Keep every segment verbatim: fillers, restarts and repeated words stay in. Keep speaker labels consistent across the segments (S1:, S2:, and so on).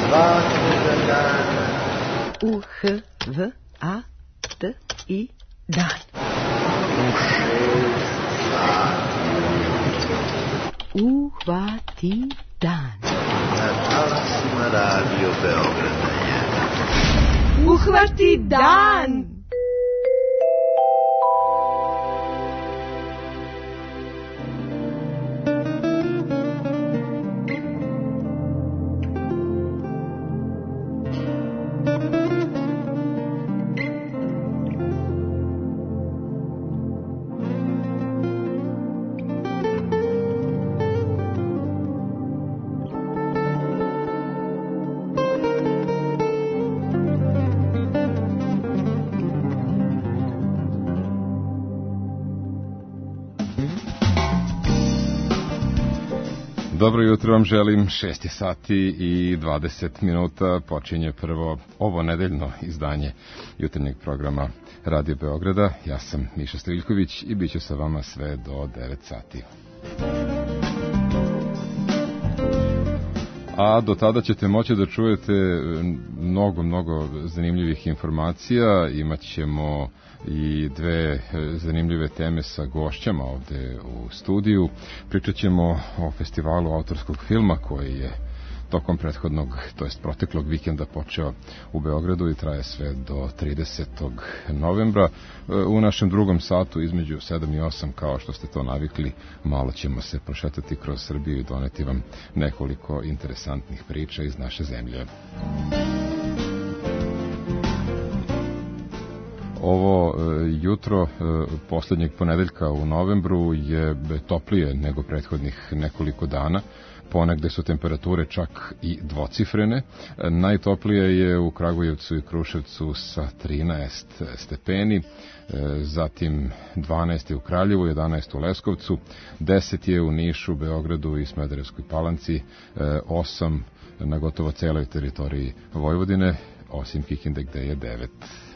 S1: svakoga dana.
S2: U H V A T I dan.
S1: U šest sati.
S2: Uhvati dan.
S1: Na talasima Radio Beograda.
S2: Uhvati dan.
S3: Dobro jutro vam želim, šest je sati i dvadeset minuta, počinje prvo ovo nedeljno izdanje jutarnjeg programa Radio Beograda. Ja sam Miša Striljković i bit ću sa vama sve do devet sati. A do tada ćete moći da čujete mnogo, mnogo zanimljivih informacija. Imat ćemo i dve zanimljive teme sa gošćama ovde u studiju. Pričat ćemo o festivalu autorskog filma koji je tokom prethodnog, to jest proteklog vikenda počeo u Beogradu i traje sve do tridesetog novembra. U našem drugom satu između sedam i osam, kao što ste to navikli, malo ćemo se prošetati kroz Srbiju i doneti vam nekoliko interesantnih priča iz naše zemlje. Ovo e, jutro e, poslednjeg ponedeljka u novembru je toplije nego prethodnih nekoliko dana. Ponegde su temperature čak i dvocifrene. E, najtoplije je u Kragujevcu i Kruševcu sa trinaest stepeni, e, zatim dvanaest je u Kraljevu, jedanaest u Leskovcu, deset je u Nišu, Beogradu i Smederevskoj Palanci, e, osam na gotovo celoj teritoriji Vojvodine, osim Kikinde gde je devet.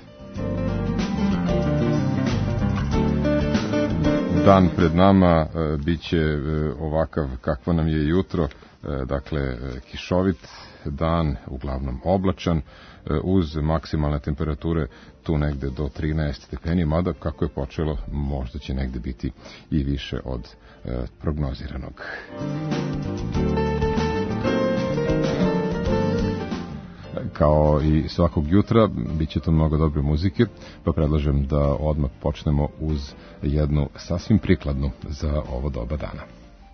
S3: Dan pred nama e, bit će e, ovakav kakvo nam je jutro, e, dakle e, kišovit dan, uglavnom oblačan, e, uz maksimalne temperature tu negde do trinaest stepeni, mada kako je počelo možda će negde biti i više od e, prognoziranog. Kao i svakog jutra, bit će to mnogo dobre muzike, pa predlažem da odmah počnemo uz jednu sasvim prikladnu za ovo doba dana.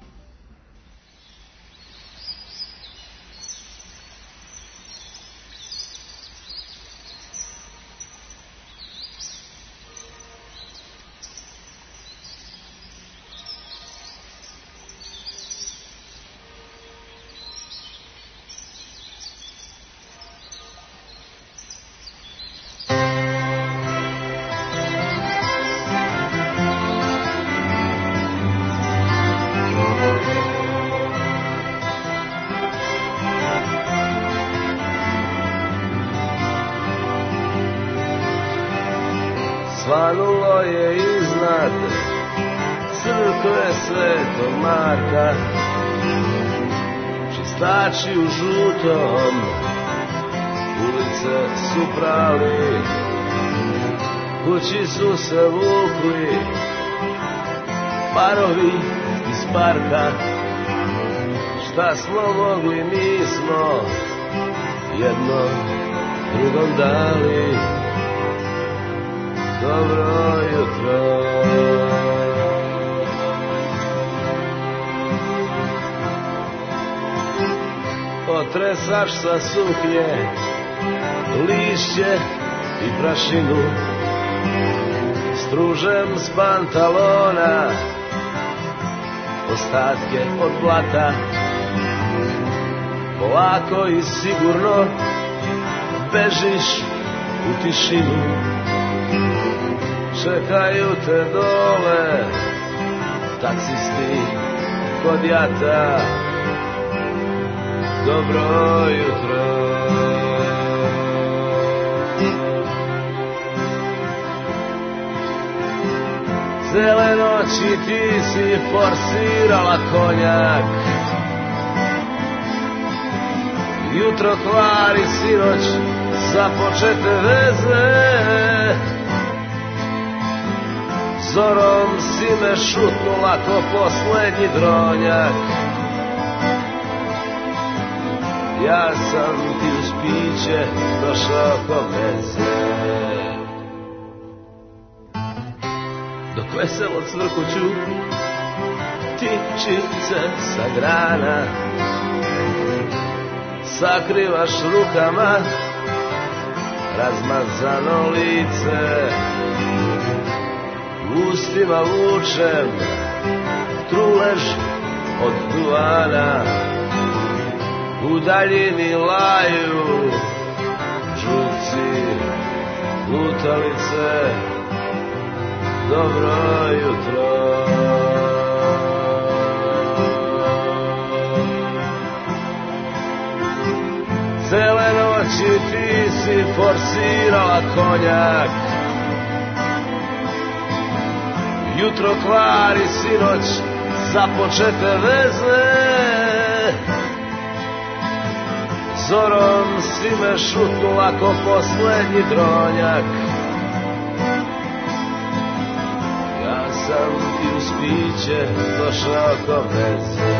S4: Svanulo je iznad crkve Svetog Marka, čistači u žutom ulice su prali, kući su se vukli parovi iz parka. Šta smo mogli mi smo jedno drugom dali. Dobro jutro. Otresaš sa suknje lišće i prašinu, stružem s pantalona ostatke od blata. Polako i sigurno bežiš u tišinu. Čekaju te dole taksisti kod jata. Dobro jutro. Cele noći ti si forsirala konjak, jutro kvari sinoć započete veze. Zorom si me šutnula ko poslednji dronjak. Ja sam ti uz piće došao ko veze. Dok veselo cvrkuću ptičice sa grana, sakrivaš rukama razmazano lice. Ustima vučem trulež od duvana, u daljini laju žuci lutalice. Dobro jutro. Cele noći ti si forsirala konjak, jutro kvari sinoć započete veze. Zorom si me šutnula ko poslednji dronjak. Ja sam ti uz piće došao ko veze.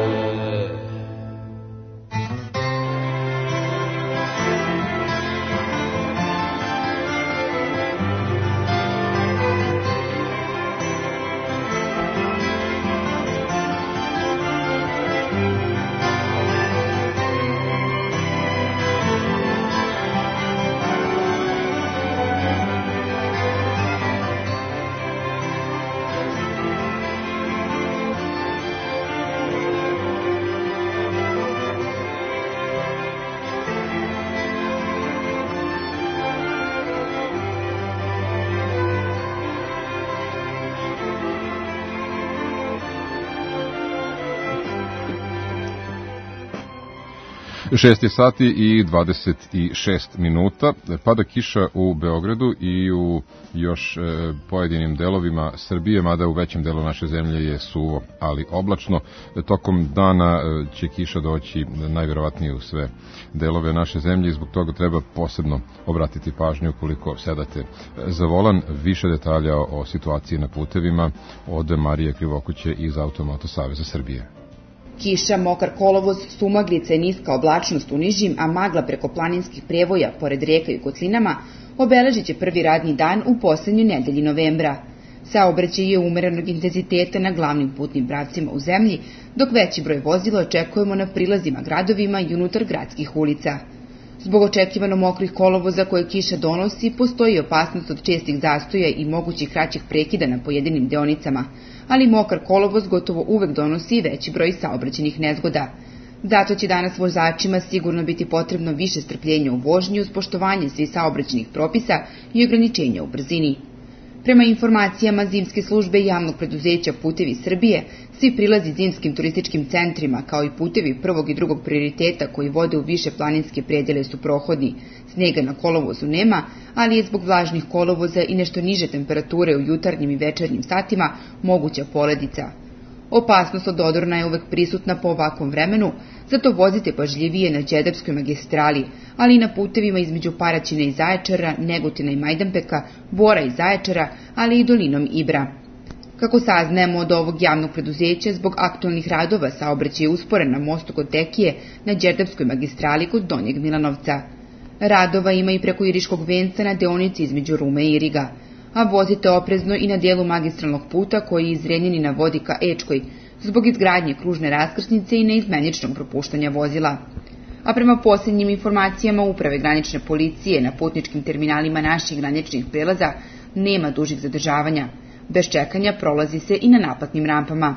S3: šest sati i dvadeset šest minuta. Pada kiša u Beogradu i u još e, pojedinim delovima Srbije, mada u većem delu naše zemlje je suvo, ali oblačno. Tokom dana e, će kiša doći najverovatnije u sve delove naše zemlje i zbog toga treba posebno obratiti pažnju ukoliko sedate za volan. Više detalja o, o situaciji na putevima od Marije Krivokuće iz Automoto Saveza Srbije.
S5: Kiša, mokar kolovoz, sumaglica i niska oblačnost u nižim, a magla preko planinskih prevoja pored reka i kotlinama obeležit će prvi radni dan u poslednjoj nedelji novembra. Saobraćaj je umerenog intenziteta na glavnim putnim pravcima u zemlji, dok veći broj vozila očekujemo na prilazima gradovima i unutar gradskih ulica. Zbog očekivano mokrih kolovoza koje kiša donosi, postoji opasnost od čestih zastoja i mogućih kraćih prekida na pojedinim deonicama, ali mokar kolovoz gotovo uvek donosi veći broj saobraćajnih nezgoda. Zato će danas vozačima sigurno biti potrebno više strpljenja u vožnji uz poštovanje svih saobraćajnih propisa i ograničenja u brzini. Prema informacijama zimske službe javnog preduzeća Putevi Srbije, svi prilazi zimskim turističkim centrima, kao i putevi prvog i drugog prioriteta koji vode u više planinske predjele su prohodni. Snega na kolovozu nema, ali je zbog vlažnih kolovoza i nešto niže temperature u jutarnjim i večernjim satima moguća poledica. Opasnost od odorna je uvek prisutna po ovakvom vremenu, zato vozite pažljivije na Đerdapskoj magistrali, ali i na putevima između Paraćina i Zaječara, Negotina i Majdanpeka, Bora i Zaječara, ali i dolinom Ibra. Kako saznajemo od ovog javnog preduzeća, zbog aktualnih radova saobraćaj je usporen na mostu kod Tekije na Đerdapskoj magistrali kod Donjeg Milanovca. Radova ima i preko Iriškog venca na deonici između Rume i Iriga, a vozite oprezno i na dijelu magistralnog puta koji je iz Zrenjanina vodi ka Ečkoj, zbog izgradnje kružne raskrsnice i neizmeničnog propuštanja vozila. A prema posljednjim informacijama Uprave granične policije na putničkim terminalima naših graničnih prelaza nema dužih zadržavanja. Bez čekanja prolazi se i na naplatnim rampama.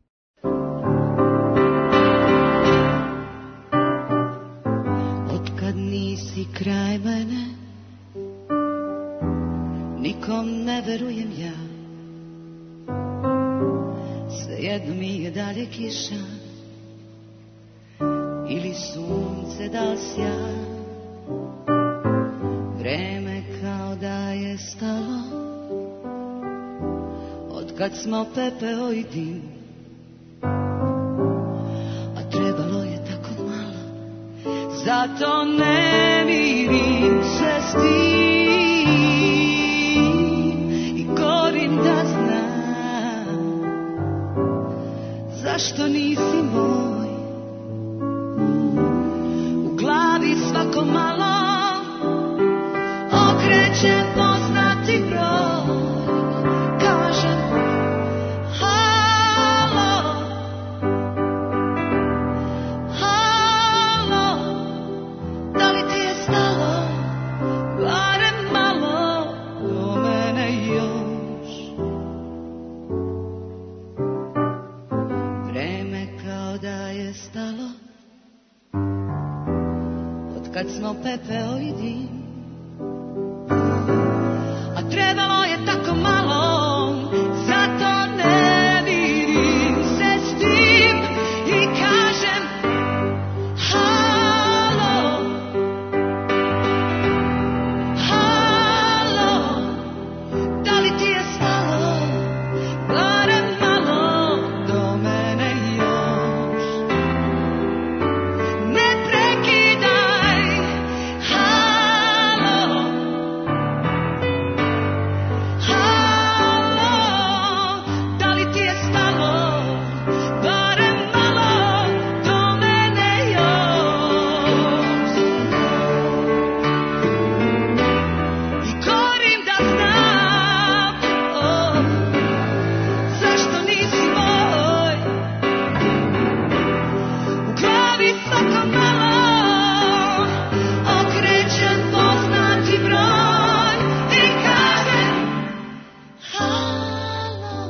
S6: Otkad nisi kraj mene, nikom ne verujem ja. Svejedno mi je da li kiša ili sunce da sja. Vreme kao da je stalo otkad smo pepeo i dim, a trebalo je tako malo zato ne mirim se s tim i korim da znam zašto nisi moj. U glavi svako malo okrećem poznati broj, kažem halo, halo, da li ti je stalo, barem malo do mene još. Vreme kao da je stalo, od kad smo pepeo i dim, a trebalo je tako malo, zato ne vidim se s tim i kažem halo, halo, da li ti je stalo, barem malo do mene još. Ne prekidaj, halo, halo, da li ti je stalo, barem malo do mene još. I korim da znam, oh, zašto nisi moj. U glavi svako malo okrećem poznati broj i kažem halo,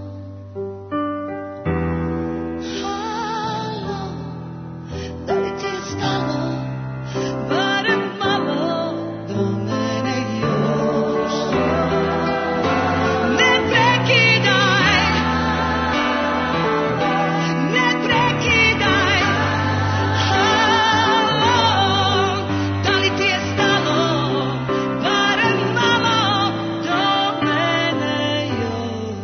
S6: halo, da li ti je stalo, barem malo do mene još. Ne prekidaj, ne prekidaj, halo, da li ti je stalo, barem malo do mene još.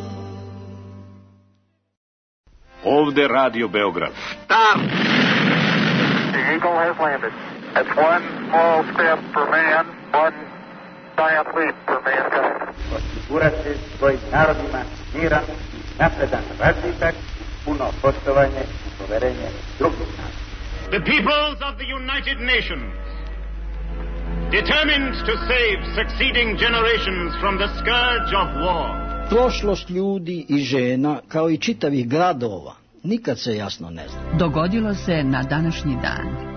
S7: Ovde Radio Beograd.
S1: Stop!
S8: The Eagle has landed. That's one small step for man, one giant leap for mankind.
S9: Osigurati svojim narodima miran, napredan razvitak, puno poštovanje i poverenje drugih naroda.
S7: The peoples of the United Nations, determined to save succeeding generations from the scourge of war,
S10: Prošlost ljudi i žena, kao i čitavih gradova, nikad se jasno ne zna.
S2: Dogodilo se na današnji dan.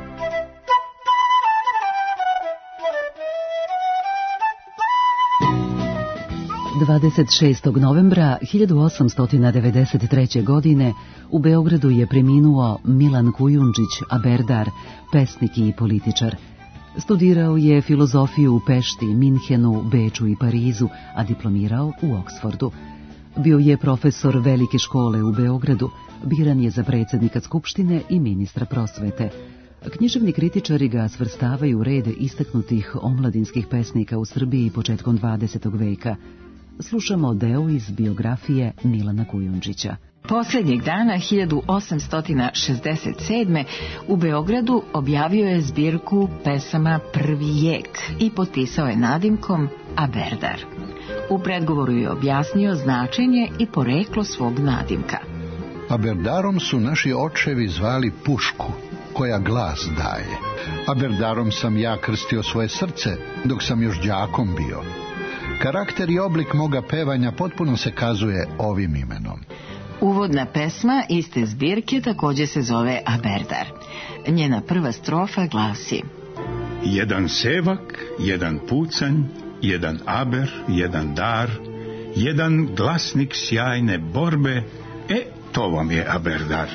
S2: dvadeset šestog novembra hiljadu osamsto devedeset treće. godine u Beogradu je preminuo Milan Kujundžić Aberdar, pesnik i političar. Studirao je filozofiju u Pešti, Minhenu, Beču i Parizu, a diplomirao u Oksfordu. Bio je profesor velike škole u Beogradu, biran je za predsjednika Skupštine i ministra prosvete. Književni kritičari ga svrstavaju u red istaknutih omladinskih pesnika u Srbiji početkom dvadesetog veka. Slušamo deo iz biografije Milana Kujundžića.
S11: Posljednjeg dana hiljadu osamsto šezdeset sedme. u Beogradu objavio je zbirku pesama Prvi jek i potpisao je nadimkom Aberdar. U predgovoru je objasnio značenje i poreklo svog nadimka.
S12: Aberdarom su naši očevi zvali pušku, koja glas daje. Aberdarom sam ja krstio svoje srce, dok sam još đakom bio. Karakter i oblik moga pevanja potpuno se kazuje ovim imenom.
S11: Uvodna pesma iste zbirke također se zove Aberdar. Njena prva strofa glasi:
S13: Jedan sevak, jedan pucanj, jedan aber, jedan dar, jedan glasnik sjajne borbe, e, to vam je Aberdar.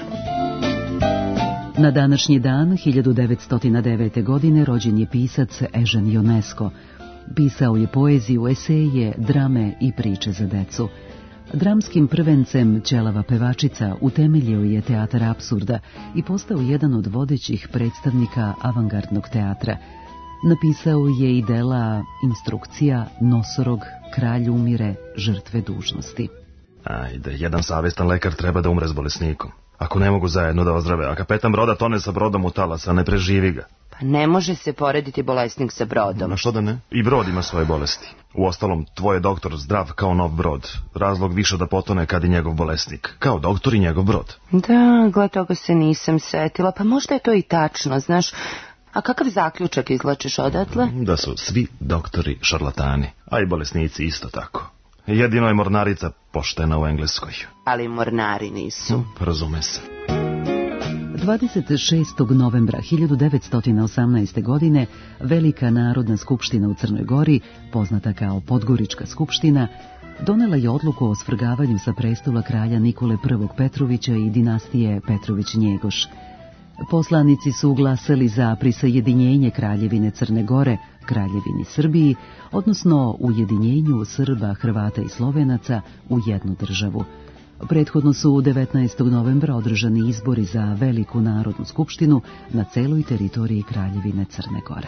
S2: Na današnji dan hiljadu devetsto devete. godine rođen je pisac Ežen Ionesco. Pisao je poeziju, eseje, drame i priče za decu. Dramskim prvencem Ćelava pevačica utemeljio je teatar apsurda i postao jedan od vodećih predstavnika avangardnog teatra. Napisao je i dela Instrukcija, Nosorog, Kralj umire, Žrtve dužnosti.
S14: Ajde, jedan savjestan lekar treba da umre s bolesnikom. Ako ne mogu zajedno da ozdrave, a kapetan broda tone sa brodom u talas, a ne preživi ga.
S11: Pa
S15: Ne može se porediti bolesnik sa brodom.
S14: Na što da ne? I brod ima svoje bolesti. Uostalom, tvoj je doktor zdrav kao nov brod. Razlog više da potone kad je njegov bolesnik. Kao doktor i njegov brod.
S15: Da, gled toga se nisam setila. Pa možda je to i tačno, znaš. A kakav zaključak izvlačiš odatle?
S14: Da su svi doktori šarlatani. A i bolesnici isto tako. Jedino je mornarica poštena u Engleskoj.
S15: Ali mornari nisu.
S14: Razume se.
S2: dvadeset šestog novembra hiljadu devetsto osamnaeste. godine Velika narodna skupština u Crnoj Gori, poznata kao Podgorička skupština, donela je odluku o svrgavanju sa prestola kralja Nikole prvog Petrovića i dinastije Petrović-Njegoš. Poslanici su glasali za prisajedinjenje Kraljevine Crne Gore Kraljevini Srbiji, odnosno ujedinjenju Srba, Hrvata i Slovenaca u jednu državu. Prethodno su devetnaestog novembra održani izbori za Veliku narodnu skupštinu na celoj teritoriji Kraljevine Crne Gore.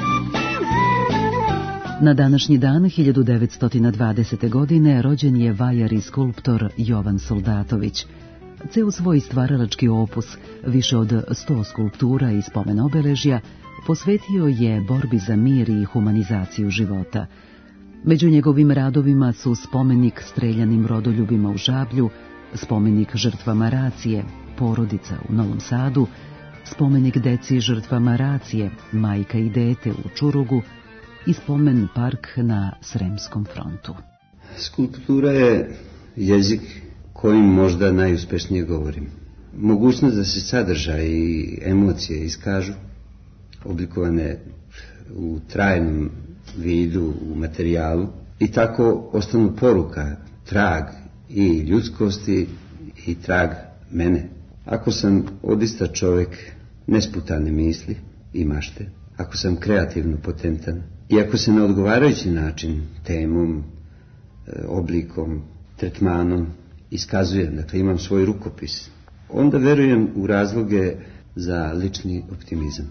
S2: Na današnji dan hiljadu devetsto dvadesete. godine rođen je vajar i skulptor Jovan Soldatović. Ceo svoj stvaralački opus, više od sto skulptura i spomen obeležja, posvetio je borbi za mir i humanizaciju života. Među njegovim radovima su spomenik streljanim rodoljubima u Žablju, spomenik žrtvama racije, porodica u Novom Sadu, spomenik deci žrtvama racije, majka i dete u Čurugu i spomen park na Sremskom frontu.
S16: Skulptura je jezik kojim možda najuspešnije govorim. Mogućnost da se sadržaj i emocije iskažu, oblikovane u trajnom vidu, u materijalu, i tako ostanu poruka, trag i ljudskosti i trag mene. Ako sam odista čovjek nesputane misli i mašte, ako sam kreativno potentan i ako se na odgovarajući način, temom, oblikom, tretmanom iskazujem, dakle imam svoj rukopis, onda verujem u razloge za lični optimizam.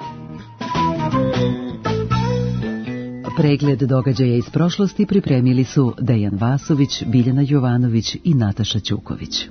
S2: Pregled događaja iz prošlosti pripremili su Dejan Vasović, Biljana Jovanović i Nataša Ćuković.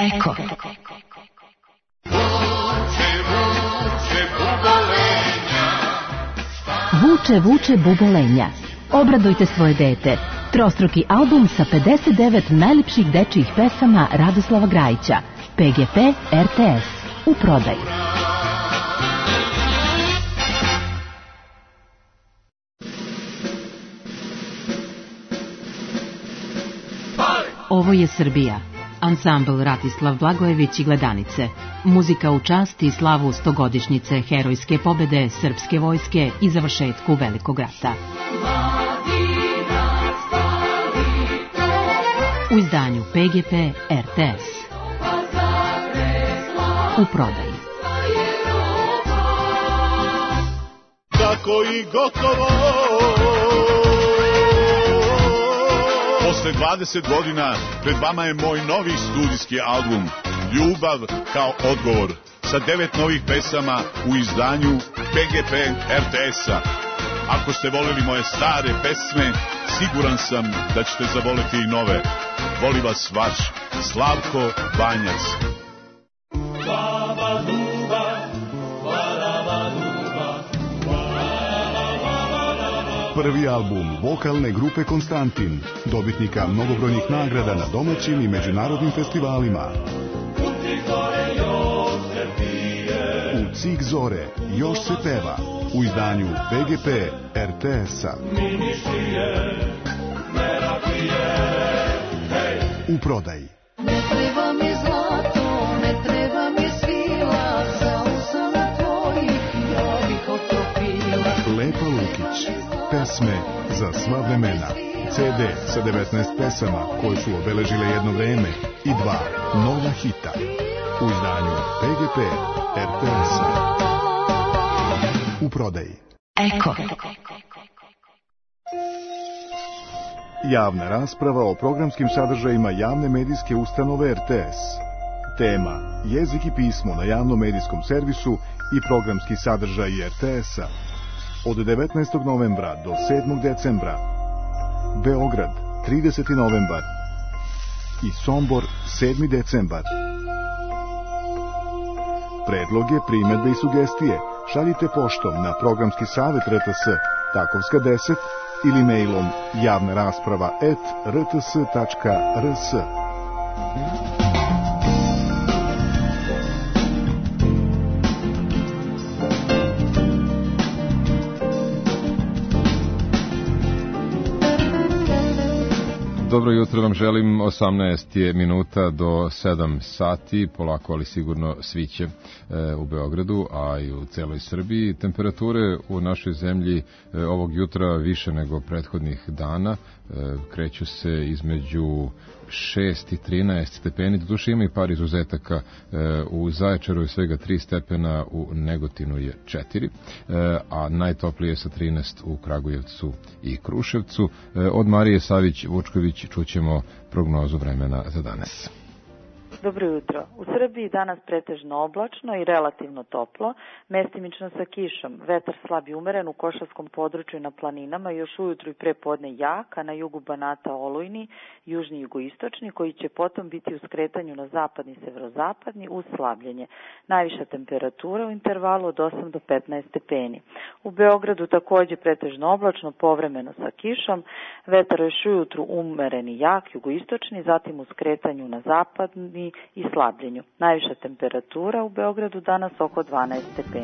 S11: Eko.
S17: Vuče, vuče bubolenja. Obradujte svoje dete. Trostruki album sa pedeset devet najlepših dečijih pesama Radoslava Grajića. P G P R T S. U prodaji. Ovo je Srbija. Ansambl Ratislav Blagojević i Gledanice. Muzika u čast i slavu stogodišnjice herojske pobede srpske vojske i završetku Velikog rata. U izdanju P G P R T S. U prodaji.
S18: Tako i gotovo. Posle dvadeset godina pred vama je moj novi studijski album Ljubav kao odgovor sa devet novih pesama u izdanju P G P R T S-a. Ako ste voleli moje stare pesme, siguran sam da ćete zavoleti i nove. Voli vas vaš Slavko Banjac.
S19: Prvi album vokalne grupe Konstantin, dobitnika mnogobrojnih nagrada na domaćim i međunarodnim festivalima. U Cik zore još se peva, u izdanju P G P R T S-a. U prodaji.
S6: Ne treba mi zlato, ne treba mi svila, za usam tvojih ja bih otopila.
S19: Lepa Lukić, pesme za sva vremena. C D sa devetnaest pesama koje su obeležile jedno vreme i dva nova hita. U izdanju P G P R T S-a. U prodaji.
S11: Eko.
S19: Javna rasprava o programskim sadržajima javne medijske ustanove R T S. Tema: jezik i pismo na javnom medijskom servisu i programski sadržaj R T S-a. Od devetnaestog novembra do sedmog decembra. Beograd, trideseti novembar. I Sombor, sedmi decembar. Predloge, primedbe i sugestije šaljite poštom na programski savet R T S, Takovska deset, ili mailom javna rasprava at r t s tačka r s.
S3: Dobro jutro vam želim, osamnaest je minuta do sedam sati, polako ali sigurno sviće e, u Beogradu, a i u celoj Srbiji. Temperature u našoj zemlji e, ovog jutra više nego prethodnih dana, e, kreću se između šest i trinaest stepeni, doduše ima i par izuzetaka, e, u Zaječaru je svega tri stepena, u Negotinu je četiri, e, a najtoplije sa trinaest u Kragujevcu i Kruševcu. E, od Marije Savić-Vučković čućemo prognozu vremena za danas.
S20: Dobro jutro. U Srbiji danas pretežno oblačno i relativno toplo, mestimično sa kišom. Vetar slab i umeren u Košavskom području i na planinama, još ujutru i pre podne jak, a na jugu Banata olujni, južni i jugoistočni, koji će potom biti u skretanju na zapadni i severozapadni uz slabljenje. Najviša temperatura u intervalu od osam do petnaest stepeni. U Beogradu takođe pretežno oblačno, povremeno sa kišom, vetar još ujutru umeren i jak, jugoistočni, zatim u skretanju na zapadni i slabljenju. Najviša temperatura u Beogradu danas oko dvanaest stepeni.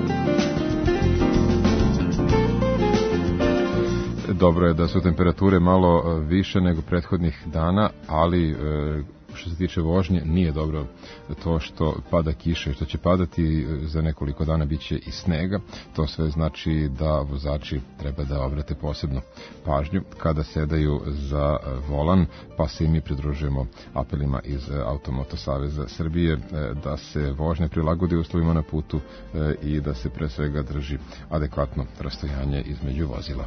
S3: Dobro je da su temperature malo više nego prethodnih dana, ali e, što se tiče vožnje nije dobro to što pada kiša i što će padati za nekoliko dana biće i snega. To sve znači da vozači treba da obrate posebnu pažnju kada sedaju za volan, pa se i mi pridružujemo apelima iz Automoto Saveza Srbije da se vožnja prilagodi uslovima na putu i da se pre svega drži adekvatno rastojanje između vozila.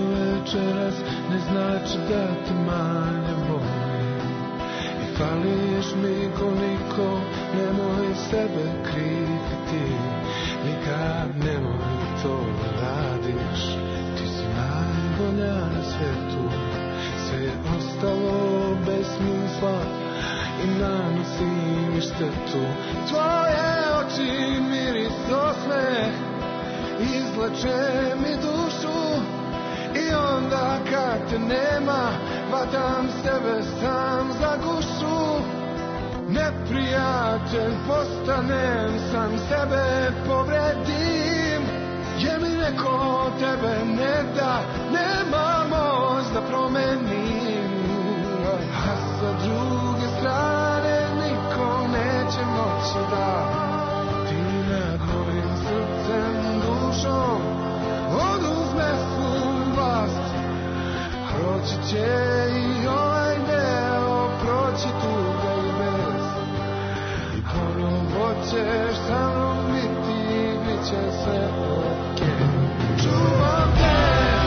S21: Večeras ne znači da te manje volim i fali voliš mi ko niko, nemoj sebe kriviti, nikad nemoj to radiš, ti si najbolja na svetu, sve je ostalo bez smisla i nanosi mi štetu. Tvoje oči, miris, osmeh, izleče mi dušu i onda kad te nema, vatam sebe sam za gušu. Neprijatelj postanem, sam sebe povredim, jer mi neko tebe ne da, nema moć da promenim. A sa druge strane niko neće moći da ti nad mojim srcem, dušom oduzme svu vlast. Proći će i ovaj deo, proći tuga i bez, i ponovo ćeš sa mnom biti, bit će sve okej. Čuvam te,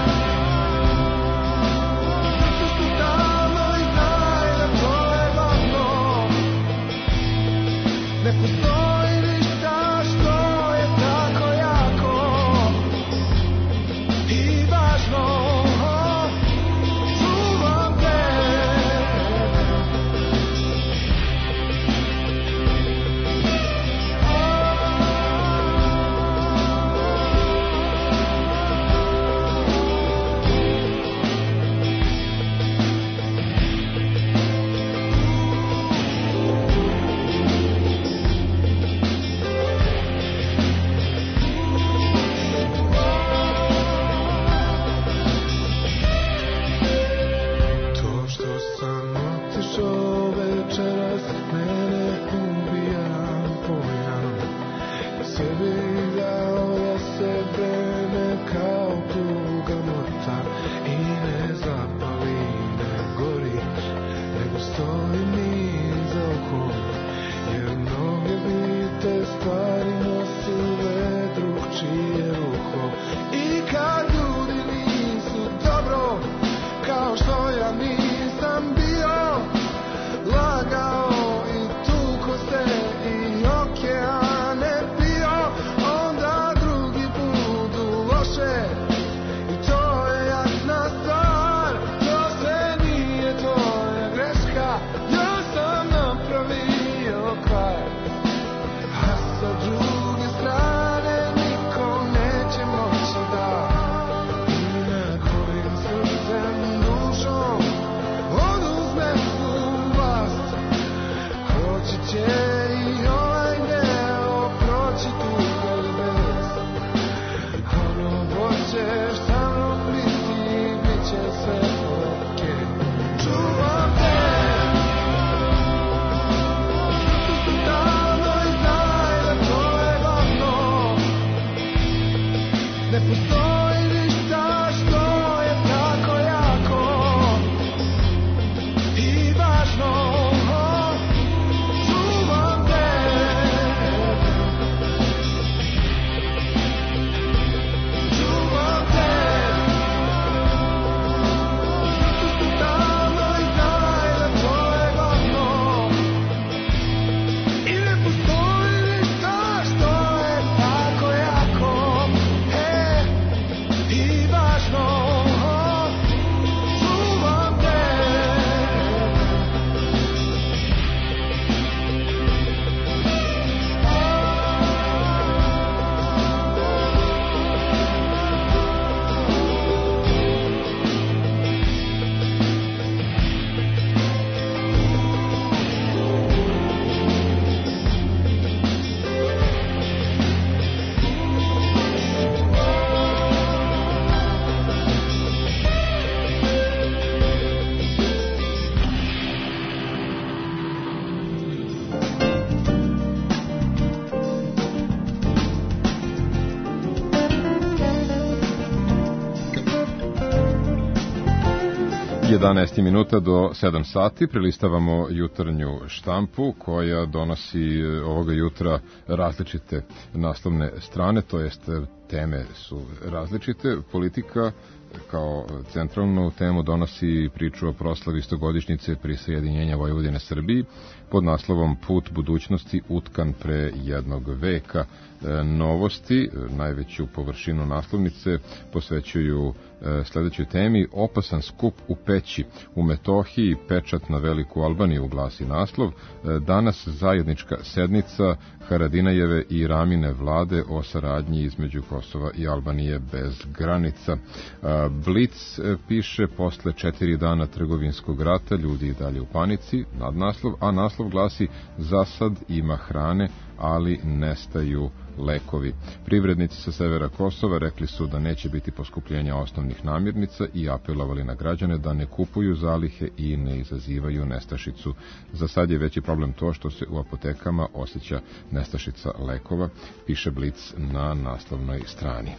S21: stalno i znaj da to je važno, ne postoji ništa što je tako jako i važno.
S3: jedanaest minuta do sedam sati prelistavamo jutarnju štampu koja donosi ovoga jutra različite naslovne strane, to jest teme su različite, politika, kao centralnu temu donosi priču o proslavi stogodišnjice prisajedinjenja Vojvodine Srbiji pod naslovom Put budućnosti utkan pre jednog veka. Novosti, najveću površinu naslovnice, posvećuju sledećoj temi: opasan skup u Peći, u Metohiji pečat na Veliku Albaniju, glasi naslov. Danas zajednička sednica Haradinajeve i Ramine vlade o saradnji između Kosova i Albanije bez granica. Blic piše: posle četiri dana trgovinskog rata ljudi i dalje u panici, nadnaslov, a naslov glasi: za sad ima hrane, ali nestaju lekovi. Privrednici sa severa Kosova rekli su da neće biti poskupljenja osnovnih namirnica i apelovali na građane da ne kupuju zalihe i ne izazivaju nestašicu. Za sad je veći problem to što se u apotekama osjeća nestašica lekova, piše Blic na naslovnoj strani.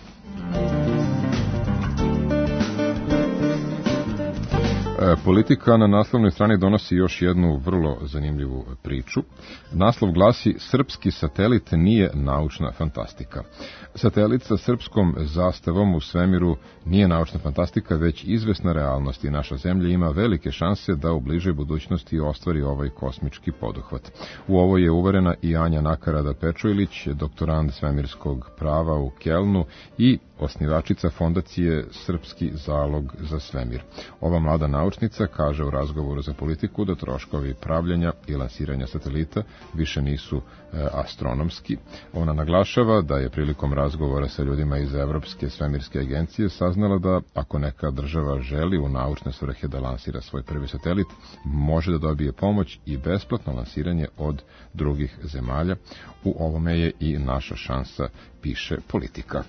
S3: Politika na naslovnoj strani donosi još jednu vrlo zanimljivu priču. Naslov glasi: srpski satelit nije naučna fantastika. Satelit sa srpskom zastavom u svemiru nije naučna fantastika, već izvesna realnost, i naša zemlja ima velike šanse da u bližoj budućnosti ostvari ovaj kosmički poduhvat. U ovo je uverena i Anja Nakarada Pečojlić, doktorand svemirskog prava u Kelnu i osnivačica fondacije Srpski zalog za svemir. Ova mlada naučnica kaže u razgovoru za Politiku da troškovi pravljenja i lansiranja satelita više nisu e, astronomski. Ona naglašava da je prilikom razgovora sa ljudima iz Evropske svemirske agencije saznala da ako neka država želi u naučne svrhe da lansira svoj prvi satelit, može da dobije pomoć i besplatno lansiranje od drugih zemalja. U ovome je i naša šansa, piše Politika.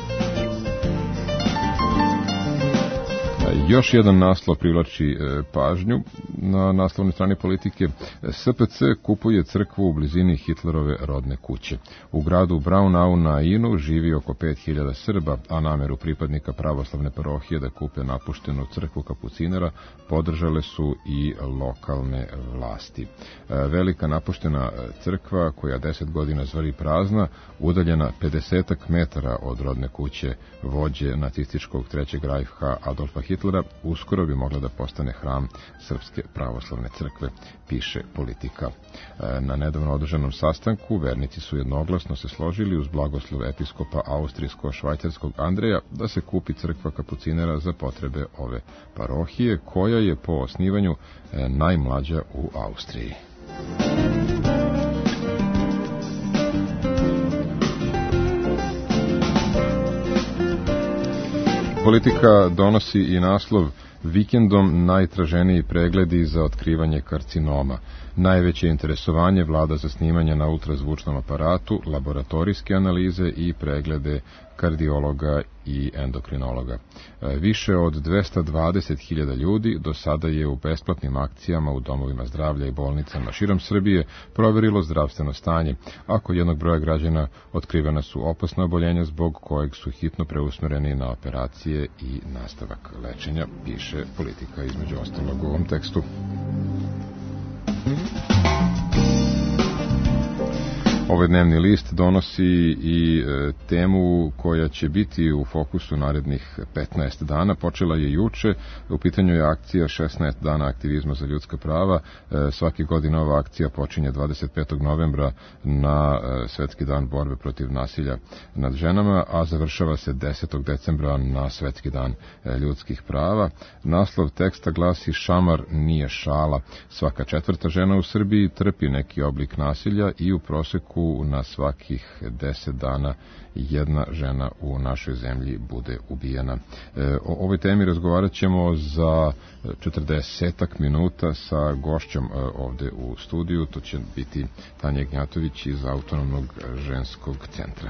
S3: Još jedan naslov privlači pažnju na naslovnoj strani Politike. S P C kupuje crkvu u blizini Hitlerove rodne kuće. U gradu Braunau na Inu živi oko pet hiljada Srba, a nameru pripadnika pravoslavne parohije da kupe napuštenu crkvu kapucinera podržale su i lokalne vlasti. Velika napuštena crkva, koja deset godina zvari prazna, udaljena pedesetak metara od rodne kuće vođe nacističkog trećeg Rajha Adolfa Hitlera, uskoro bi mogla da postane hram Srpske pravoslavne crkve, piše Politika. Na nedavno održanom sastanku vernici su jednoglasno se složili uz blagoslov episkopa austrijsko-švajcarskog Andreja da se kupi crkva kapucinera za potrebe ove parohije, koja je po osnivanju najmlađa u Austriji. Politika donosi i naslov: vikendom najtraženiji pregledi za otkrivanje karcinoma. Najveće interesovanje vlada za snimanje na ultrazvučnom aparatu, laboratorijske analize i preglede kardiologa i endokrinologa. Više od dvesta dvadeset hiljada ljudi do sada je u besplatnim akcijama u domovima zdravlja i bolnicama širom Srbije proverilo zdravstveno stanje, a kod jednog broja građana otkrivena su opasna oboljenja zbog kojeg su hitno preusmereni na operacije i nastavak lečenja, piše Politika između ostalog u ovom tekstu. Ovaj dnevni list donosi i e, temu koja će biti u fokusu narednih petnaest dana. Počela je juče, u pitanju je akcija šesnaest dana aktivizma za ljudska prava. E, svake godine ova akcija počinje dvadeset petog novembra na e, Svetski dan borbe protiv nasilja nad ženama, a završava se desetog decembra na Svetski dan e, ljudskih prava. Naslov teksta glasi: šamar nije šala. Svaka četvrta žena u Srbiji trpi neki oblik nasilja i u proseku na svakih deset dana jedna žena u našoj zemlji bude ubijena. E, o ovoj temi razgovarat ćemo za četrdesetak minuta sa gošćom e, ovde u studiju. To će biti Tanja Gnjatović iz Autonomnog ženskog centra.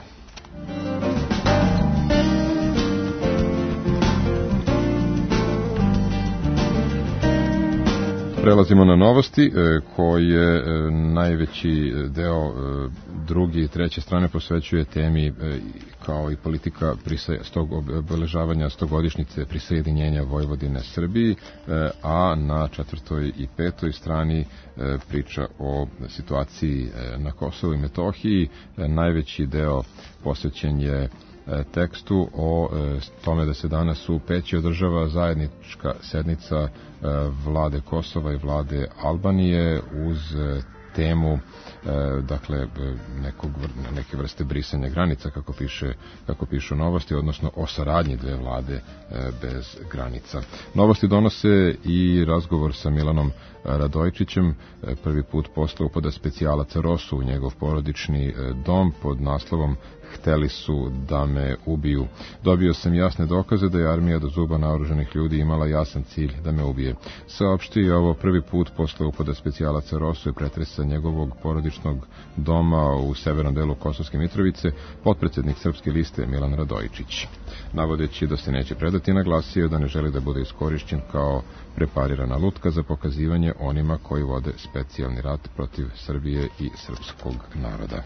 S3: Prelazimo na novosti koje najveći deo druge i treće strane posvećuje temi kao i politika stog obeležavanja stogodišnjice prisajedinjenja Vojvodine Srbiji, a na četvrtoj i petoj strani priča o situaciji na Kosovu i Metohiji. Najveći deo posvećen je tekstu o tome da se danas u Peći održava zajednička sednica vlade Kosova i vlade Albanije uz temu dakle nekog, neke vrste brisanja granica kako piše kako pišu novosti, odnosno o saradnji dve vlade bez granica. Novosti donose i razgovor sa Milanom Radojčićem, prvi put posle upada specijalaca Rosu u njegov porodični dom pod naslovom Hteli su da me ubiju. Dobio sam jasne dokaze da je armija do zuba naoružanih ljudi imala jasan cilj da me ubije. Saopšti je ovo prvi put posle upada specijalaca Rosu i pretresa njegovog porodičnog doma u severnom delu Kosovske Mitrovice potpredsednik Srpske liste Milan Radojčić. Navodeći da se neće predati, naglasio da ne želi da bude iskorišćen kao preparirana lutka za pokazivanje onima koji vode specijalni rat protiv Srbije i srpskog naroda.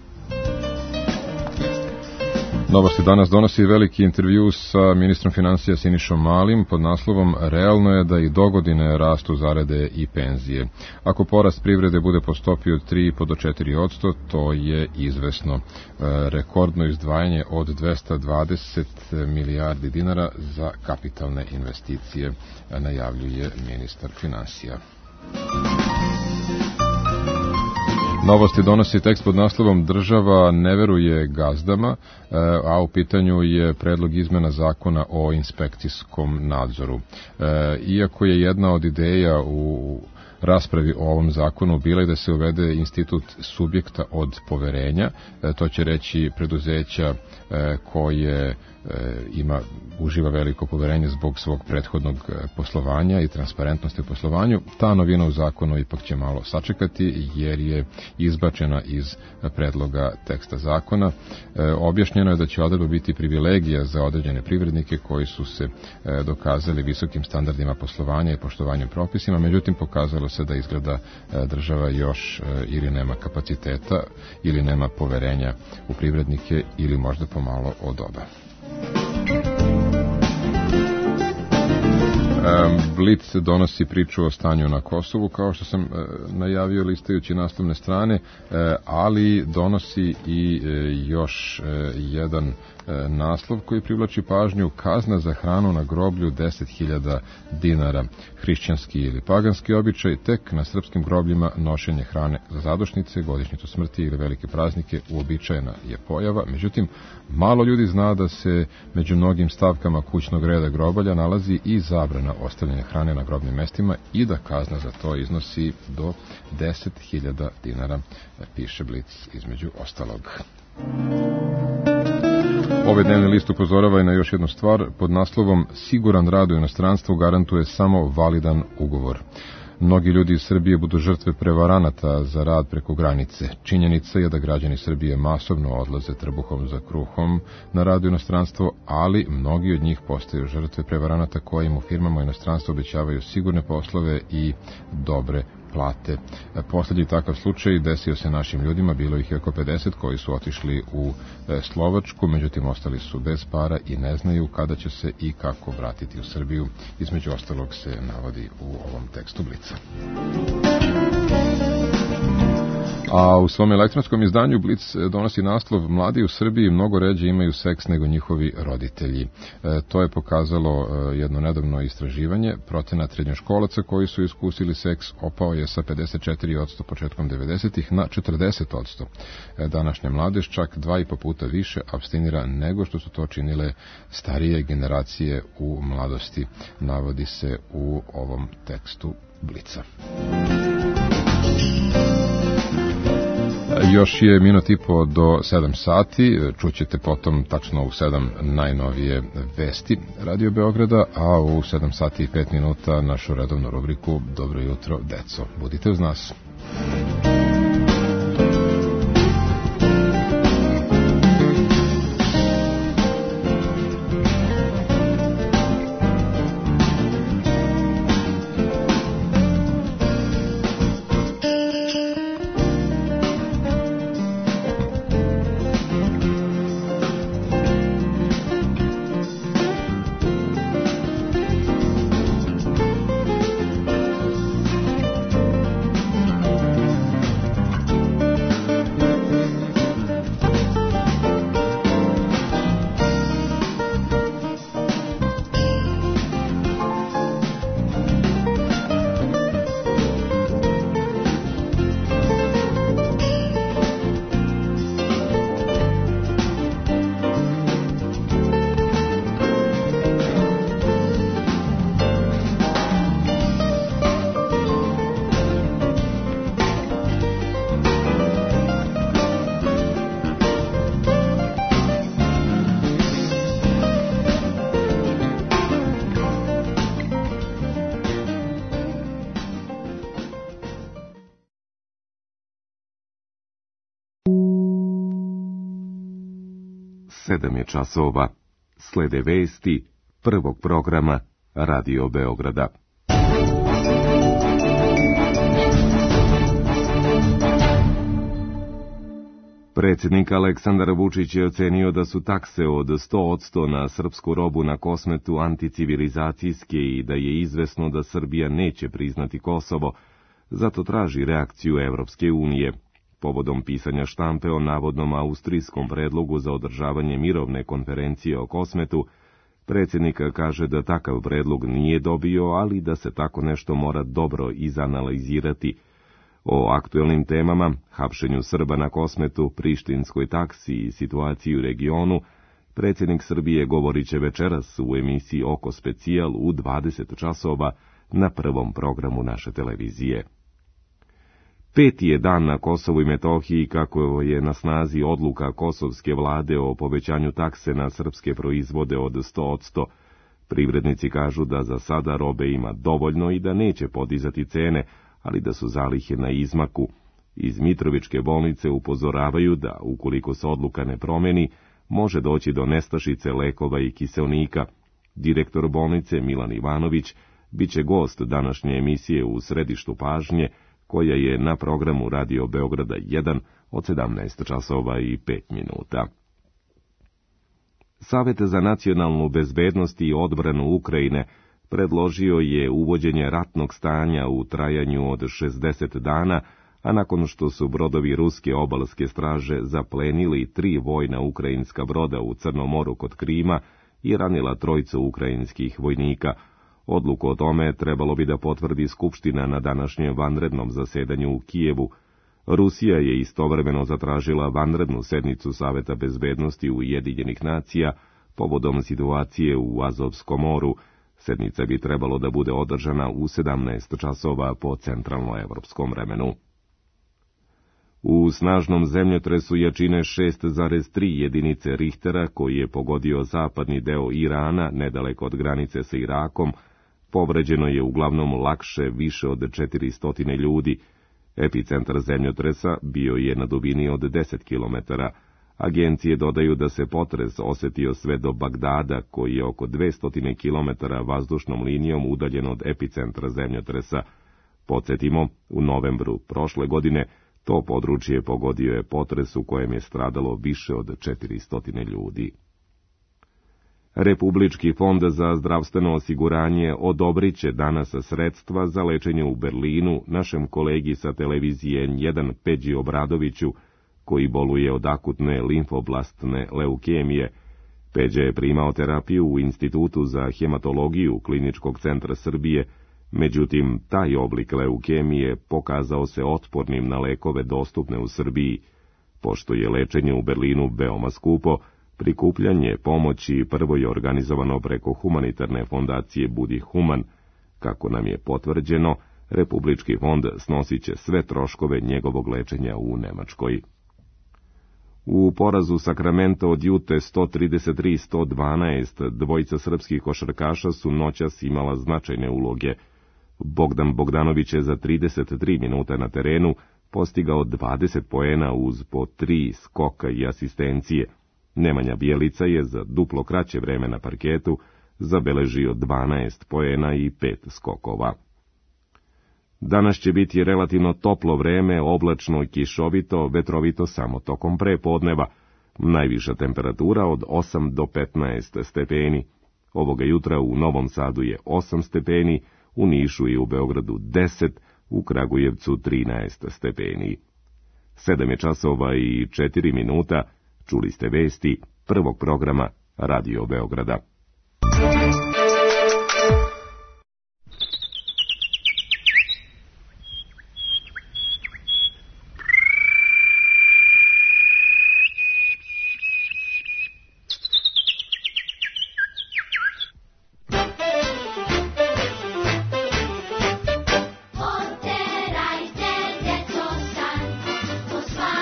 S3: Novosti danas donosi veliki intervju sa ministrom financija Sinišom Malim pod naslovom Realno je da i dogodine rastu zarade i penzije. Ako porast privrede bude po stopi od tri i po do četiri posto, to je izvesno. Rekordno izdvajanje od dvesta dvadeset milijardi dinara za kapitalne investicije, najavljuje ministar financija. Novosti donosi tekst pod naslovom Država ne veruje gazdama, a u pitanju je predlog izmena zakona o inspekcijskom nadzoru. Iako je jedna od ideja u raspravi o ovom zakonu bila je da se uvede institut subjekta od poverenja, to će reći preduzeća koje ima, uživa veliko poverenje zbog svog prethodnog poslovanja i transparentnosti u poslovanju. Ta novina u zakonu ipak će malo sačekati jer je izbačena iz predloga teksta zakona. Objašnjeno je da će odredba biti privilegija za određene privrednike koji su se dokazali visokim standardima poslovanja i poštovanjem propisima, međutim pokazalo se da izgleda država još ili nema kapaciteta ili nema poverenja u privrednike ili možda pomalo od oba. Blic donosi priču o stanju na Kosovu, kao što sam najavio listajući naslovne strane, ali donosi i još jedan naslov koji privlači pažnju: kazna za hranu na groblju deset hiljada dinara. Hrišćanski ili paganski običaj, tek na srpskim grobljima nošenje hrane za zadošnice, godišnjicu smrti ili velike praznike uobičajena je pojava. Međutim, malo ljudi zna da se među mnogim stavkama kućnog reda grobalja nalazi i zabrana ostavljanja hrane na grobnim mestima i da kazna za to iznosi do deset hiljada dinara, piše Blic između ostalog. Ovaj dnevni list upozorava i na još jednu stvar pod naslovom Siguran rad u inostranstvu garantuje samo validan ugovor. Mnogi ljudi iz Srbije budu žrtve prevaranata za rad preko granice. Činjenica je da građani Srbije masovno odlaze trbuhom za kruhom na rad u inostranstvo, ali mnogi od njih postaju žrtve prevaranata koji im u firmama u inostranstvu obećavaju sigurne poslove i dobre plate. Poslednji takav slučaj desio se našim ljudima, bilo ih je oko pedeset koji su otišli u Slovačku, međutim ostali su bez para i ne znaju kada će se i kako vratiti u Srbiju. Između ostalog se navodi u ovom tekstu Blica. A u svom elektronskom izdanju Blic donosi naslov Mladi u Srbiji mnogo ređe imaju seks nego njihovi roditelji. E, to je pokazalo e, jedno nedavno istraživanje. Procenat srednjoškolaca koji su iskusili seks opao je sa pedeset četiri posto početkom devedesetih na četrdeset posto. E, današnja mladež čak dva i po puta više apstinira nego što su to činile starije generacije u mladosti, navodi se u ovom tekstu Blica. Još je minut i po do sedam sati, čućete potom tačno u sedam najnovije vesti Radio Beograda, a u sedam sati i pet minuta našu redovnu rubriku Dobro jutro, deco. Budite uz nas.
S4: Sedam je časova. Slede vesti prvog programa Radio Beograda. Predsjednik Aleksandar Vučić je ocenio da su takse od sto posto na srpsku robu na Kosmetu anticivilizacijske i da je izvesno da Srbija neće priznati Kosovo, zato traži reakciju Evropske unije. Povodom pisanja štampe o navodnom austrijskom predlogu za održavanje mirovne konferencije o Kosmetu, predsjednik kaže da takav predlog nije dobio, ali da se tako nešto mora dobro izanalizirati. O aktuelnim temama, hapšenju Srba na Kosmetu, prištinskoj taksi i situaciji u regionu, predsjednik Srbije govorit će večeras u emisiji Oko specijal u dvadeset časova na prvom programu naše televizije. Peti je dan na Kosovu i Metohiji kako je na snazi odluka kosovske vlade o povećanju takse na srpske proizvode od sto posto. Privrednici kažu da za sada robe ima dovoljno i da neće podizati cene, ali da su zalihe na izmaku. Iz Mitrovičke bolnice upozoravaju da, ukoliko se odluka ne promeni, može doći do nestašice lekova i kiseonika. Direktor bolnice Milan Ivanović biće gost današnje emisije u središtu pažnje, koja je na programu Radio Beograda jedan od sedamnaest časova i pet minuta. Savet za nacionalnu bezbednost i odbranu Ukrajine predložio je uvođenje ratnog stanja u trajanju od šezdeset dana, a nakon što su brodovi ruske obalske straže zaplenili tri vojna ukrajinska broda u Crnom moru kod Krima i ranila trojicu ukrajinskih vojnika. Odluku o tome trebalo bi da potvrdi Skupština na današnjem vanrednom zasedanju u Kijevu. Rusija je istovremeno zatražila vanrednu sednicu Saveta bezbednosti Ujedinjenih nacija povodom situacije u Azovskom moru. Sednica bi trebalo da bude održana u sedamnaest časova po centralnoevropskom vremenu. U snažnom zemljotresu jačine šest zarez tri jedinice Richtera, koji je pogodio zapadni deo Irana, nedaleko od granice sa Irakom, povređeno je uglavnom lakše više od četiristo ljudi. Epicentar zemljotresa bio je na dubini od deset kilometara. Agencije dodaju da se potres osetio sve do Bagdada, koji je oko dvesta kilometara vazdušnom linijom udaljen od epicentra zemljotresa. Podsjetimo, u novembru prošle godine to područje pogodio je potres u kojem je stradalo više od četiristo ljudi. Republički fond za zdravstveno osiguranje odobrit će danas sredstva za lečenje u Berlinu našem kolegi sa televizije N jedan Peđi Obradoviću, koji boluje od akutne limfoblastne leukemije. Peđa je primao terapiju u Institutu za hematologiju Kliničkog centra Srbije, međutim, taj oblik leukemije pokazao se otpornim na lekove dostupne u Srbiji. Pošto je lečenje u Berlinu veoma skupo, prikupljanje pomoći prvo je organizovano preko humanitarne fondacije Budi Human. Kako nam je potvrđeno, Republički fond snosit će sve troškove njegovog lečenja u Nemačkoj. U porazu Sakramento od Jute sto trideset tri sto dvanaest dvojica srpskih košarkaša su noćas imala značajne uloge. Bogdan Bogdanović je za trideset tri minuta na terenu postigao dvadeset poena uz po tri skoka i asistencije. Nemanja Bjelica je za duplo kraće vreme na parketu zabeležio dvanaest poena i pet skokova. Danas će biti relativno toplo vreme, oblačno i kišovito, vetrovito samo tokom prepodneva. Najviša temperatura od osam do petnaest stepeni. Ovoga jutra u Novom Sadu je osam stepeni, u Nišu i u Beogradu deset, u Kragujevcu trinaest stepeni. Sedam je časova i četiri minuta. Čuli ste vesti prvog programa Radio Beograda.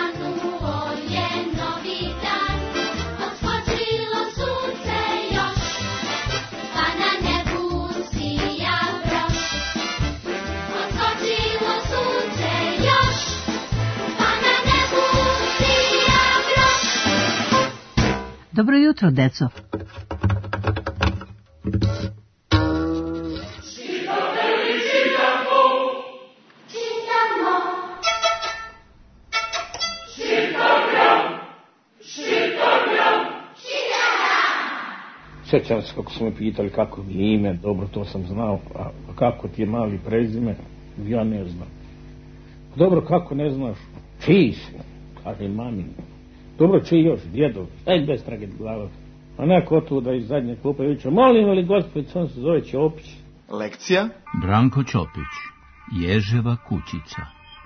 S22: Osvanuo je novi dan, odskočilo sunce još
S17: Dobro jutro, deco.
S5: Sjećam se kako su me pitali kako mi je ime, dobro, to sam znao, a kako ti je mali prezime, ja ne znam. Dobro, kako ne znaš? Čiji si? Kaže mami. Dobro, čiji još? Djedov. Aj, bez trage glava. A neko tu da iz zadnje klupa viče, molim li gospod, on se zove Ćopić.
S22: Lekcija?
S23: Branko Ćopić, Ježeva kućica.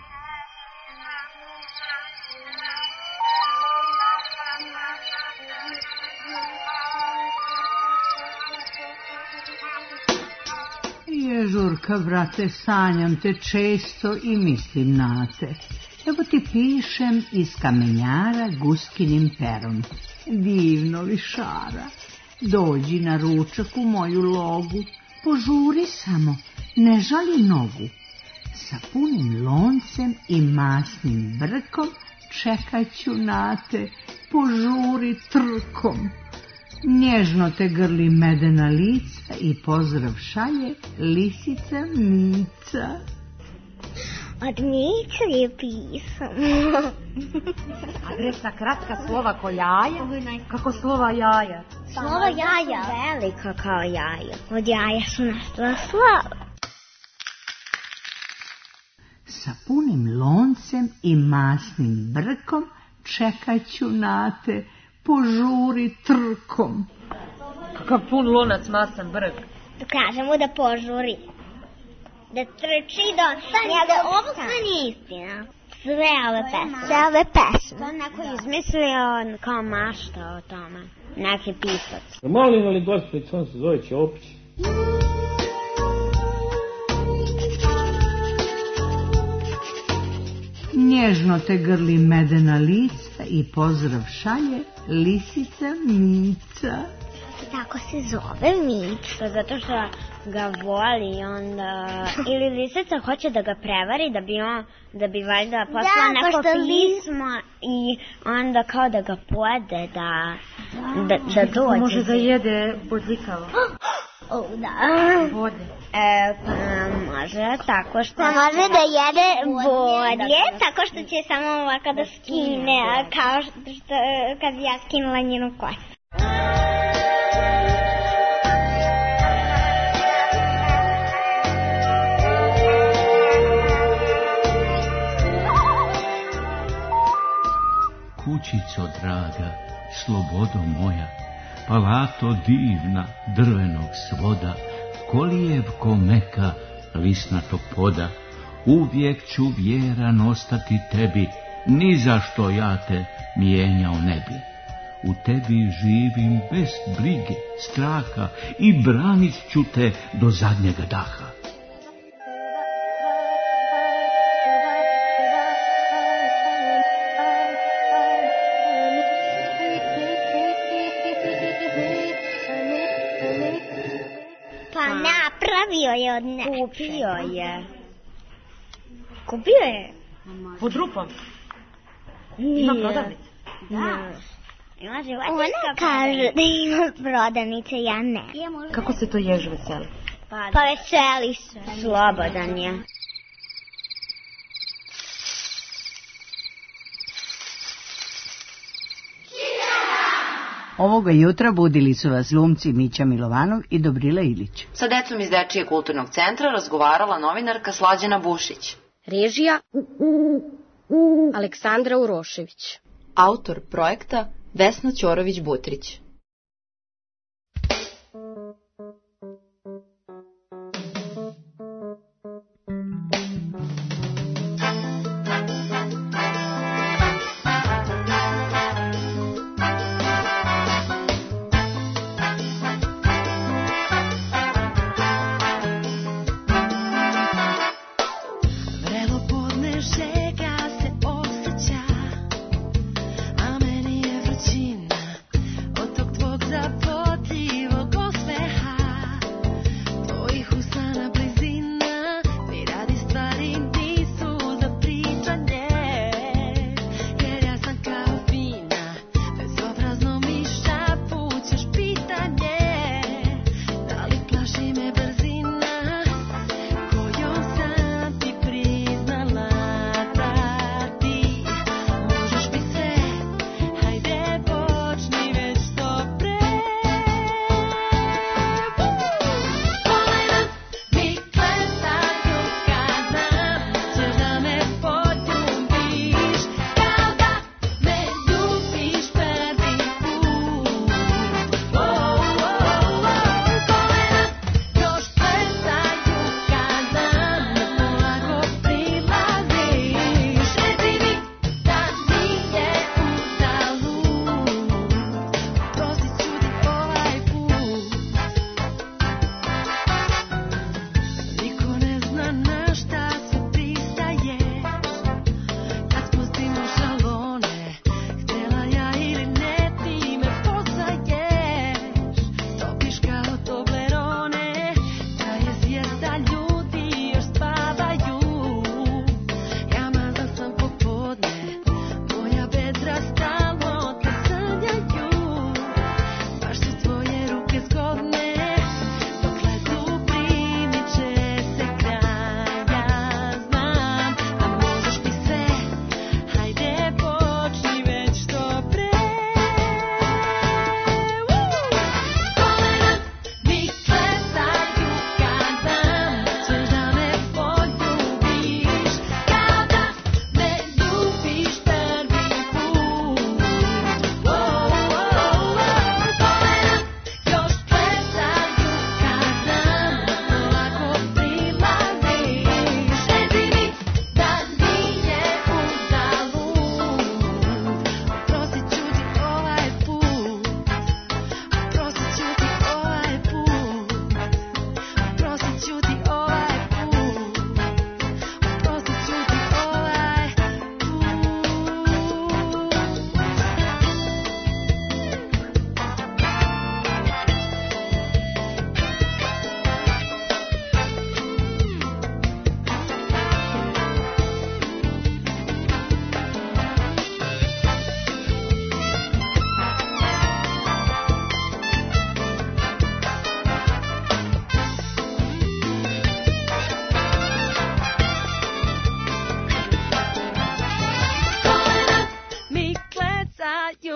S24: Ježurka, brate, sanjam te često i mislim na te. Evo ti pišem iz kamenjara guskinim perom. Divno li šara, dođi na ručak u moju logu, požuri samo, ne žali nogu. Sa punim loncem i masnim brkom čekat ću na te, požuri trkom. Nježno te grli medena lica i pozdrav šalje lisica Mica.
S25: Od Mica je pisam.
S26: Adresna kratka slova ko jaja, kako slova jaja.
S25: Slova jaja. Velika kao jaja. Od jaja su nastala slova.
S24: Sa punim loncem i masnim brkom čekat ću na te, požuri trkom.
S26: Kakav pun lonac, masan brk.
S25: Kaže mu da požuri. Da trči do njega. Ovo sve nije istina. Sve ove pesme. Sve ove pesme. To neko izmislio kao mašta o tome. Neki pisac.
S5: Molim li gospod, on se zove Ćopić.
S24: Nježno te grli medena lica i pozdrav šalje lisica Mica.
S25: Tako se zove Mica, zato što ga voli onda... Ili lisica hoće da ga prevari, da bi on, da bi valjda poslao da, neko pismo i onda kao da ga pojede, da, da, da dođe.
S26: Može da jede bodljikavo.
S25: O, da.
S26: Vode.
S25: E, pa može tako što... Pa može da jede bodlje, tako što će samo ovako da skine, kao što, što kad ja skinula njenu kosu.
S23: Kućico draga, slobodo moja, palato divna drvenog svoda, kolijevko meka lisnatog poda, uvijek ću vjeran ostati tebi, ni zašto ja te mijenjao ne bi. U tebi živim bez brige, straha i branit ću te do zadnjega daha.
S25: Kupio je od nečega. Kupio je. Kupio je.
S26: Pod rupom. Ima prodavnice.
S25: Da. Ima životinjska. Ona kaže da ima prodavnice, ja ne.
S26: Kako se to jež veseli?
S25: Pa veseli se. Slobodan je.
S24: Ovoga jutra budili su vas glumci Mića Milovanov i Dobrila Ilić.
S27: Sa decom iz Dečijeg kulturnog centra razgovarala novinarka Slađana Bušić.
S28: Režija Aleksandra Urošević.
S27: Autor projekta Vesna Ćorović-Butrić.
S6: Od tog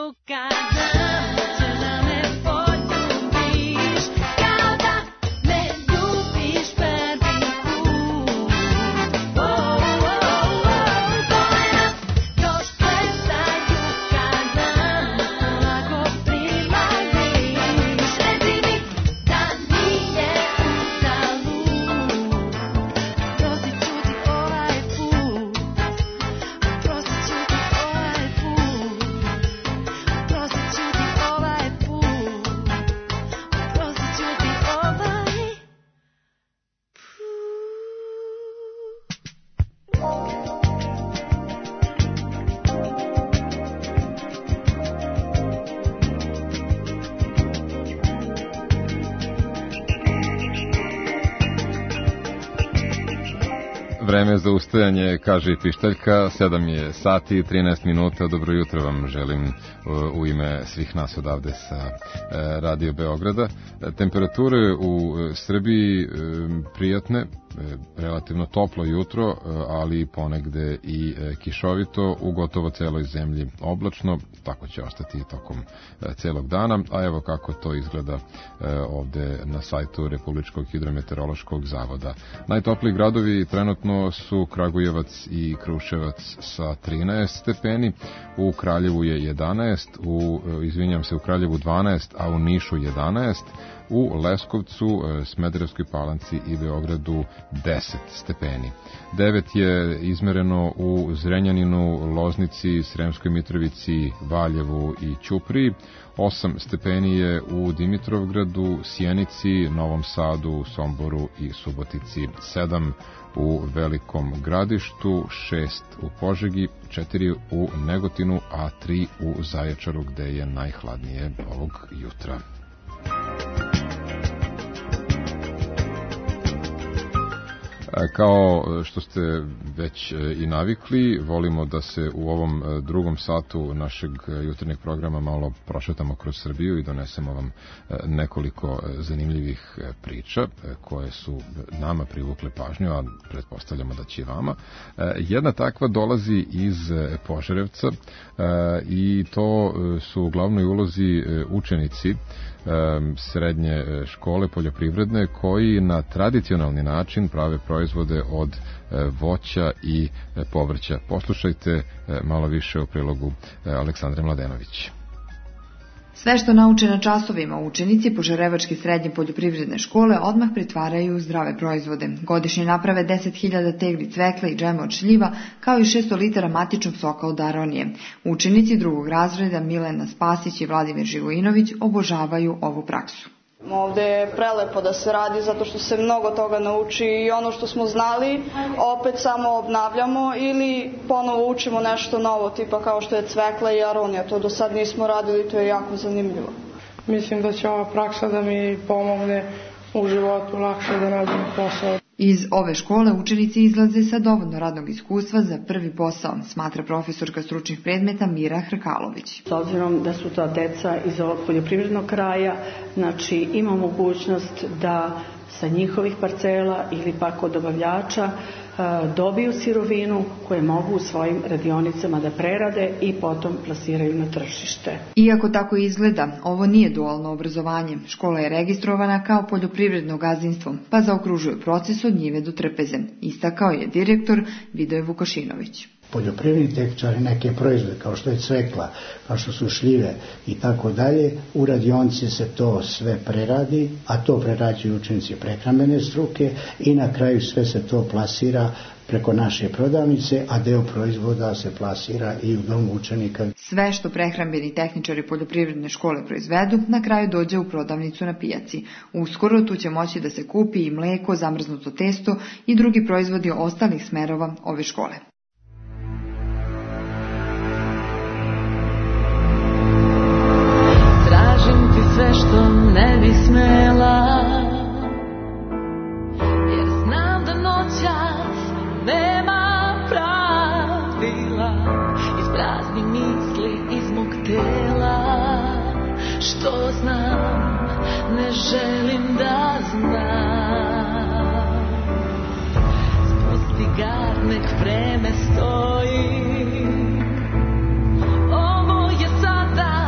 S3: Vreme za ustajanje, kaže i Pištaljka, sedam je sati i trinaest minuta. Dobro jutro vam želim u ime svih nas odavde sa Radio Beograda. Temperature u Srbiji prijatne, relativno toplo jutro, ali ponegde i kišovito, u gotovo celoj zemlji oblačno, tako će ostati i tokom celog dana, a evo kako to izgleda ovde na sajtu Republičkog hidrometeorološkog zavoda. Najtopliji gradovi trenutno su Kragujevac i Kruševac sa trinaest stepeni, u Kraljevu je jedanaest, u, izvinjam se, u Kraljevu dvanaest, a u Nišu jedanaest, u Leskovcu, Smederevskoj Palanci i Beogradu deset stepeni. devet je izmereno u Zrenjaninu, Loznici, Sremskoj Mitrovici, Valjevu i Ćupriji, osam stepeni je u Dimitrovgradu, Sjenici, Novom Sadu, Somboru i Subotici, sedam u Velikom Gradištu, šest u Požegi, četiri u Negotinu, a tri u Zaječaru gde je najhladnije ovog jutra. Kao što ste već i navikli, volimo da se u ovom drugom satu našeg jutarnjeg programa malo prošetamo kroz Srbiju i donesemo vam nekoliko zanimljivih priča koje su nama privukle pažnju, a pretpostavljamo da će i vama. Jedna takva dolazi iz Požarevca i to su u glavnoj ulozi učenici srednje škole poljoprivredne koji na tradicionalni način prave proizvode od voća i povrća. Poslušajte malo više o prilogu Aleksandre Mladenović.
S1: Sve što nauče na časovima učenici Požarevačke srednje poljoprivredne škole odmah pretvaraju u zdrave proizvode. Godišnje naprave deset hiljada tegli cvekla i džema od šljiva, kao i šesto litara matičnog soka od aronije. Učenici drugog razreda Milena Spasić i Vladimir Živojinović obožavaju ovu praksu.
S7: Ovde je prelepo da se radi zato što se mnogo toga nauči i ono što smo znali opet samo obnavljamo ili ponovo učimo nešto novo, tipa kao što je cvekla i aronija. To do sad nismo radili, to je jako zanimljivo.
S8: Mislim da će ova praksa da mi pomogne u životu lakše da nađem posao.
S1: Iz ove škole učenici izlaze sa dovoljno radnog iskustva za prvi posao, smatra profesorka stručnih predmeta Mira Hrkalović.
S9: S obzirom da su to deca iz ovog poljoprivrednog kraja, znači ima mogućnost da sa njihovih parcela ili pak od dobavljača dobiju sirovinu koje mogu u svojim radionicama da prerade i potom plasiraju na tržište.
S1: Iako tako izgleda, ovo nije dualno obrazovanje. Škola je registrovana kao poljoprivredno gazdinstvo, pa zaokružuje proces od njive do trpeze, istakao je direktor Vidoje Vukašinović.
S10: Poljoprivredni tehničari neke proizvode kao što je cvekla, kao što su šljive i tako dalje, u radionici se to sve preradi, a to prerađuju učenici prehrambene struke i na kraju sve se to plasira preko naše prodavnice, a deo proizvoda se plasira i u domu učenika.
S1: Sve što prehrambeni tehničari poljoprivredne škole proizvedu, na kraju dođe u prodavnicu na pijaci. Uskoro tu će moći da se kupi i mleko, zamrznuto testo i drugi proizvodi ostalih smerova ove škole.
S6: Sve što ne bi smela, jer znam da noćas nema pravila, isprazni misli iz mog tela. Što znam, ne želim da znam. Spusti gar, nek vreme stoji. Ovo je sada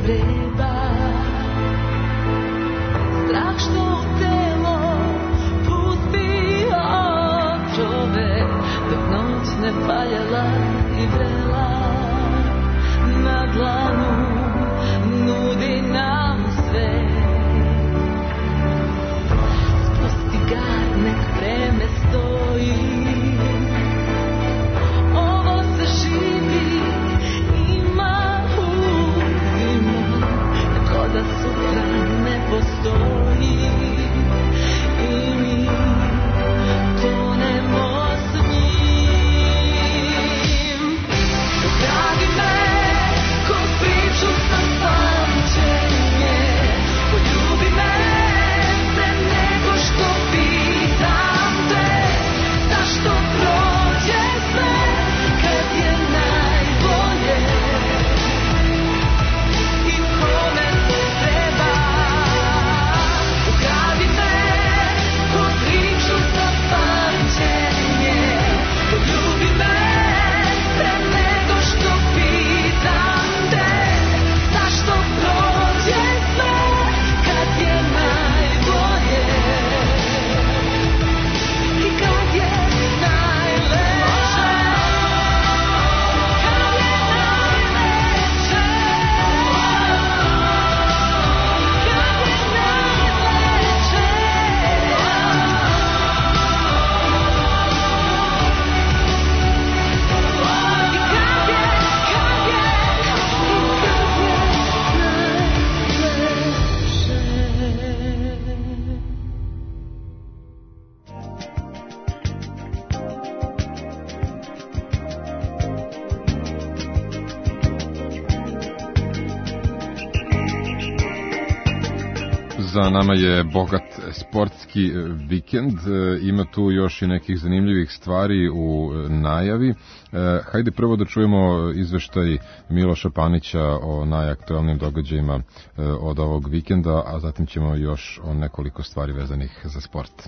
S6: vreba. Strah što telo pusti otrove, dok noć ne paljala i vrela. Na dlanu nudi nam sve. Spusti ga, nek vreme stoji. Ovo se živi, ima uzima, ko da sutra ne postoji. I mi tonemo s njim. Dragi me, kroz priču sa pamćenje, poljubi me pre nego što pitam te, zašto prođe sve kad je najbolje i kome se treba. Ukradi me kroz priču sa pamćenje, poljubi me pre nego što pitam te, zašto prođe sve kad je najbolje i kad je najlepše. Kad je najlepše. Kad je najlepše. I kad je, kad je, i kad je najlepše.
S3: Za nama je bogat sportski vikend, ima tu još i nekih zanimljivih stvari u najavi. Hajde prvo da čujemo izveštaj Miloša Panića o najaktuelnim događajima od ovog vikenda, a zatim ćemo još o nekoliko stvari vezanih za sport.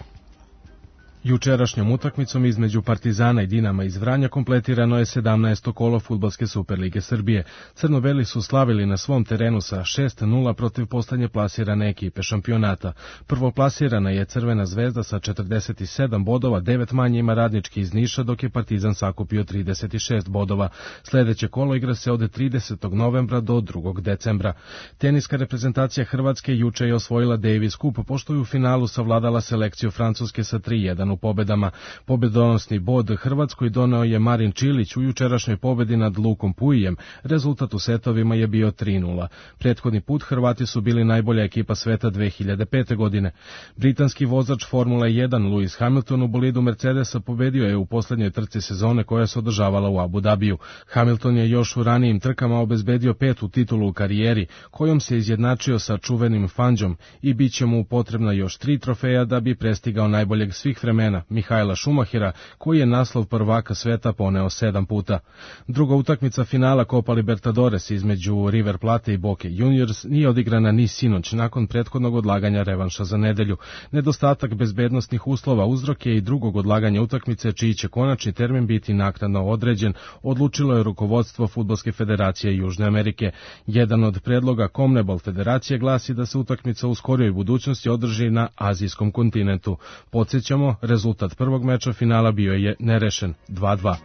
S2: Jučerašnjom utakmicom između Partizana i Dinama iz Vranja kompletirano je sedamnaesto kolo Fudbalske Superlige Srbije. Crno-beli su slavili na svom terenu sa šest nula protiv poslednje plasirane ekipe šampionata. Prvoplasirana je Crvena zvezda sa četrdeset sedam bodova, devet manje ima Radnički iz Niša, dok je Partizan sakupio trideset šest bodova. Sledeće kolo igra se od tridesetog novembra do drugog decembra. Teniska reprezentacija Hrvatske juče je osvojila Davis Cup, pošto je u finalu savladala selekciju Francuske sa tri jedan u pobedama. Pobedonosni bod Hrvatskoj doneo je Marin Čilić u jučerašnjoj pobedi nad Lukom Puijem. Rezultat u setovima je bio tri nula. Prethodni put Hrvati su bili najbolja ekipa sveta dve hiljade pete. godine. Britanski vozač Formule jedan Lewis Hamilton u bolidu Mercedesa pobedio je u poslednjoj trci sezone koja se održavala u Abu Dhabiju. Hamilton je još u ranijim trkama obezbedio petu titulu u karijeri, kojom se izjednačio sa čuvenim Fangijom i bit će mu potrebna još tri trofeja da bi prestigao najboljeg svih vremena Mihaela Šumahira, koji je naslov prvaka sveta poneo sedam puta. Druga utakmica finala Copa Libertadores između River Plate i Boca Juniors nije odigrana ni sinoć nakon prethodnog odlaganja revanša za nedelju. Nedostatak bezbednosnih uslova uzrok je i drugog odlaganja utakmice, čiji će konačni termin biti naknadno određen, odlučilo je rukovodstvo Fudbalske federacije Južne Amerike. Jedan od predloga CONMEBOL federacije glasi da se utakmica u skorijoj budućnosti održi na azijskom kontinentu. Podsjećamo, rezultat prvog meča finala bio je nerešen dva dva.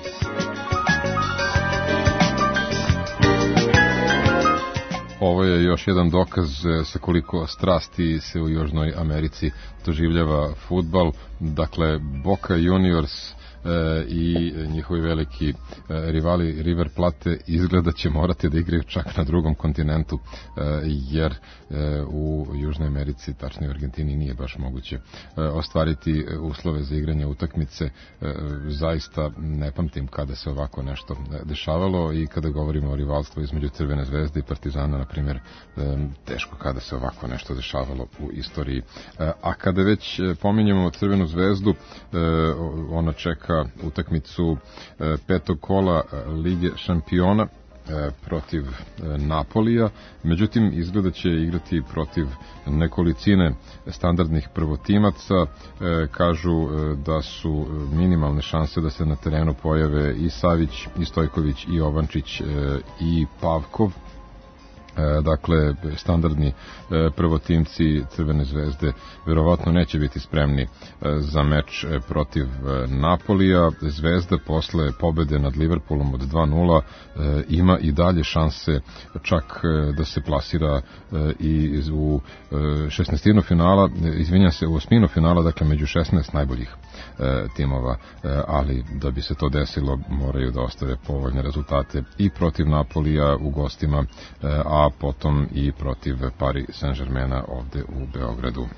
S3: Ovo je još jedan dokaz sa koliko strasti se u Južnoj Americi doživljava fudbal. Dakle, Boca Juniors i njihovi veliki rivali River Plate izgleda će morati da igraju čak na drugom kontinentu, jer u Južnoj Americi, tačnije u Argentini, nije baš moguće ostvariti uslove za igranje utakmice. Zaista ne pamtim kada se ovako nešto dešavalo, i kada govorimo o rivalstvu između Crvene zvezde i Partizana, na primjer, teško kada se ovako nešto dešavalo u istoriji. A kada već pominjemo Crvenu zvezdu, ona čeka utakmicu petog kola Lige šampiona protiv Napolija, međutim izgleda će igrati protiv nekolicine standardnih prvotimaca. Kažu da su minimalne šanse da se na terenu pojave i Savić, i Stojković, i Ovančić, i Pavkov. Dakle, standardni prvotimci Crvene zvezde verovatno neće biti spremni za meč protiv Napolija. Zvezda posle pobede nad Liverpoolom od dva nula ima i dalje šanse čak da se plasira i u šesnaestinu finala, izvinjam se, u osminu finala, dakle među šesnaest najboljih timova, ali da bi se to desilo moraju da ostave povoljne rezultate i protiv Napolija u gostima, a potom i protiv Paris Saint-Germaina ovde u Beogradu.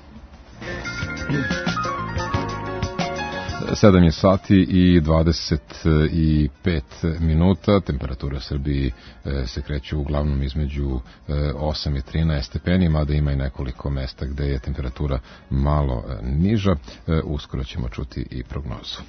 S3: sedam je sati i dvadeset pet minuta, temperatura u Srbiji se kreće uglavnom između osam i trinaest stepeni, mada ima i nekoliko mesta gde je temperatura malo niža. Uskoro ćemo čuti i prognozu.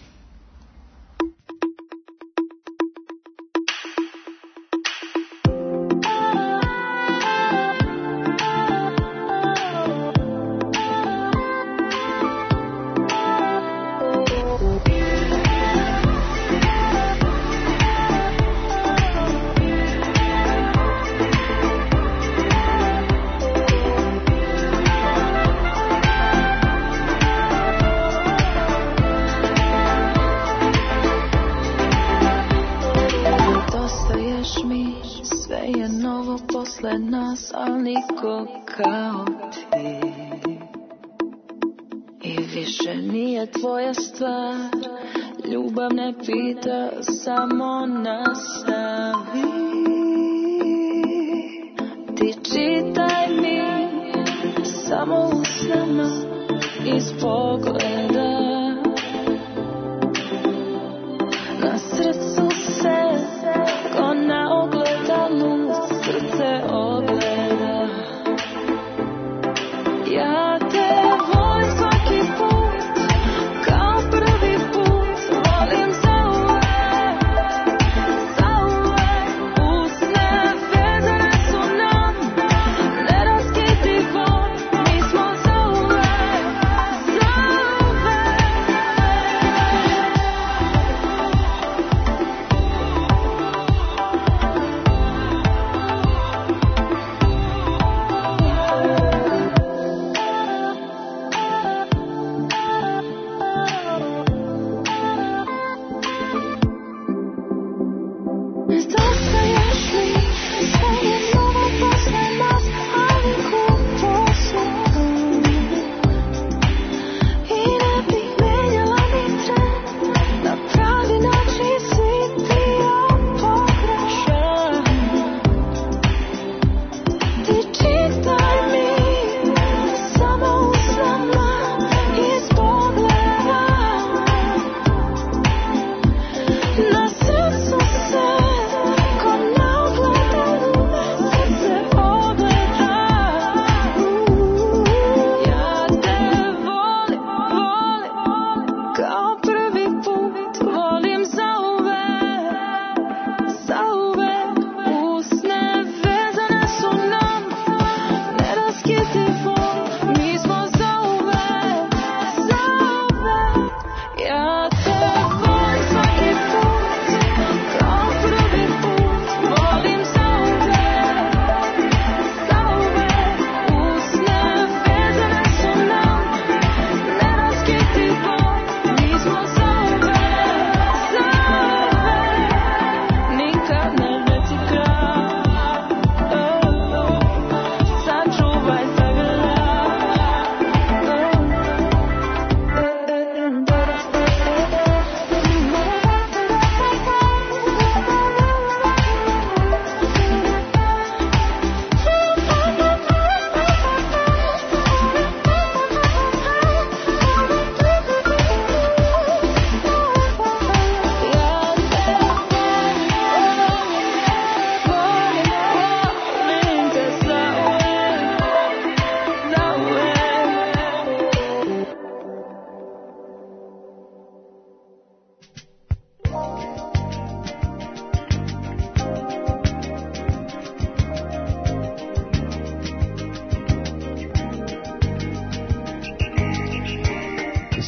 S11: Pita, samo nastavi. Ti čitaj mi samo u snama iz pogleda. Na srcu se ko na ogledalu srce ogleda. Ja te volim svaki put kao prvi put. Volim zauvek,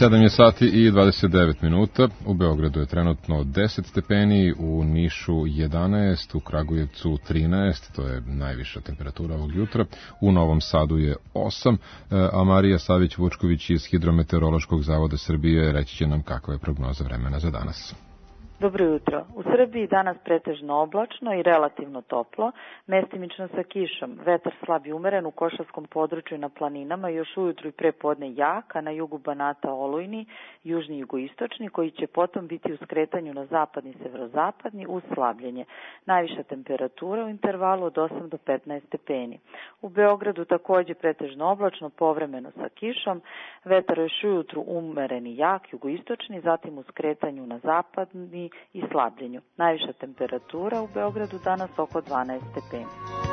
S3: sedam je sati i dvadeset devet minuta. U Beogradu je trenutno deset stepeni, u Nišu jedanaest, u Kragujevcu trinaest, to je najviša temperatura ovog jutra. U Novom Sadu je osam, a Marija Savić-Vučković iz Hidrometeorološkog zavoda Srbije reći će nam kakva je prognoza vremena za danas.
S20: Dobro jutro. U Srbiji danas pretežno oblačno i relativno toplo, mestimično sa kišom. Vetar slab i umeren u košarskom području na planinama, još ujutru i prepodne jak, a na jugu Banata olujni, južni i jugoistočni, koji će potom biti u skretanju na zapadni i severozapadni uz slabljenje. Najviša temperatura u intervalu od osam do petnaest stepeni. U Beogradu takođe pretežno oblačno, povremeno sa kišom, vetar još ujutru umeren i jak, jugoistočni, zatim u skretanju na zapadni i slabljenju. Najviša temperatura u Beogradu danas oko dvanaest stepeni.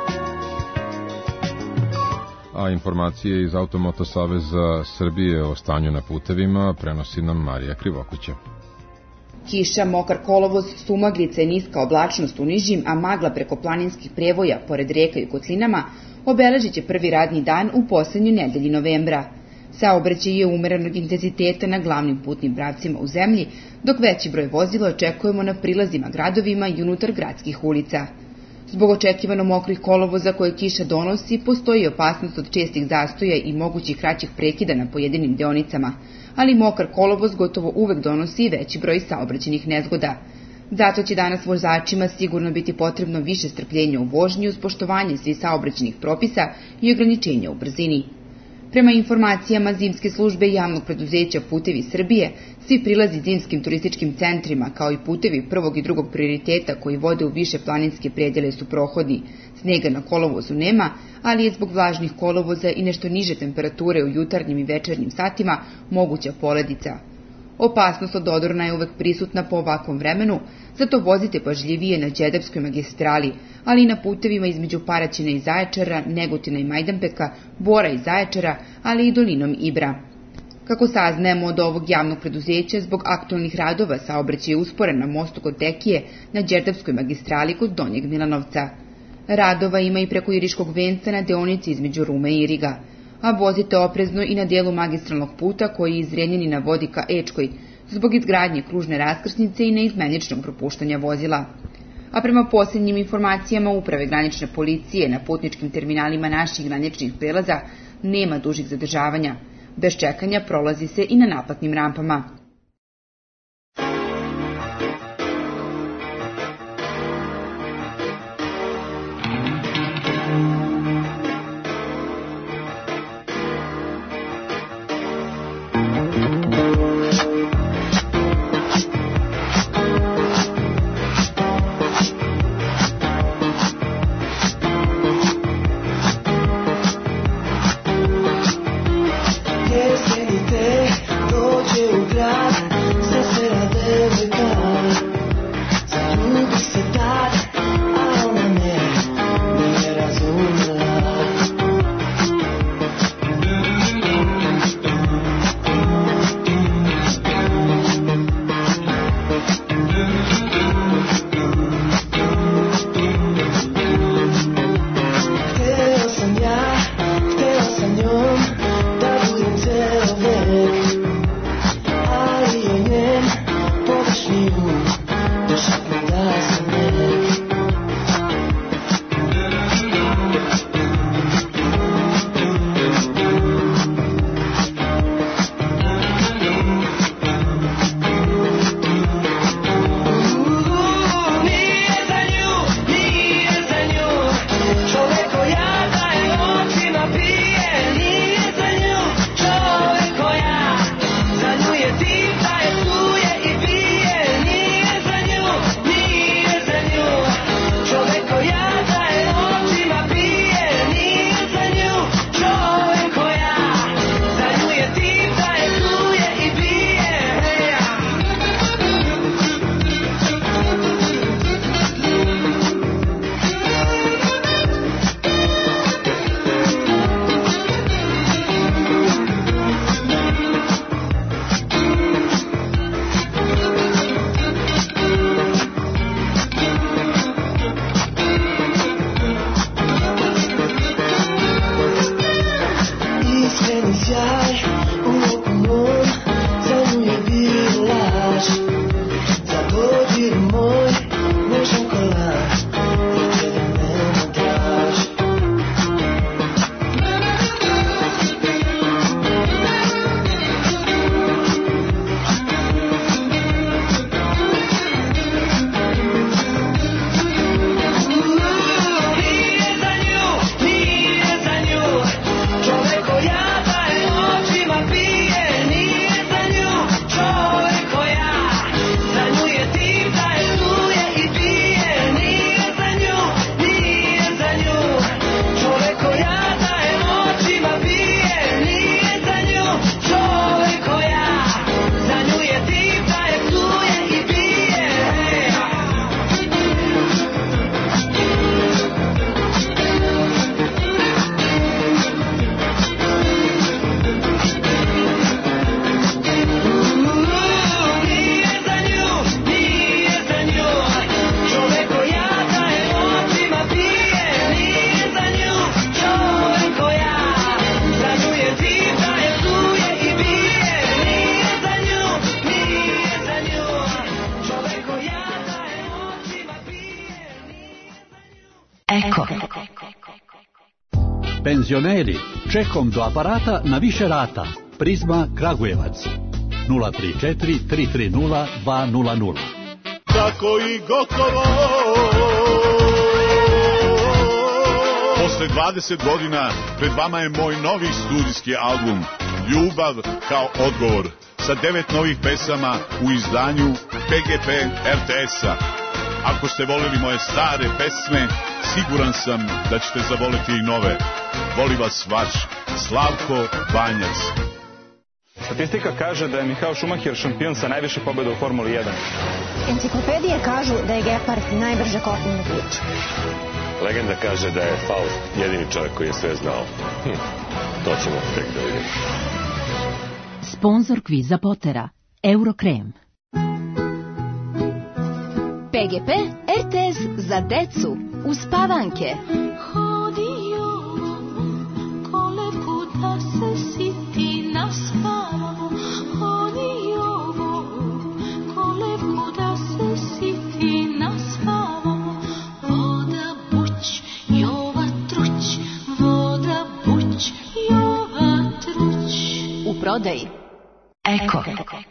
S3: A informacije iz Automoto Saveza Srbije o stanju na putevima prenosi nam Marija Krivokuća.
S12: Kiša, mokar kolovoz, sumaglica i niska oblačnost u nižim, a magla preko planinskih prevoja pored reka i kotlinama obeležit će prvi radni dan u poslednjoj nedelji novembra. Saobraćaj je umerenog intenziteta na glavnim putnim pravcima u zemlji, dok veći broj vozila očekujemo na prilazima gradovima i unutar gradskih ulica. Zbog očekivano mokrih kolovoza koje kiša donosi, postoji opasnost od čestih zastoja i mogućih kraćih prekida na pojedinim deonicama, ali mokar kolovoz gotovo uvek donosi i veći broj saobraćajnih nezgoda. Zato će danas vozačima sigurno biti potrebno više strpljenja u vožnji uz poštovanje svih saobraćajnih propisa i ograničenja u brzini. Prema informacijama zimske službe javnog preduzeća Putevi Srbije, svi prilazi zimskim turističkim centrima, kao i putevi prvog i drugog prioriteta koji vode u više planinske predjele su prohodni. Snega na kolovozu nema, ali je zbog vlažnih kolovoza i nešto niže temperature u jutarnjim i večernjim satima moguća poledica. Opasnost od odrona je uvek prisutna po ovakvom vremenu, zato vozite pažljivije na Đerdapskoj magistrali, ali i na putevima između Paraćina i Zaječara, Negotina i Majdanpeka, Bora i Zaječara, ali i dolinom Ibra. Kako saznajemo od ovog javnog preduzeća, zbog aktualnih radova saobraćaj je usporen na mostu kod Tekije na Đerdapskoj magistrali kod Donjeg Milanovca. Radova ima i preko Iriškog venca na deonici između Rume i Iriga, a vozite oprezno i na dijelu magistralnog puta koji je iz Zrenjanina vodi ka Ečkoj, zbog izgradnje kružne raskrsnice i neizmeničnog propuštanja vozila. A prema posljednjim informacijama Uprave granične policije na putničkim terminalima naših graničnih prelaza nema dužih zadržavanja. Bez čekanja prolazi se i na naplatnim rampama.
S21: Dođe u grad
S17: Eko.
S4: Penzioneri, čekom do aparata na više rata. Prizma Kragujevac. nula tri četiri tri tri nula dva nula nula.
S13: Tako i gotovo. Posle dvadeset godina pred vama je moj novi studijski album Ljubav kao odgovor sa devet novih pesama u izdanju P G P R T S-a. Ako ste voleli moje stare pesme, siguran sam da ćete zavoleti i nove. Voli vas vaš Slavko Banjac.
S14: Statistika kaže da je Michael Schumacher šampion sa najviše pobjeda u Formuli jedan.
S15: Enciklopedije kažu da je Gepard najbrže kopneno biće.
S16: Legenda kaže da je Faust jedini čovjek koji je sve znao. Hm, to ćemo tek da vidimo.
S17: Sponzor kviza Potera, Eurokrem.
S18: P G P R T S za decu, uspavanke.
S11: Hodio kolevku da se siti naspavamo. Hodio kolevku da se siti naspavamo. Voda buć, Jova truć, voda buć, Jova truć.
S18: U prodaji
S17: Eko.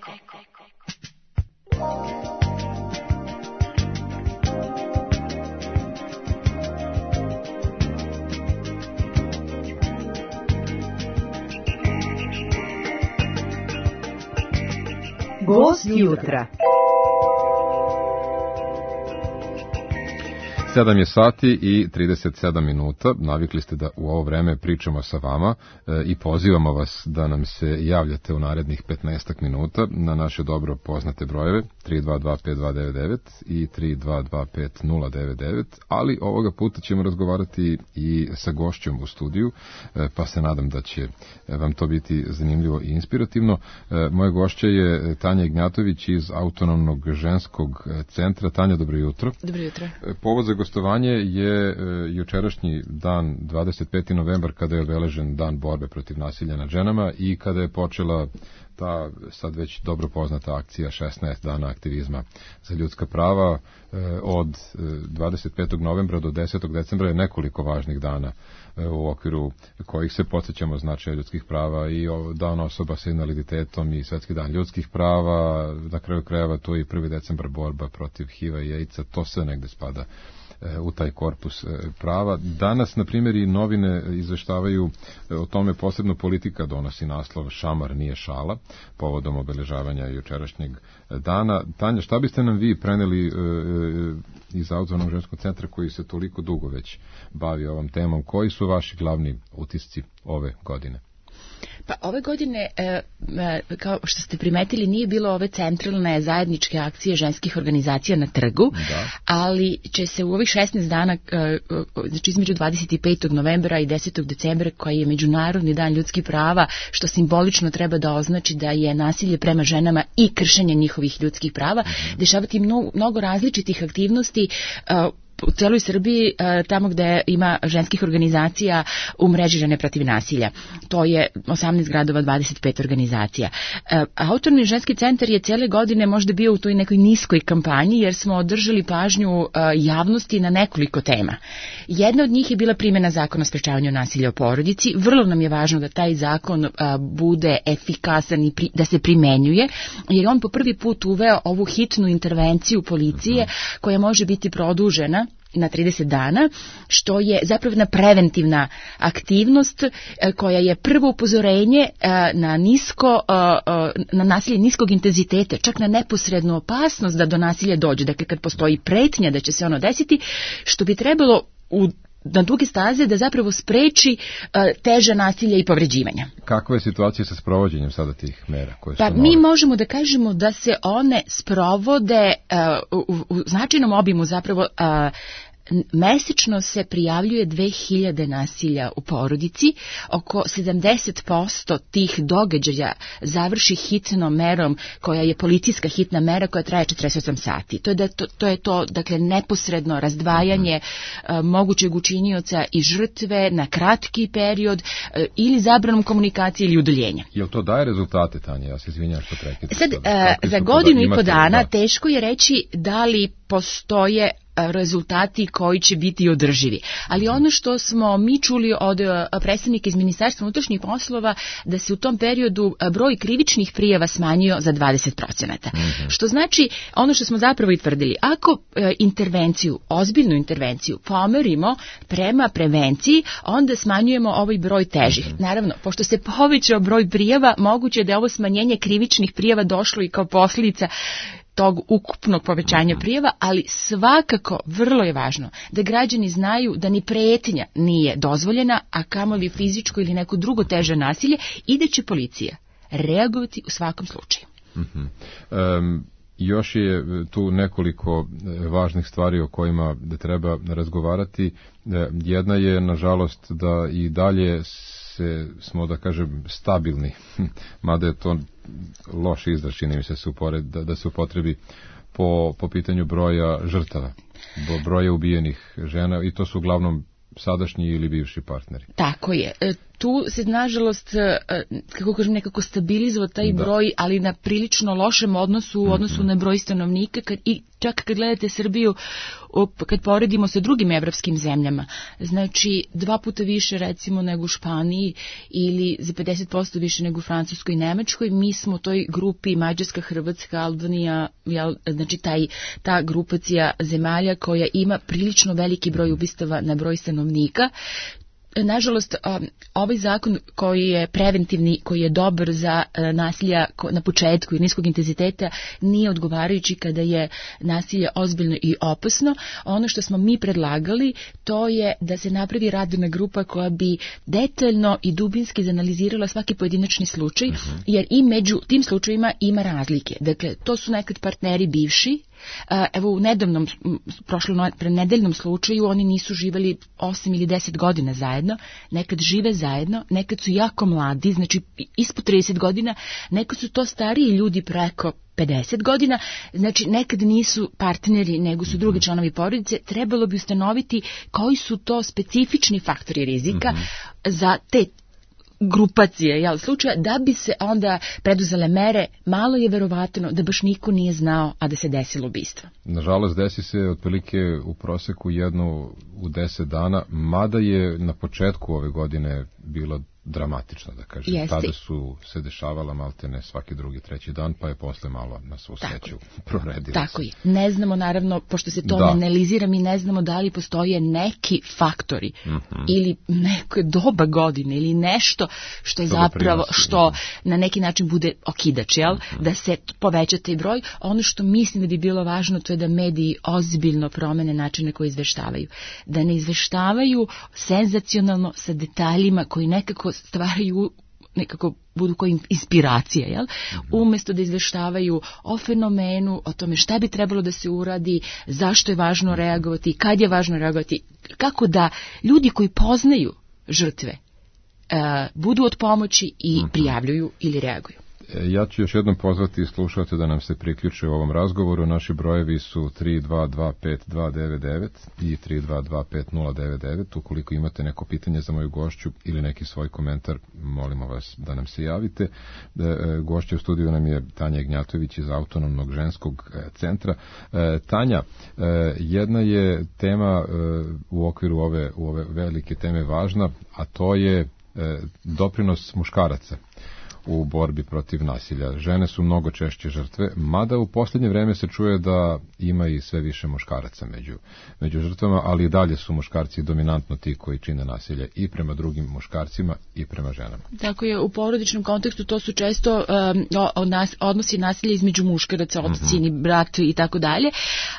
S19: Gost jutra.
S3: sedam je sati i trideset sedam minuta. Navikli ste da u ovo vreme pričamo sa vama e, i pozivamo vas da nam se javljate u narednih petnaest minuta na naše dobro poznate brojeve tri dva dva pet dva devet devet i tri dva dva pet nula devet devet, ali ovoga puta ćemo razgovarati i sa gošćom u studiju, e, pa se nadam da će vam to biti zanimljivo i inspirativno. E, moja gošća je Tanja Ignjatović iz Autonomnog ženskog centra. Tanja, dobro jutro.
S22: Dobro jutro.
S3: E, povod za gostovanje je e, jučerašnji dan, dvadeset peti novembar, kada je obeležen dan borbe protiv nasilja nad ženama i kada je počela ta sad već dobro poznata akcija šesnaest dana aktivizma za ljudska prava. E, od dvadeset petog novembra do desetog decembra je nekoliko važnih dana e, u okviru kojih se podsjećamo značaja ljudskih prava i dan osoba sa invaliditetom i Svetski dan ljudskih prava. Na kraju krajeva to je i prvi decembar borba protiv H I V-a i AIDS-a, to sve negde spada u taj korpus prava. Danas, na primjer, i novine izveštavaju o tome, posebno Politika donosi naslov Šamar nije šala, povodom obeležavanja jučerašnjeg dana. Tanja, šta biste nam vi preneli e, iz Autonomnog ženskog centra koji se toliko dugo već bavi ovom temom? Koji su vaši glavni utisci ove godine?
S22: Pa ove godine, e, kao što ste primetili, nije bilo ove centralne zajedničke akcije ženskih organizacija na trgu, da. Ali će se u ovih šesnaest dana, e, znači između dvadeset petog novembra i desetog decembra, koji je Međunarodni dan ljudskih prava, što simbolično treba da označi da je nasilje prema ženama i kršenje njihovih ljudskih prava, mm-hmm. dešavati mnogo, mnogo različitih aktivnosti e, u celoj Srbiji, tamo gde ima ženskih organizacija u mreži Žene protiv nasilja. To je osamnaest gradova, dvadeset pet organizacija. Autonomni ženski centar je cijele godine možda bio u toj nekoj niskoj kampanji, jer smo održali pažnju javnosti na nekoliko tema. Jedna od njih je bila primjena zakona o sprečavanju nasilja u porodici. Vrlo nam je važno da taj zakon bude efikasan i da se primenjuje, jer on po prvi put uveo ovu hitnu intervenciju policije koja može biti produžena na trideset dana, što je zapravo jedna preventivna aktivnost koja je prvo upozorenje na nisko, na nasilje niskog intenziteta, čak na neposrednu opasnost da do nasilja dođe, dakle kad postoji pretnja da će se ono desiti, što bi trebalo u na duge staze da zapravo spreči uh, teža nasilja i povređivanja.
S3: Kakva je situacija sa sprovođenjem sada tih mera? Koje
S22: pa
S3: su
S22: mi možemo da kažemo da se one sprovode uh, u, u značajnom obimu zapravo uh, mesečno se prijavljuje dve hiljade nasilja u porodici, oko sedamdeset posto tih događaja završi hitnom merom koja je policijska hitna mera koja traje četrdeset osam sati. To je, da, to, to, je to, dakle, neposredno razdvajanje uh, mogućeg učinioca i žrtve na kratki period uh, ili zabranom komunikacije ili udaljenja.
S3: Jel to daje rezultate, Tanja? Ja se izvinjam što prekidam.
S22: Sad, uh, za godinu i po dana da. Teško je reći da li postoje rezultati koji će biti održivi. Ali ono što smo mi čuli od predstavnika iz Ministarstva unutrašnjih poslova, da se u tom periodu broj krivičnih prijava smanjio za dvadeset procenata. Mm-hmm. Što znači, ono što smo zapravo i tvrdili, ako e, intervenciju, ozbiljnu intervenciju pomerimo prema prevenciji, onda smanjujemo ovaj broj težih. Mm-hmm. Naravno, pošto se povećao broj prijava, moguće da je ovo smanjenje krivičnih prijava došlo i kao posljedica tog ukupnog povećanja prijava, ali svakako vrlo je važno da građani znaju da ni pretnja nije dozvoljena, a kamoli fizičko ili neko drugo teže nasilje, i da će policija reagovati u svakom slučaju.
S3: Mm-hmm. Um, još je tu nekoliko važnih stvari o kojima da treba razgovarati. Jedna je, nažalost, da i dalje se, smo, da kažem, stabilni, mada je to loš izraz, čini mi se, se upored, da, da se upotrebi po, po pitanju broja žrtava, broja ubijenih žena, i to su uglavnom sadašnji ili bivši partneri.
S22: Tako je. Tu se, nažalost, kako kažem, nekako stabilizovao taj da. broj, ali na prilično lošem odnosu u odnosu mm-hmm. na broj stanovnika, kad, i čak kad gledate Srbiju, kad poredimo sa drugim evropskim zemljama, znači dva puta više recimo nego u Španiji ili za pedeset posto više nego u Francuskoj i Nemačkoj, mi smo u toj grupi Mađarska, Hrvatska, Albanija, jel, znači taj, ta grupacija zemalja koja ima prilično veliki broj ubistava na broj stanovnika. Nažalost, ovaj zakon koji je preventivni, koji je dobar za nasilja na početku i niskog intenziteta, nije odgovarajući kada je nasilje ozbiljno i opasno. Ono što smo mi predlagali, to je da se napravi radna grupa koja bi detaljno i dubinski izanalizirala svaki pojedinačni slučaj, jer i među tim slučajima ima razlike. Dakle, to su nekad partneri bivši. Evo, u nedavnom, prošlo nedeljnom slučaju, oni nisu živeli osam ili deset godina zajedno, nekad žive zajedno, nekad su jako mladi, znači ispod trideset godina, nekad su to stariji ljudi preko pedeset godina, znači nekad nisu partneri, nego su drugi članovi porodice. Trebalo bi ustanoviti koji su to specifični faktori rizika mm-hmm. za te grupacije, jel, slučaja, da bi se onda preduzele mere. Malo je verovatno da baš niko nije znao, a da se desilo ubistvo.
S3: Nažalost, desi se otprilike u proseku jedno u deset dana, mada je na početku ove godine bilo dramatično, da kažem.
S22: Jeste.
S3: Tada su se dešavala maltene svaki drugi, treći dan, pa je posle malo na svu sreću proredilo.
S22: Tako je. Ne znamo, naravno, pošto se to
S3: da.
S22: analizira, mi ne znamo da li postoje neki faktori mm-hmm. ili neke doba godine ili nešto što je što zapravo, što na neki način bude okidač, jel? Mm-hmm. Da se poveća taj broj. Ono što mislim da bi bilo važno, to je da mediji ozbiljno promene načine koji izveštavaju. Da ne izveštavaju senzacionalno sa detaljima koji nekako stvaraju, nekako budu koji inspiracija, jel? Umjesto da izveštavaju o fenomenu, o tome šta bi trebalo da se uradi, zašto je važno reagovati, kad je važno reagovati, kako da ljudi koji poznaju žrtve uh, budu od pomoći i prijavljuju ili reaguju.
S3: Ja ću još jednom pozvati slušate da nam se priključe u ovom razgovoru. Naši brojevi su tri dva dva pet dva devet devet i tri dva dva pet nula devet devet. Ukoliko imate neko pitanje za moju gošću ili neki svoj komentar, molimo vas da nam se javite. Gošća u studiju nam je Tanja Ignjatović iz Autonomnog ženskog centra. Tanja, jedna je tema u okviru ove, u ove velike teme važna, a to je doprinos muškaraca u borbi protiv nasilja. Žene su mnogo češće žrtve, mada u posljednje vreme se čuje da ima i sve više muškaraca među, među žrtvama, ali i dalje su muškarci dominantno ti koji čine nasilje i prema drugim muškarcima i prema ženama.
S22: Tako je, u porodičnom kontekstu to su često um, o, nas, odnosi nasilja između muškaraca, otac, sin, brat i tako dalje.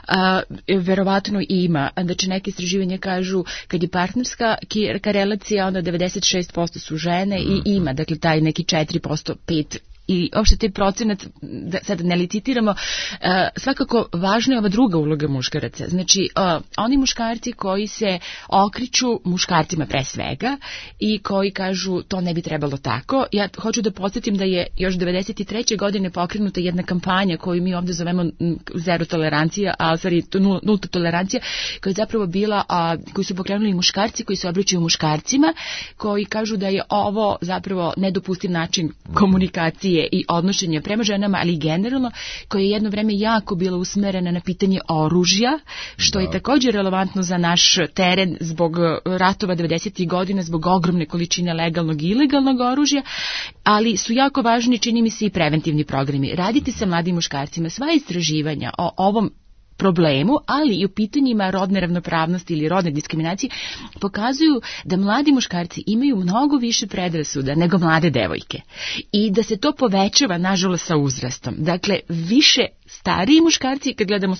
S22: Verovatno ima, znači neke istraživanja kažu kad je partnerska relacija, onda devedeset šest posto su žene mm-hmm. i ima, dakle taj neki četiri posto, pet i uopšte taj procenat, da sad ne licitiramo, uh, svakako važna je ova druga uloga muškaraca. Znači, uh, oni muškarci koji se okriču muškarcima pre svega i koji kažu to ne bi trebalo tako. Ja hoću da podsjetim da je još devedeset treće godine pokrenuta jedna kampanja koju mi ovdje zovemo zero tolerancija, a stvari nulta tolerancija, koja je zapravo bila, uh, koju su pokrenuli muškarci koji se obraćaju muškarcima, koji kažu da je ovo zapravo nedopustiv način komunikacije nasilje i odnošenje prema ženama, ali i generalno, koja je jedno vreme jako bila usmerena na pitanje oružja, što da. je također relevantno za naš teren zbog ratova devedesetih godina, zbog ogromne količine legalnog i ilegalnog oružja, ali su jako važni, čini mi se, i preventivni programi. Raditi sa mladim muškarcima, sva istraživanja o ovom problemu, ali i u pitanjima rodne ravnopravnosti ili rodne diskriminacije, pokazuju da mladi muškarci imaju mnogo više predrasuda nego mlade devojke. I da se to povećava, nažalost, sa uzrastom. Dakle, više stariji muškarci, kad gledamo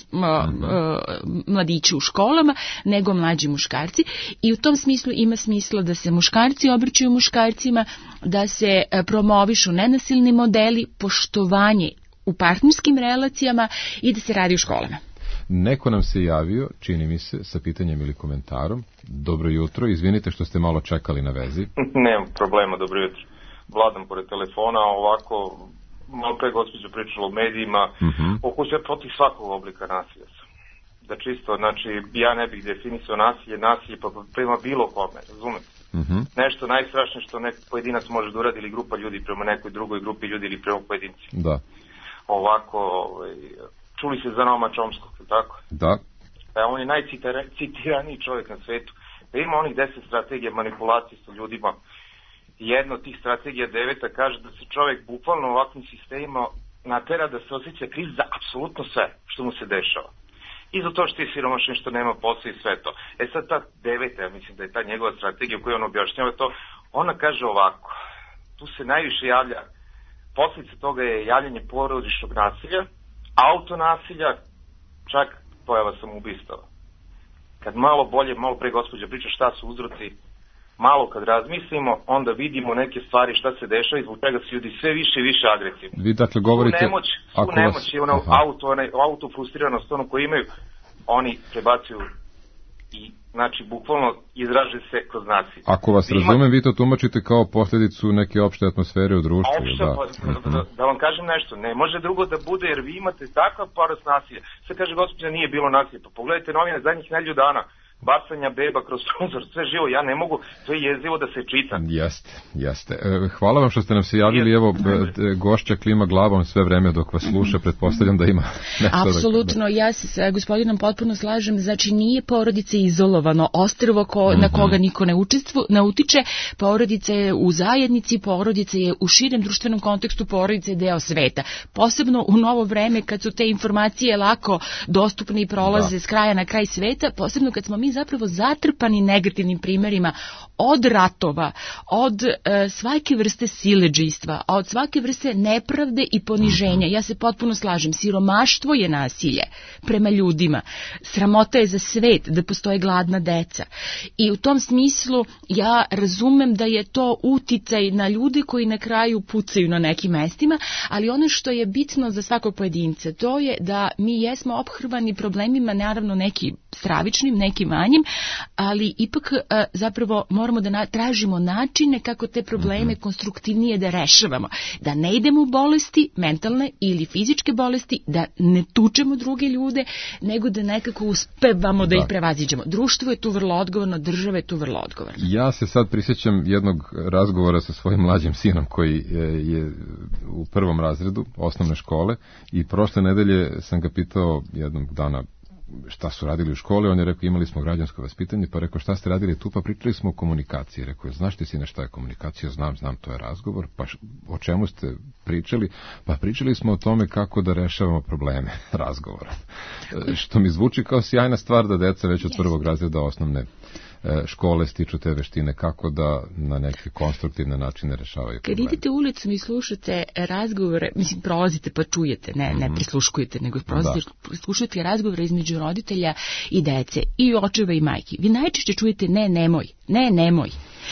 S22: mladiće u školama, nego mlađi muškarci. I u tom smislu ima smisla da se muškarci obraćaju muškarcima, da se promovišu nenasilni modeli, poštovanje u partnerskim relacijama i da se radi u školama.
S3: Neko nam se javio, čini mi se, sa pitanjem ili komentarom. Dobro jutro, izvinite što ste malo čekali na vezi.
S5: Nemam problema, dobro jutro. Vladam pored telefona, ovako, malo pre gospođa pričala o medijima, uh-huh. okuća protiv svakog oblika nasilja. Da čisto, znači, ja ne bih definisao nasilje, nasilje pa prema bilo kome, razumete? Uh-huh. Nešto najstrašnije što neki pojedinac može da uradi ili grupa ljudi prema nekoj drugoj grupi ljudi ili prema pojedinci.
S3: Da.
S5: Ovako, ovaj, čuli se za Noama Chomskog, tako?
S3: Da.
S5: E, on je najcitiraniji čovjek na svetu. Da ima onih deset strategija manipulacije sa ljudima. Jedna od tih strategija, deveta, kaže da se čovjek bukvalno u ovakvim sistemima natera da se osjeća kriv za apsolutno sve što mu se dešava. I za to što je siromašan, što nema posla i sve to. E sad ta deveta, ja mislim da je ta njegova strategija u kojoj on objašnjava to, ona kaže ovako, tu se najviše javlja, posljedica toga je javljanje porodičnog nasilja, autonasilja, čak pojava samoubistava. Kad malo bolje, malo pre gospođa priča šta su uzroci, malo kad razmislimo, onda vidimo neke stvari šta se dešava i zbog čega su ljudi sve više i više agresivni.
S3: Vi dakle govorite...
S5: Svu nemoć, svu nemoć vas... je ono auto, onaj, autofrustriranost, ono koju imaju, oni prebacuju i, znači, bukvalno izraže se kroz nasilje.
S3: Ako vas vi razumem, ima... vi to tumačite kao posljedicu neke opšte atmosfere u društvu.
S5: Opšta, da. Da, da, da vam kažem nešto, ne može drugo da bude, jer vi imate takav porast nasilja. Sve kaže gospođa, nije bilo nasilja, pa pogledajte novine zadnjih nedelju dana, bacanja beba kroz prozor, sve živo, ja ne mogu, to je jezivo da se čita.
S3: Jeste, jeste. Hvala vam što ste nam se javili, evo, gošća klima glavom sve vreme dok vas sluša, pretpostavljam da ima nešto.
S22: Apsolutno, da... ja se sa gospodinom potpuno slažem, znači nije porodice izolovano ostrvo ko, mm-hmm. na koga niko ne, učestvu, ne utiče, porodica je u zajednici, porodica je u širem društvenom kontekstu, porodica je deo sveta. Posebno u novo vreme kad su te informacije lako dostupne i prolaze da. s kraja na kraj sveta, posebno kad smo mi zapravo zatrpani negativnim primjerima od ratova, od e, svake vrste siledžijstva, od svake vrste nepravde i poniženja. Ja se potpuno slažem, siromaštvo je nasilje prema ljudima. Sramota je za svet da postoje gladna deca. I u tom smislu ja razumem da je to uticaj na ljude koji na kraju pucaju na nekim mestima, ali ono što je bitno za svakog pojedinca, to je da mi jesmo ophrvani problemima, naravno neki stravičnim, neki manjim, ali ipak a, zapravo moramo da na, tražimo načine kako te probleme mm-hmm. konstruktivnije da rešavamo. Da ne idemo u bolesti, mentalne ili fizičke bolesti, da ne tučemo druge ljude, nego da nekako uspevamo da, da ih prevaziđemo. Društvo je tu vrlo odgovorno, država je tu vrlo odgovorna.
S3: Ja se sad prisjećam jednog razgovora sa svojim mlađim sinom koji je, je u prvom razredu osnovne škole i prošle nedelje sam ga pitao jednog dana šta su radili u školi, on je rekao imali smo građansko vaspitanje, pa rekao šta ste radili tu, pa pričali smo o komunikaciji. Rekao, znaš ti sine šta je komunikacija? Znam, znam, to je razgovor. Pa š, o čemu ste pričali? Pa pričali smo o tome kako da rešavamo probleme razgovora. Što mi zvuči kao sjajna stvar da deca već od prvog razreda osnovne škole stiču te veštine, kako da na neke konstruktivne načine rešavaju probleme.
S22: Kad idete ulicom i slušate razgovore, mislim, prolazite pa čujete, ne, ne prisluškujete, nego prolazite, da. slušate razgovore između roditelja i dece, i očeva i majki. Vi najčešće čujete ne, nemoj, ne, nemoj.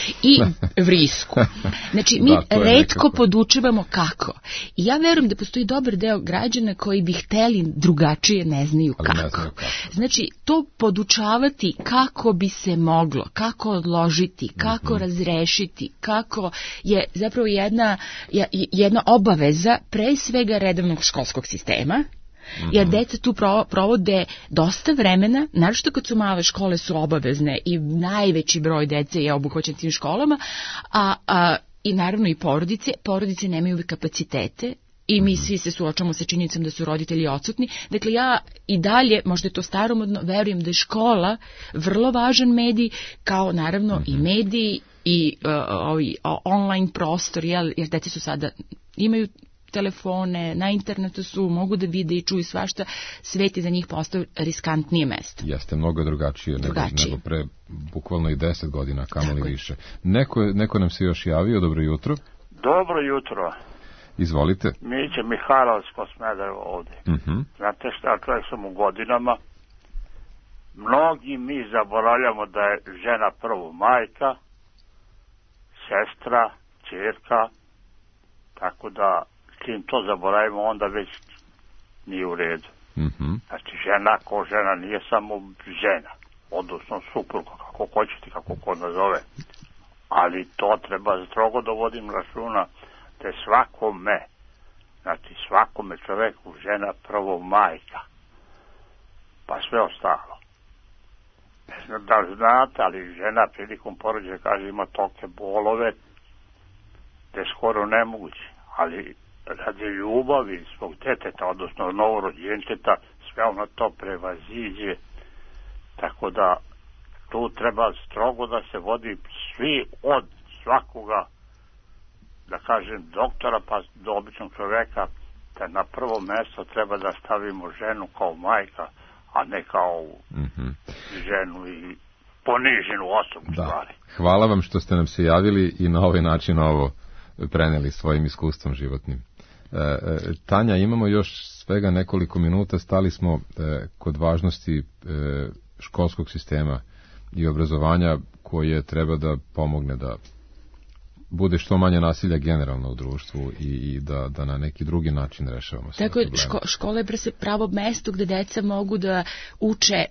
S22: I vrisku. Znači, mi da, retko nekako podučavamo kako. I ja verujem da postoji dobar deo građana koji bi hteli drugačije, ne znaju kako. Ne znaju kako. Znači, to podučavati kako bi se moglo, kako odložiti, kako mm-hmm. razrešiti, kako je zapravo jedna, jedna obaveza pre svega redovnog školskog sistema, jer deca tu provode dosta vremena, naročito kad su male škole su obavezne i najveći broj dece je obuhvaćen tim školama, a, a i naravno i porodice, porodice nemaju uvijek kapacitete, i mi svi se suočamo sa činjenicom da su roditelji odsutni. Dakle, ja i dalje, možda je to staromodno, verujem da je škola vrlo važan medij, kao naravno mm-hmm. i medij i uh, ovaj, online prostor, jel, jer deci su sada, imaju telefone, na internetu su, mogu da vide i čuju svašta, svet je za njih postao riskantnije mesto.
S3: Jeste, mnogo drugačije,
S22: drugačije.
S3: Nego, nego pre bukvalno i deset godina, kamoli više. Neko, neko nam se još javio, dobro jutro.
S7: Dobro jutro.
S3: Izvolite.
S7: Miće Mihajlovac po Smederevu ovdje.
S3: Uh-huh.
S7: Znate šta, čovjek sam u godinama. Mnogi mi zaboravljamo da je žena prvo majka, sestra, ćerka, tako da čim to zaboravimo, onda već nije u redu.
S3: Uh-huh.
S7: Znači, žena ko žena nije samo žena, odnosno supruga, kako hoćete, kako ko nazove. Ali to treba strogo dovodim računa, te svakome, znači svakome čoveku žena prvo majka, pa sve ostalo. Ne znam da li znate, ali žena prilikom porođaja kaže ima tolike bolove, da je skoro nemoguće, ali radi ljubavi svog deteta, odnosno novorođenčeta, sve ono to prevaziđe, tako da tu treba strogo da se vodi svi od svakoga, da kažem, doktora pa do običnog čoveka, da na prvo mjesto treba da stavimo ženu kao majka, a ne kao
S3: mm-hmm.
S7: ženu i poniženu osobu
S3: da.
S7: Stvari.
S3: Hvala vam što ste nam se javili i na ovaj način ovo preneli svojim iskustvom životnim. E, e, Tanja, imamo još svega nekoliko minuta, stali smo e, kod važnosti e, školskog sistema i obrazovanja koje treba da pomogne da bude što manje nasilja generalno u društvu i, i da, da na neki drugi način rešavamo sve probleme.
S22: Tako, ško, škola je pravo mesto gde deca mogu da uče,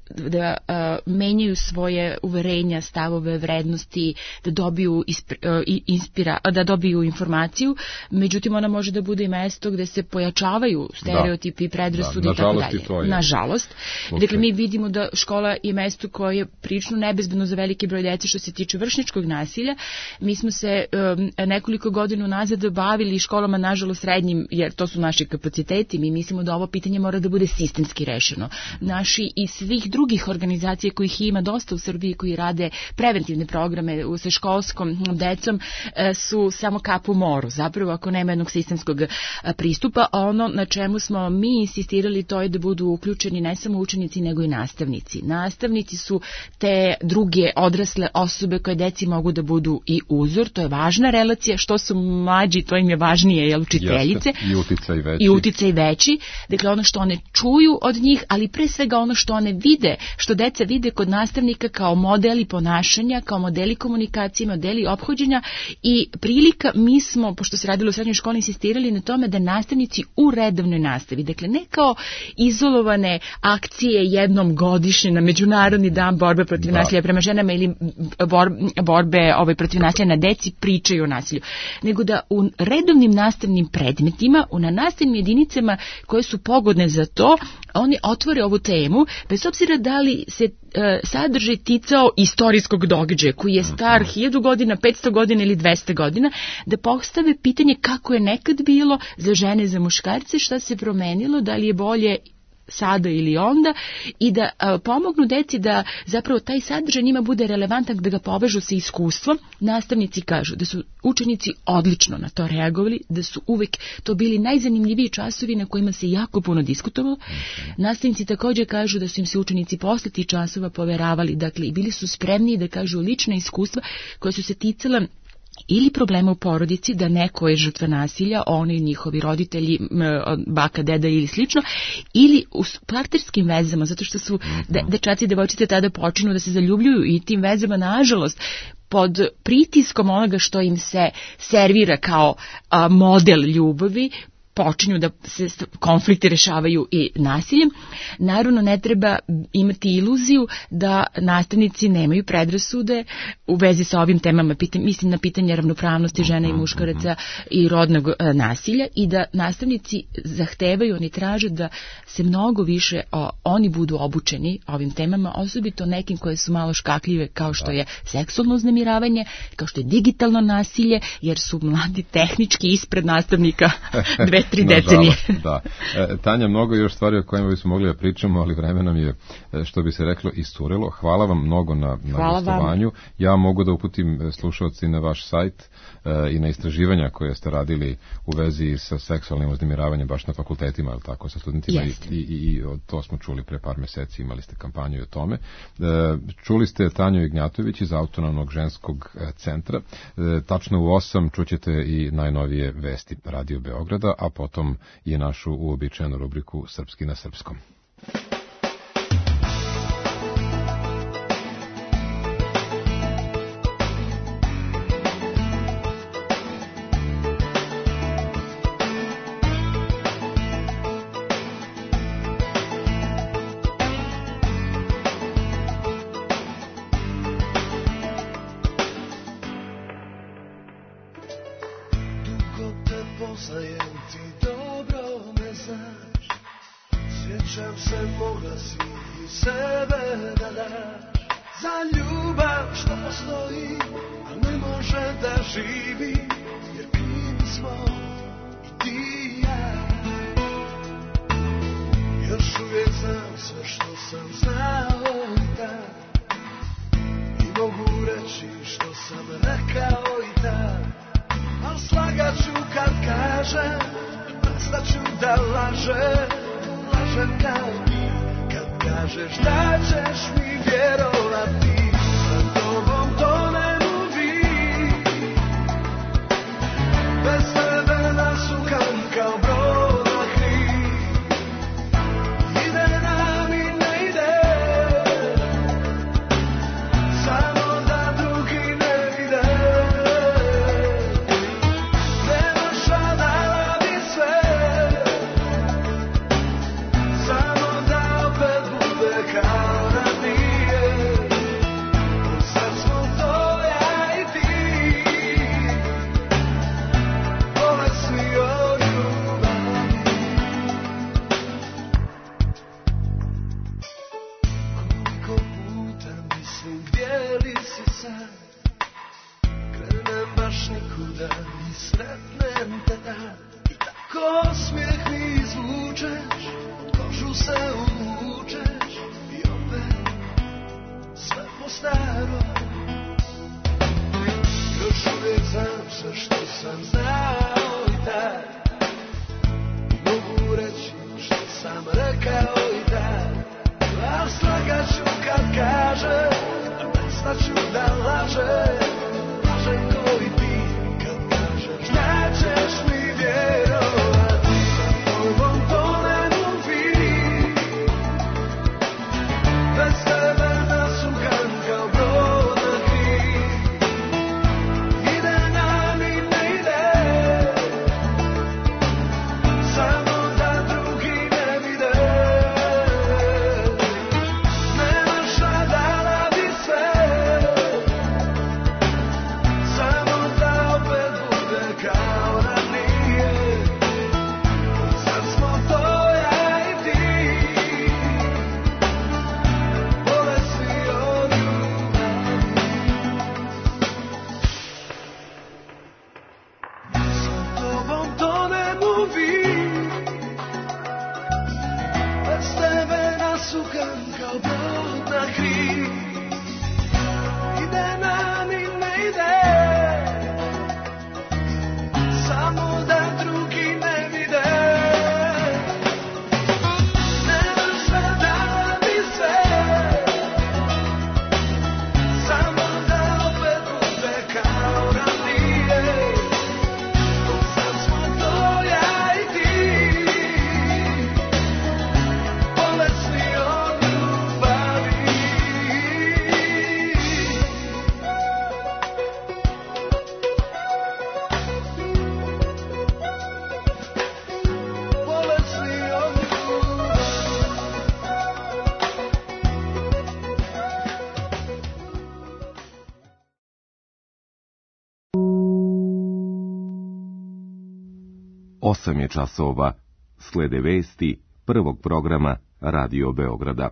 S22: da menjaju svoje uverenja, stavove, vrednosti, da dobiju, inspira, da dobiju informaciju, međutim ona može da bude i mesto gde se pojačavaju stereotipi, da, predrasudi da, i tako dalje. Nažalost. Okay. Dakle, mi vidimo da škola je mesto koje je prilično nebezbedno za veliki broj dece što se tiče vršnjačkog nasilja. Mi smo se um, nekoliko godina nazad bavili školama, nažalost srednjim, jer to su naši kapaciteti. Mi mislimo da ovo pitanje mora da bude sistemski rešeno. Naši i svih drugih organizacija kojih ima dosta u Srbiji koji rade preventivne programe sa školskom decom su samo kap u moru. Zapravo ako nema jednog sistemskog pristupa, ono na čemu smo mi insistirali to je da budu uključeni ne samo učenici nego i nastavnici. Nastavnici su te druge odrasle osobe koje deci mogu da budu i uzor. To je važna relacija, što su mlađi, to im je važnije, jel, učiteljice.
S3: Jeste. I uticaj veći.
S22: I uticaj veći. Dakle, ono što one čuju od njih, ali pre svega ono što one vide, što deca vide kod nastavnika kao modeli ponašanja, kao modeli komunikacije, modeli ophođenja i prilika, mi smo, pošto se radilo u srednjoj školi, insistirali na tome da nastavnici u redovnoj nastavi, dakle, ne kao izolovane akcije jednom godišnje na Međunarodni dan borbe protiv da. nasilja prema ženama ili bor, borbe ovaj, protiv nasilja na deci pričaju o nasilju, nego da u redovnim nastavnim predmetima, u na nastavnim jedinicama koje su pogodne za to, oni otvore ovu temu, bez obzira da li se e, sadržaj ticao istorijskog događaja koji je star hiljadu godina, petsto godina ili dvesta godina, da postave pitanje kako je nekad bilo za žene, za muškarce, šta se promenilo, da li je bolje sada ili onda i da a, pomognu deci da zapravo taj sadržaj njima bude relevantan, da ga povežu sa iskustvom. Nastavnici kažu da su učenici odlično na to reagovali, da su uvek to bili najzanimljiviji časovi na kojima se jako puno diskutovalo. Okay. Nastavnici također kažu da su im se učenici posle tih časova poveravali, dakle i bili su spremni da kažu lična iskustva koja su se ticala ili problema u porodici, da neko je žrtva nasilja, oni njihovi roditelji, baka, deda ili slično, ili u partnerskim vezama, zato što su de, dečaci i devojčice tada počinu da se zaljubljuju i tim vezama, nažalost, pod pritiskom onoga što im se servira kao a, model ljubavi, počinju da se konflikti rešavaju i nasiljem. Naravno, ne treba imati iluziju da nastavnici nemaju predrasude u vezi sa ovim temama, mislim na pitanje ravnopravnosti žena i muškaraca i rodnog nasilja, i da nastavnici zahtevaju, oni traže da se mnogo više o, oni budu obučeni ovim temama, osobito nekim koje su malo škakljive, kao što je seksualno uznemiravanje, kao što je digitalno nasilje, jer su mladi tehnički ispred nastavnika dve, tri decenije.
S3: Da. E, Tanja, mnogo još stvari o kojima bismo mogli da pričamo, ali vreme nam je, što bi se reklo, iscurelo. Hvala vam mnogo na, na gostovanju. Ja mogu da uputim slušalci na vaš sajt e, i na istraživanja koje ste radili u vezi sa seksualnim uznemiravanjem baš na fakultetima, ali tako, sa studentima, i, i, i to smo čuli pre par meseci, imali ste kampanju o tome. E, čuli ste Tanju Ignjatović iz Autonomnog ženskog centra. E, tačno u osam čućete i najnovije vesti Radio Beograda, a potom i našu uobičajenu rubriku Srpski na srpskom.
S21: Ide nam i ne ide.
S8: osam je časova. Slede vesti prvog programa Radio Beograda.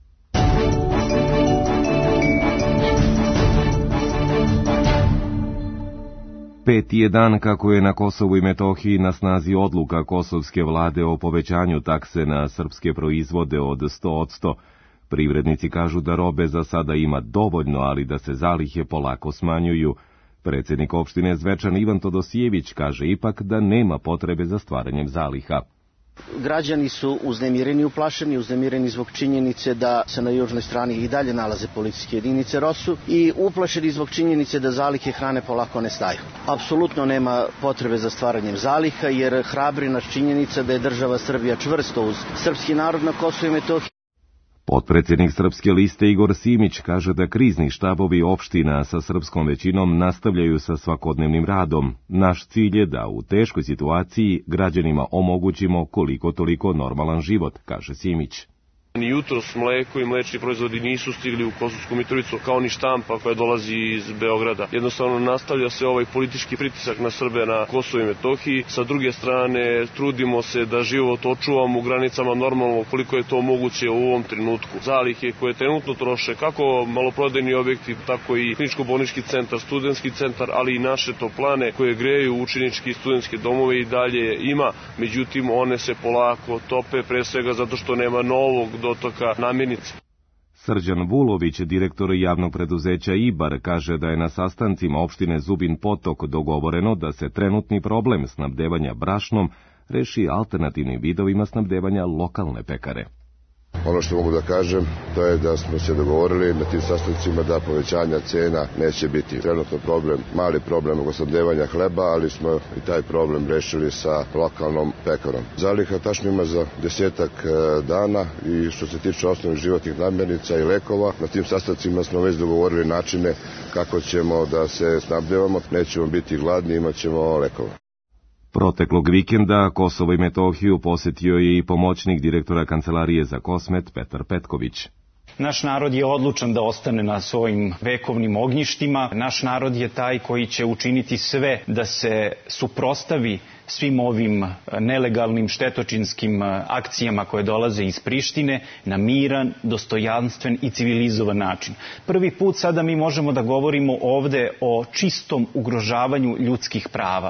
S8: Peti je dan kako je na Kosovu i Metohiji na snazi odluka kosovske vlade o povećanju takse na srpske proizvode od sto posto. Privrednici kažu da robe za sada ima dovoljno, ali da se zalihe polako smanjuju. Predsjednik opštine Zvečan Ivan Todosijević kaže ipak da nema potrebe za stvaranjem zaliha.
S19: Građani su uznemireni i uplašeni, uznemireni zbog činjenice da se na južnoj strani i dalje nalaze policijske jedinice ROSU i uplašeni zbog činjenice da zalihe hrane polako nestaju. Apsolutno nema potrebe za stvaranjem zaliha jer hrabri nas činjenica da je država Srbija čvrsto uz srpski narod na Kosovu i Metohiji.
S8: Potpredsjednik Srpske liste Igor Simić kaže da krizni štabovi opština sa srpskom većinom nastavljaju sa svakodnevnim radom. Naš cilj je da u teškoj situaciji građanima omogućimo koliko toliko normalan život, kaže Simić.
S23: Ni jutros mleko i mlečni proizvodi nisu stigli u Kosovsku Mitrovicu, kao ni štampa koja dolazi iz Beograda. Jednostavno nastavlja se ovaj politički pritisak na Srbe na Kosovu i Metohiji. Sa druge strane, trudimo se da život očuvamo u granicama normalno koliko je to moguće u ovom trenutku. Zalihe koje trenutno troše kako maloprodajni objekti, tako i kliničko-bolnički centar, studentski centar, ali i naše toplane koje greju učenički i studentske domove i dalje ima. Međutim, one se polako tope, pre svega zato što nema novog dotoka namirnice.
S8: Srđan Vulović, direktor javnog preduzeća Ibar, kaže da je na sastancima opštine Zubin Potok dogovoreno da se trenutni problem snabdevanja brašnom reši alternativnim vidovima snabdevanja lokalne pekare.
S24: Ono što mogu da kažem, to je da smo se dogovorili na tim sastancima da povećanja cena neće biti. Trenutno problem, mali problem oko snabdevanja hleba, ali smo i taj problem rešili sa lokalnom pekarom. Zaliha tačno ima za desetak dana i što se tiče osnovnih životnih namirnica i lekova, na tim sastancima smo već dogovorili načine kako ćemo da se snabdevamo. Nećemo biti gladni, imat ćemo lekova.
S8: Proteklog vikenda Kosovo i Metohiju posjetio je i pomoćnik direktora Kancelarije za Kosmet Petar Petković.
S25: Naš narod je odlučan da ostane na svojim vekovnim ognjištima. Naš narod je taj koji će učiniti sve da se suprostavi svim ovim nelegalnim štetočinskim akcijama koje dolaze iz Prištine na miran, dostojanstven i civilizovan način. Prvi put sada mi možemo da govorimo ovde o čistom ugrožavanju ljudskih prava.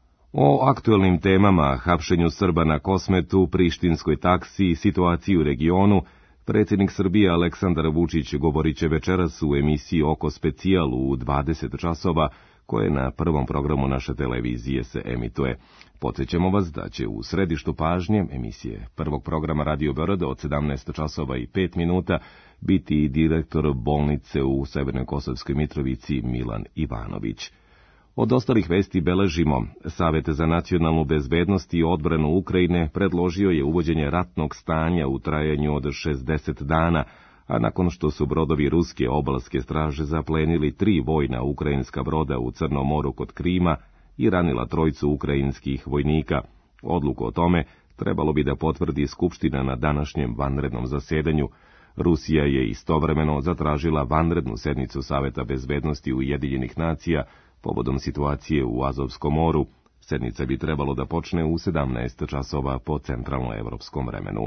S8: O aktuelnim temama, hapšenju Srba na Kosmetu, prištinskoj taksi, situaciji u regionu, predsjednik Srbije Aleksandar Vučić govorit će večeras u emisiji Oko specijal u dvadeset časova, koje na prvom programu naše televizije se emituje. Podsjećamo vas da će u središtu pažnje emisije prvog programa Radio Beograda od sedamnaest časova i pet minuta biti i direktor bolnice u Severnoj Kosovskoj Mitrovici Milan Ivanović. Od ostalih vesti beležimo, Savet za nacionalnu bezbednost i odbranu Ukrajine predložio je uvođenje ratnog stanja u trajanju od šezdeset dana, a nakon što su brodovi ruske obalske straže zaplenili tri vojna ukrajinska broda u Crnom moru kod Krima i ranila trojicu ukrajinskih vojnika. Odluku o tome trebalo bi da potvrdi Skupština na današnjem vanrednom zasedanju. Rusija je istovremeno zatražila vanrednu sednicu Saveta bezbednosti Ujedinjenih nacija povodom situacije u Azovskom moru. Sednica bi trebalo da počne u sedamnaest časova po centralnoevropskom vremenu.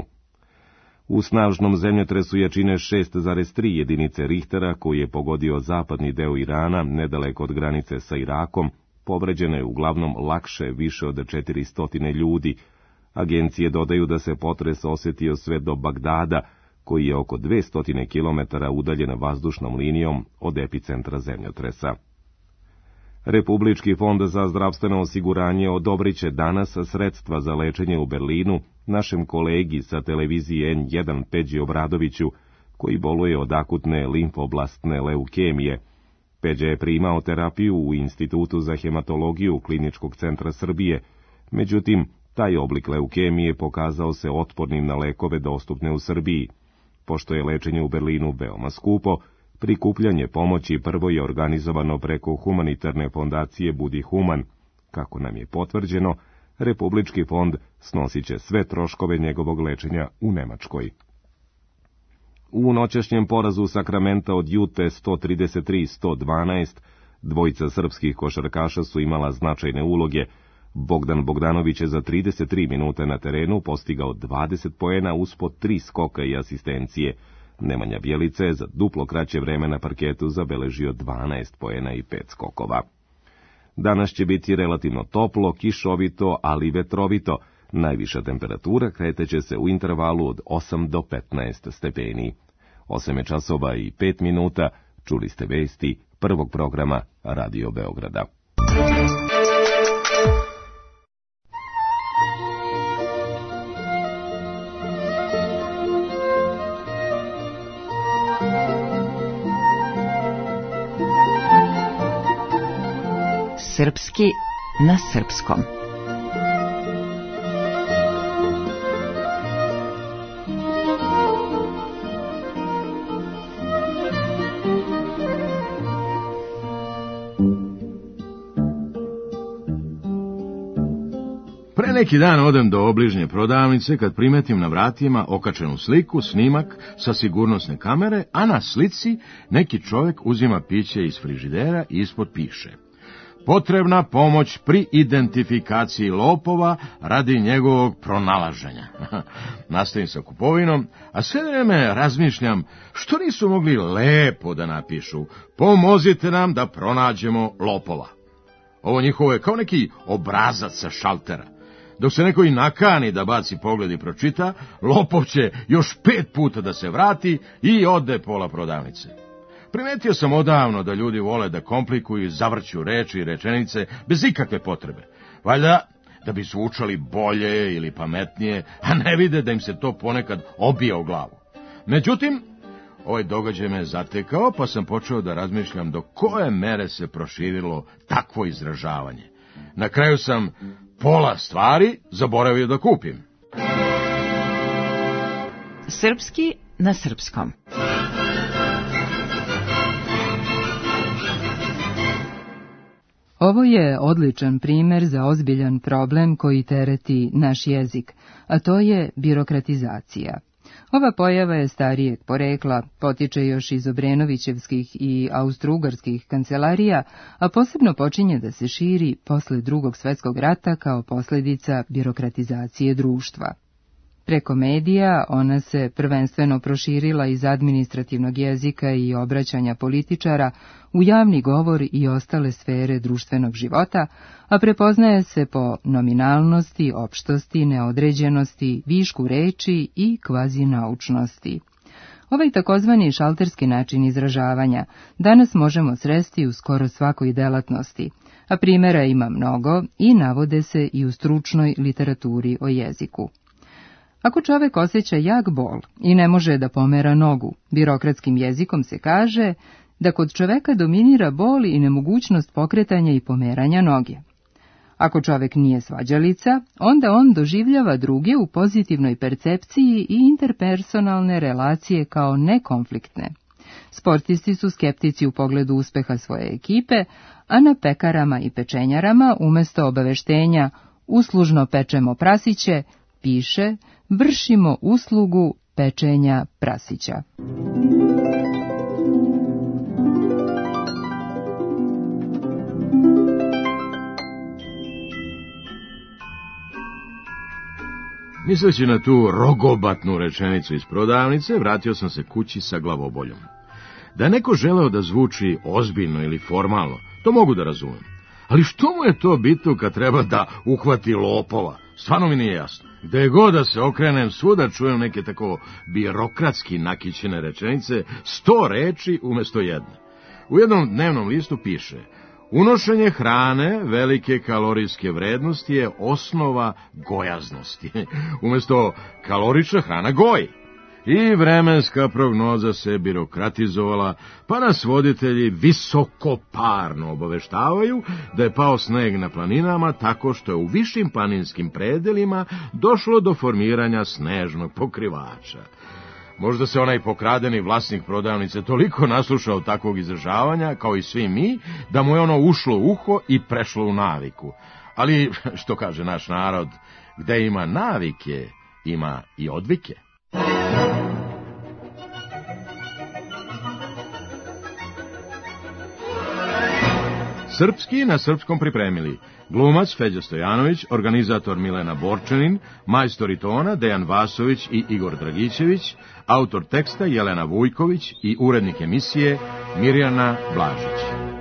S8: U snažnom zemljotresu jačine šest zarez tri jedinice Richtera, koji je pogodio zapadni deo Irana, nedaleko od granice sa Irakom, povređeno je uglavnom lakše više od četiristo ljudi. Agencije dodaju da se potres osjetio sve do Bagdada, koji je oko dvesta kilometara udaljen vazdušnom linijom od epicentra zemljotresa. Republički fond za zdravstveno osiguranje odobrit će danas sredstva za lečenje u Berlinu našem kolegi sa televizije en jedan Peđi Obradoviću, koji boluje od akutne limfoblastne leukemije. Peđa je primao terapiju u Institutu za hematologiju Kliničkog centra Srbije, međutim, taj oblik leukemije pokazao se otpornim na lekove dostupne u Srbiji. Pošto je lečenje u Berlinu veoma skupo, prikupljanje pomoći prvo je organizovano preko humanitarne fondacije Budi Human. Kako nam je potvrđeno, Republički fond snosit će sve troškove njegovog lečenja u Nemačkoj. U noćašnjem porazu Sakramenta od Jute sto trideset tri sto dvanaest, dvojica srpskih košarkaša su imala značajne uloge. Bogdan Bogdanović je za trideset tri minute na terenu postigao dvadeset poena uspod tri skoka i asistencije. Nemanja Bjelica je za duplo kraće vreme na parketu zabeležio dvanaest poena i pet skokova. Danas će biti relativno toplo, kišovito, ali vetrovito. Najviša temperatura kreteće se u intervalu od osam do petnaest stepeni. osam je časova i pet minuta, čuli ste vesti prvog programa Radio Beograda.
S1: Srpski na srpskom.
S2: Pre neki dan odem do obližnje prodavnice kad primetim na vratima okačenu sliku, snimak sa sigurnosne kamere, a na slici neki čovjek uzima piće iz frižidera i ispod piše: potrebna pomoć pri identifikaciji lopova radi njegovog pronalaženja. Nastavim sa kupovinom, a sve vreme razmišljam što nisu mogli lepo da napišu: pomozite nam da pronađemo lopova. Ovo njihovo je kao neki obrazac sa šaltera. Dok se neko i nakani da baci pogled i pročita, lopov će još pet puta da se vrati i ode pola prodavnice. Primetio sam odavno da ljudi vole da komplikuju i zavrću reči i rečenice bez ikakve potrebe. Valjda da bi zvučali bolje ili pametnije, a ne vide da im se to ponekad obija u glavu. Međutim, ovaj događaj me zatekao, pa sam počeo da razmišljam do koje mere se proširilo takvo izražavanje. Na kraju sam pola stvari zaboravio da kupim.
S1: Srpski na srpskom.
S6: Ovo je odličan primer za ozbiljan problem koji tereti naš jezik, a to je birokratizacija. Ova pojava je starijeg porekla, potiče još iz Obrenovićevskih i austrougarskih kancelarija, a posebno počinje da se širi posle Drugog svjetskog rata kao posljedica birokratizacije društva. Preko medija ona se prvenstveno proširila iz administrativnog jezika i obraćanja političara u javni govor i ostale sfere društvenog života, a prepoznaje se po nominalnosti, opštosti, neodređenosti, višku reči i kvazinaučnosti. Ovaj takozvani šalterski način izražavanja danas možemo sresti u skoro svakoj delatnosti, a primjera ima mnogo i navode se i u stručnoj literaturi o jeziku. Ako čovek osjeća jak bol i ne može da pomera nogu, birokratskim jezikom se kaže da kod čoveka dominira bol i nemogućnost pokretanja i pomeranja noge. Ako čovek nije svađalica, onda on doživljava druge u pozitivnoj percepciji i interpersonalne relacije kao nekonfliktne. Sportisti su skeptici u pogledu uspeha svoje ekipe, a na pekarama i pečenjarama umesto obaveštenja uslužno pečemo prasiće, piše vršimo uslugu pečenja prasića.
S2: Misleći na tu rogobatnu rečenicu iz prodavnice, vratio sam se kući sa glavoboljom. Da je neko želeo da zvuči ozbiljno ili formalno, to mogu da razumem. Ali što mu je to bitno kad treba da uhvati lopova? Stvarno mi nije jasno. Gde god da se okrenem, svuda čujem neke tako birokratski nakićene rečenice, sto reči umjesto jedne. U jednom dnevnom listu piše: unošenje hrane velike kalorijske vrednosti je osnova gojaznosti. Umjesto kalorična hrana goji. I vremenska prognoza se birokratizovala, pa nas voditelji visokoparno obaveštavaju da je pao sneg na planinama tako što je u višim planinskim predelima došlo do formiranja snežnog pokrivača. Možda se onaj pokradeni vlasnik prodavnice toliko naslušao takvog izražavanja, kao i svi mi, da mu je ono ušlo u uho i prešlo u naviku. Ali, što kaže naš narod, gde ima navike, ima i odvike. Srpski na srpskom pripremili glumac Feđa Stojanović, organizator Milena Borčanin, majstori tona Dejan Vasović i Igor Dragićević, autor teksta Jelena Vujković i urednik emisije Mirjana Blažić.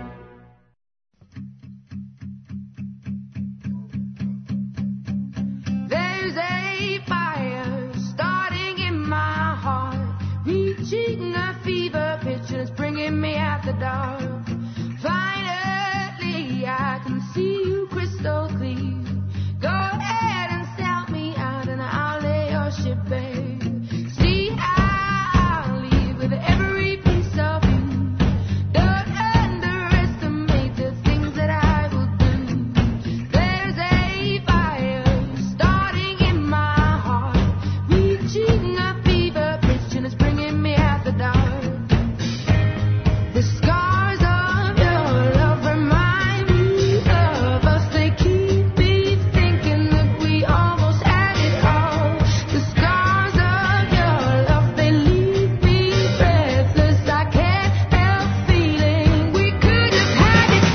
S21: There's a fire starting in my heart, reaching a fever pitch and it's bringing me out the dark. Finally, I can see you crystal clear. Go ahead and sell me out and I'll lay your ship bare. See, I'll leave with every piece of you. Don't underestimate the things that I will do. There's a fire starting in my heart, reaching a fever pitch and it's bringing me out the dark. The scars of your love remind me of us. They keep me thinking that we almost had it all. The scars of your love, they leave me breathless. I can't help feeling we could have had it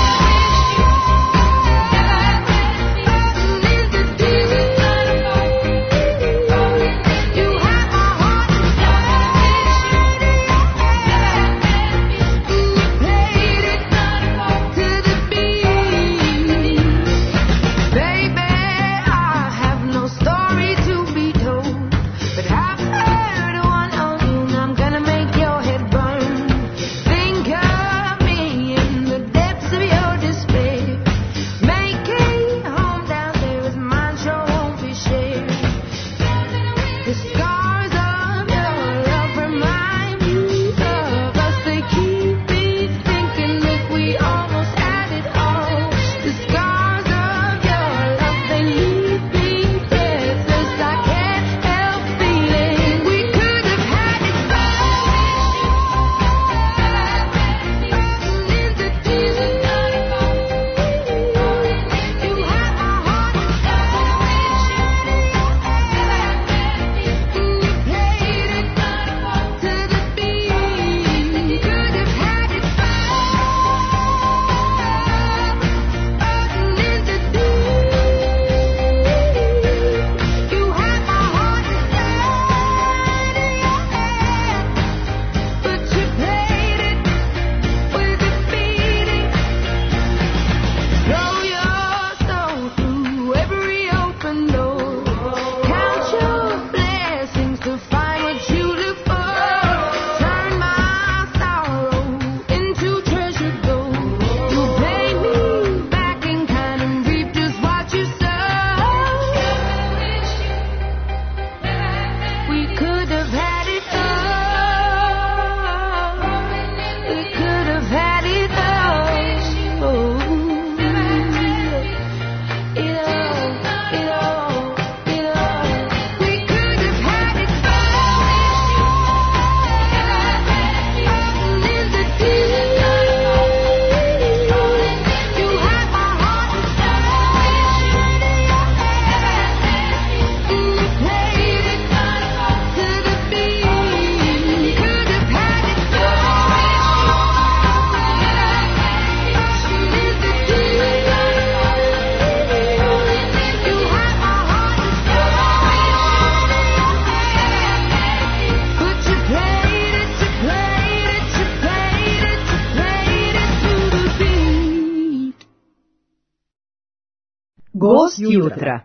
S4: Gost jutra.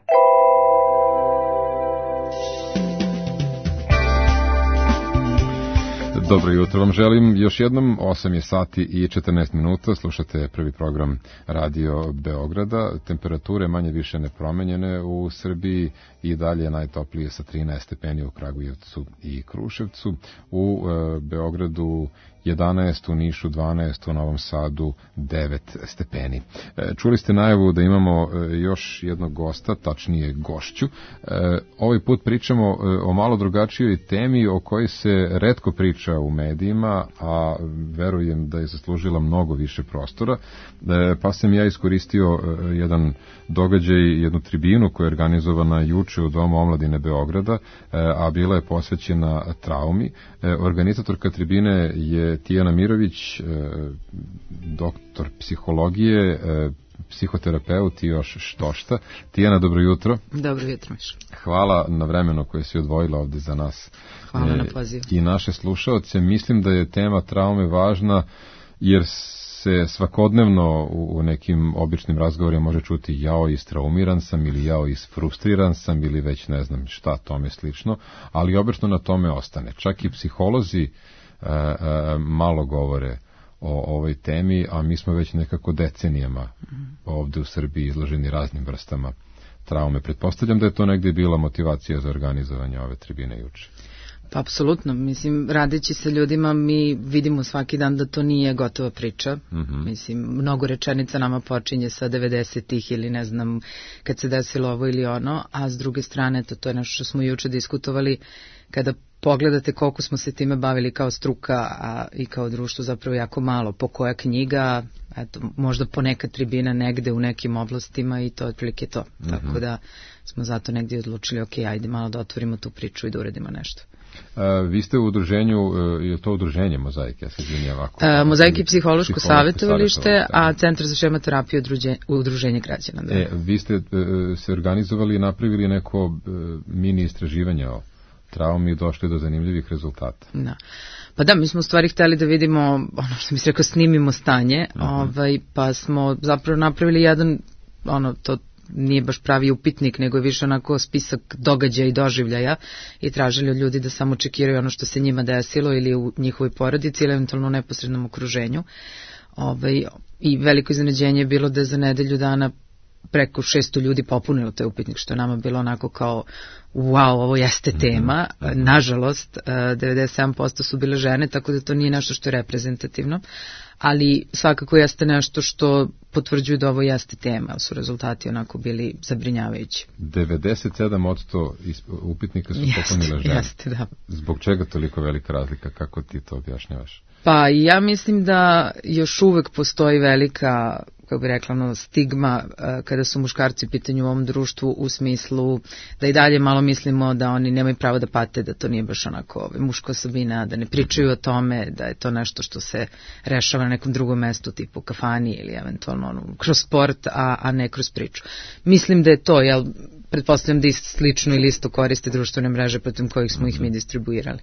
S3: Dobro jutro vam želim još jednom, osam je sati i četrnaest minuta, slušate prvi program Radio Beograda, temperature manje više nepromenjene u Srbiji i dalje najtoplije sa trinaest stepeni u Kragujevcu i Kruševcu, u e, Beogradu jedanaest, u Nišu dvanaest, u Novom Sadu devet stepeni. E, čuli ste najavu da imamo e, još jednog gosta, tačnije gošću. E, ovaj put pričamo e, o malo drugačijoj temi o kojoj se retko priča u medijima, a verujem da je zaslužila mnogo više prostora, e, pa sam ja iskoristio e, jedan događaj, jednu tribinu koja je organizovana juče u Domu omladine Beograda, e, a bila je posvećena traumi. E, organizatorka tribine je je Tijana Mirović, doktor psihologije, psihoterapeut i još štošta. Tijana, dobro jutro.
S6: Dobro jutro, Miš.
S3: Hvala na vremenu koje si odvojila ovde za nas.
S6: Hvala na pozivu.
S3: I naše slušaoce. Mislim da je tema traume važna jer se svakodnevno u nekim običnim razgovorima može čuti jao istraumiran sam ili jao isfrustriran sam ili već ne znam šta tome slično, ali obično na tome ostane. Čak i psiholozi a, a, malo govore o ovoj temi, a mi smo već nekako decenijama ovde u Srbiji izloženi raznim vrstama traume. Pretpostavljam da je to negdje bila motivacija za organizovanje ove tribine juče.
S6: Pa apsolutno, mislim, radeći sa ljudima mi vidimo svaki dan da to nije gotova priča. Mm-hmm. Mislim, mnogo rečenica nama počinje sa devedesetih ili ne znam kad se desilo ovo ili ono, a s druge strane to, to je nešto što smo juče diskutovali, kada pogledate koliko smo se time bavili kao struka a i kao društvo zapravo jako malo, po koja knjiga, eto, možda ponekad tribina negde u nekim oblastima i to je otprilike to. Mm-hmm. Tako da smo zato negdje odlučili, ok, ajde malo da otvorimo tu priču i da uredimo nešto.
S3: A, vi ste u udruženju, je to udruženje Mozaik, ja se izvinjam ovako.
S6: A, Mozaik je psihološko savjetovalište, a Centar za šemoterapiju je udruženje građana. Da.
S3: E, vi ste e, se organizovali i napravili neko e, mini istraživanje o traumi i došli do zanimljivih rezultata.
S6: Da. Pa da, mi smo u stvari hteli da vidimo, ono što mi se rekao, snimimo stanje, uh-huh. ovaj, pa smo zapravo napravili jedan, ono, to nije baš pravi upitnik, nego je više onako spisak događaja i doživljaja i tražili od ljudi da samo čekiraju ono što se njima desilo ili u njihovoj porodici ili eventualno u neposrednom okruženju. Ovaj, I veliko iznenađenje je bilo da je za nedelju dana preko šesto ljudi popunilo taj upitnik, što je nama bilo onako kao wow, ovo jeste tema. Mm-hmm. Nažalost, devedeset sedam posto su bile žene, tako da to nije nešto što je reprezentativno, ali svakako jeste nešto što potvrđuju da ovo jeste tema, su rezultati onako bili zabrinjavajući.
S3: devedeset sedam posto upitnika su
S6: jeste,
S3: popunile žene.
S6: Jeste, da.
S3: Zbog čega toliko velika razlika, kako ti to objašnjavaš?
S6: Pa ja mislim da još uvek postoji velika, kako bi rekla, no, stigma uh, kada su muškarci u pitanju u ovom društvu, u smislu da i dalje malo mislimo da oni nemaju pravo da pate, da to nije baš onako ovaj, muška osobina, da ne pričaju o tome, da je to nešto što se rešava na nekom drugom mestu, tipu kafani ili eventualno ono, kroz sport, a, a ne kroz priču. Mislim da je to, jel, pretpostavljam da isto slično ili isto koriste društvene mreže protiv kojih smo ih mi distribuirali.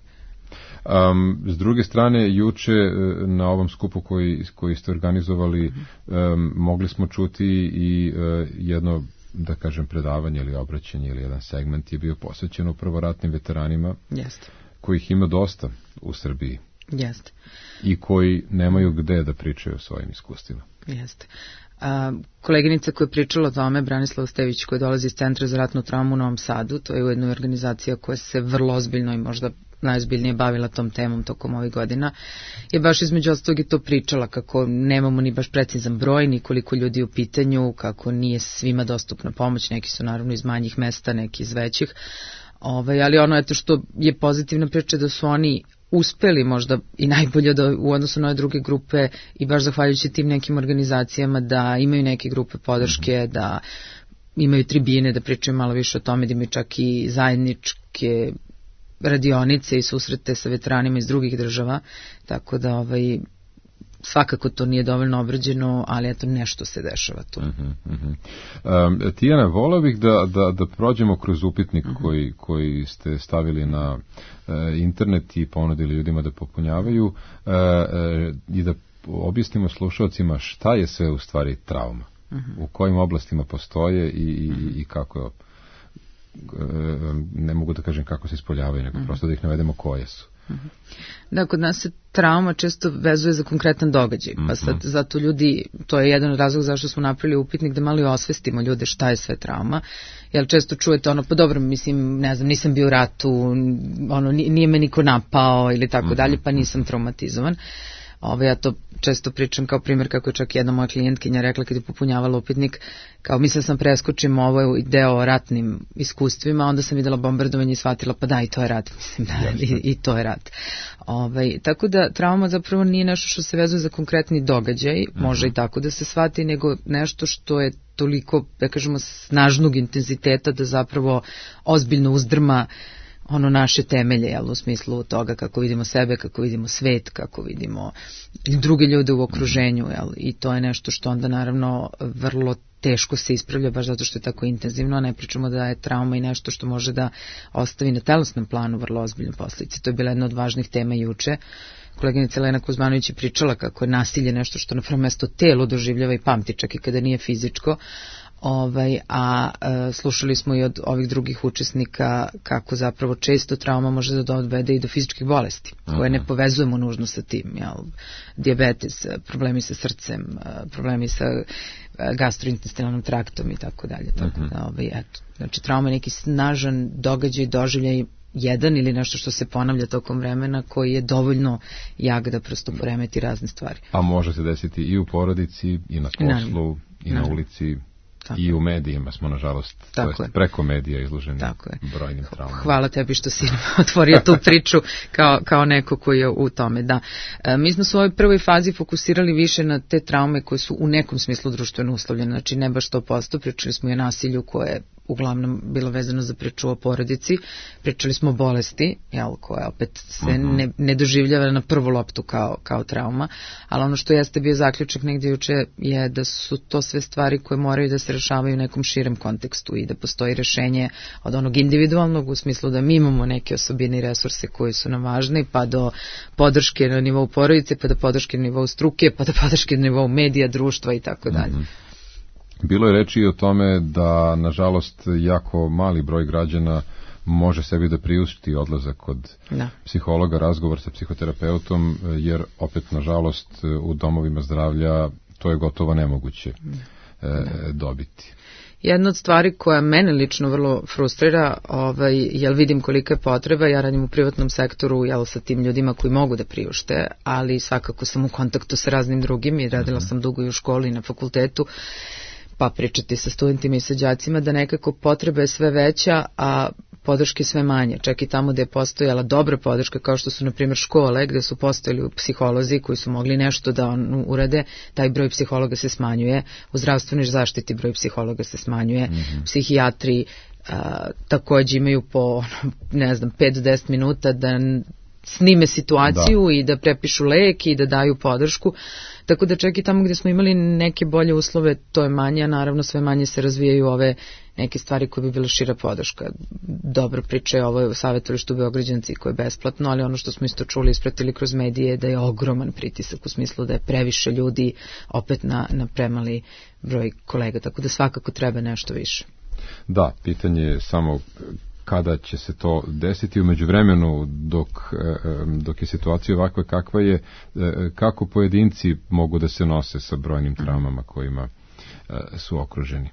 S3: Um, s druge strane, juče na ovom skupu koji, koji ste organizovali um, mogli smo čuti i uh, jedno, da kažem, predavanje ili obraćanje ili jedan segment je bio posvećen upravo ratnim veteranima.
S6: Jeste.
S3: Kojih ima dosta u Srbiji.
S6: Jeste.
S3: I koji nemaju gde da pričaju o svojim iskustvima.
S6: Jeste. A, koleginica koja je pričala o tome, Branislava Stević, koja dolazi iz Centra za ratnu traumu u Novom Sadu, to je ujedno organizacija koja se vrlo ozbiljno i možda najozbiljnije bavila tom temom tokom ovih godina, je baš između ostalog i to pričala kako nemamo ni baš precizan broj, ni koliko ljudi u pitanju, kako nije svima dostupna pomoć, neki su naravno iz manjih mesta, neki iz većih, ovaj, ali ono eto što je pozitivna priča da su oni uspeli možda i najbolje da u odnosu na ove druge grupe i baš zahvaljujući tim nekim organizacijama da imaju neke grupe podrške, mm-hmm. da imaju tribine, da pričaju malo više o tome, da imaju čak i zajedničke radionice i susrete sa veteranima iz drugih država, tako da ovaj, svakako to nije dovoljno obrađeno, ali eto nešto se dešava tu.
S3: Uh-huh, uh-huh. Um, Tijana, volao bih da, da, da prođemo kroz upitnik uh-huh. koji, koji ste stavili na uh, internet i ponudili ljudima da popunjavaju uh, uh, i da objasnimo slušalcima šta je sve u stvari trauma, uh-huh. u kojim oblastima postoje i, i, uh-huh. i kako je, ne mogu da kažem kako se ispoljavaju, nego uh-huh. prosto da ih navedemo koje su. Uh-huh.
S6: Da, kod nas se trauma često vezuje za konkretan događaj, pa sad zato ljudi, to je jedan od razloga zašto smo napravili upitnik da malo osvestimo ljude šta je sve trauma, jer često čujete ono, pa dobro, mislim, ne znam, nisam bio u ratu, ono, nije me niko napao ili tako dalje, pa nisam traumatizovan. Ove, ja to često pričam kao primjer kako je čak jedna moja klijentkinja rekla kad je popunjavala upitnik, kao mislila sam preskočim ovo deo o ratnim iskustvima, onda sam videla bombardovanje i shvatila pa da i to je rat, mislim da i, i to je rat. Ove, tako da trauma zapravo nije nešto što se vezuje za konkretni događaj, može i tako da se shvati, nego nešto što je toliko, da kažemo, snažnog intenziteta da zapravo ozbiljno uzdrma ono naše temelje, jel, u smislu toga kako vidimo sebe, kako vidimo svet, kako vidimo druge ljude u okruženju, jel, i to je nešto što onda naravno vrlo teško se ispravlja, baš zato što je tako intenzivno, a ne pričamo da je trauma i nešto što može da ostavi na telesnom planu vrlo ozbiljne posljedice. To je bila jedna od važnih tema juče. Koleginica Elena Kuzmanović je pričala kako je nasilje nešto što na prvo mesto telo doživljava i pamti, čak i kada nije fizičko. Ovaj, a e, slušali smo i od ovih drugih učesnika kako zapravo često trauma može da dovede i do fizičkih bolesti, koje ne povezujemo nužno sa tim, jel? Dijabetes, problemi sa srcem, problemi sa gastrointestinalnim traktom i tako dalje. Tako da, ovaj, eto, znači trauma je neki snažan događaj, doživljaj, jedan ili nešto što se ponavlja tokom vremena, koji je dovoljno jak da prosto poremeti razne stvari.
S3: A može se desiti i u porodici, i na poslu, naravno, i na naravno. ulici. Tako. I u medijima smo, nažalost, to jest preko medija izloženi brojnim traumama.
S6: Hvala tebi što si otvorio tu priču kao, kao neko koji je u tome. Da. E, mi smo se u ovoj prvoj fazi fokusirali više na te traume koje su u nekom smislu društveno uslovljene, znači ne baš sto posto, pričali smo i o nasilju koje je uglavnom bilo vezano za priču o porodici, pričali smo o bolesti, jel, koja opet se uh-huh. ne, ne doživljava na prvu loptu kao, kao trauma, ali ono što jeste bio zaključak negdje juče je da su to sve stvari koje moraju da se rešavaju u nekom širem kontekstu i da postoji rešenje od onog individualnog u smislu da mi imamo neke osobine i resurse koji su nam važni, pa do podrške na nivou porodice, pa do podrške na nivou struke, pa do podrške na nivou medija, društva i tako dalje.
S3: Bilo je reči o tome da, nažalost, jako mali broj građana može sebi da priušti odlazak kod da. psihologa, razgovor sa psihoterapeutom, jer opet, nažalost, u domovima zdravlja to je gotovo nemoguće da. dobiti.
S6: Jedna od stvari koja mene lično vrlo frustrira, ovaj, jel vidim kolika je potreba, ja radim u privatnom sektoru, jel, sa tim ljudima koji mogu da priušte, ali svakako sam u kontaktu sa raznim drugim i radila sam dugo i u školi i na fakultetu, pa pričati sa studentima i sa đacima da nekako potreba je sve veća, a podrške sve manje. Čak i tamo gde je postojala dobra podrška, kao što su na primjer škole, gde su postojali psiholozi koji su mogli nešto da on urade, taj broj psihologa se smanjuje, u zdravstvenoj zaštiti broj psihologa se smanjuje, mm-hmm. psihijatri a, takođe imaju po, ne znam, pet do deset minuta da snime situaciju da. i da prepišu lek i da daju podršku, tako da čak i tamo gdje smo imali neke bolje uslove, to je manje, a naravno sve manje se razvijaju ove neke stvari koje bi bila šira podrška. Dobro priča je ovo savjetovalište u Beograđanci koje je besplatno, ali ono što smo isto čuli, ispratili kroz medije, da je ogroman pritisak u smislu da je previše ljudi opet na, na premali broj kolega, tako da svakako treba nešto više.
S3: Da, pitanje je samo kada će se to desiti. U međuvremenu, dok, dok je situacija ovakva kakva je, kako pojedinci mogu da se nose sa brojnim traumama kojima su okruženi?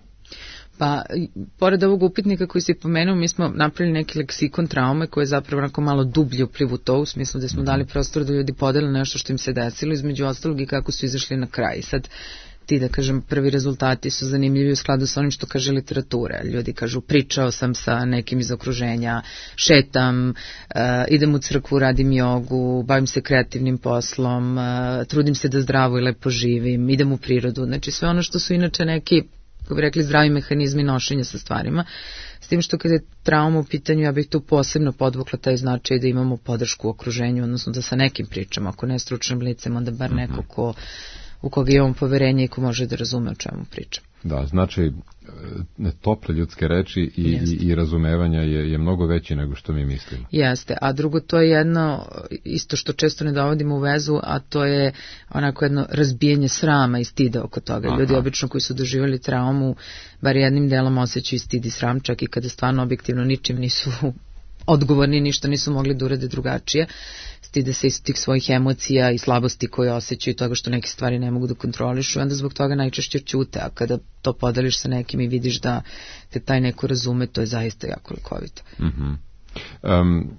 S6: Pa, pored ovog upitnika koji si pomenuo, mi smo napravili neki leksikon traume koji je zapravo onako malo dublje upliv u to, u smislu da smo dali prostor da ljudi podele nešto što im se desilo, između ostalog i kako su izašli na kraj. Sad, ti da kažem, prvi rezultati su zanimljivi u skladu sa onim što kaže literatura. Ljudi kažu, pričao sam sa nekim iz okruženja, šetam, uh, idem u crkvu, radim jogu, bavim se kreativnim poslom, uh, trudim se da zdravo i lepo živim, idem u prirodu. Znači sve ono što su inače neki, kako bi rekli, zdravi mehanizmi nošenja sa stvarima. S tim što kada je trauma u pitanju, ja bih tu posebno podvukla taj značaj da imamo podršku u okruženju, odnosno da sa nekim pričamo, ako ne stručnim licem, onda bar neko ko u koga imamo poverenje i ko može da razume o čemu pričam.
S3: Da, značaj tople ljudske reči i, i, i razumevanja je, je mnogo veći nego što mi mislimo.
S6: Jeste, a drugo to je jedno, isto što često ne dovodimo u vezu, a to je onako jedno razbijanje srama i stida oko toga. Aha. Ljudi obično koji su doživjeli traumu, bar jednim delom osjećaju stid i sram, čak i kada stvarno objektivno ničim nisu odgovorni, ništa nisu mogli da urade drugačije. Stide se iz tih svojih emocija i slabosti koje osjećaju, toga što neke stvari ne mogu da kontrolišu i onda zbog toga najčešće ćute, a kada to podeliš sa nekim i vidiš da te taj neko razume, to je zaista jako lekovito.
S3: Mm-hmm. Um,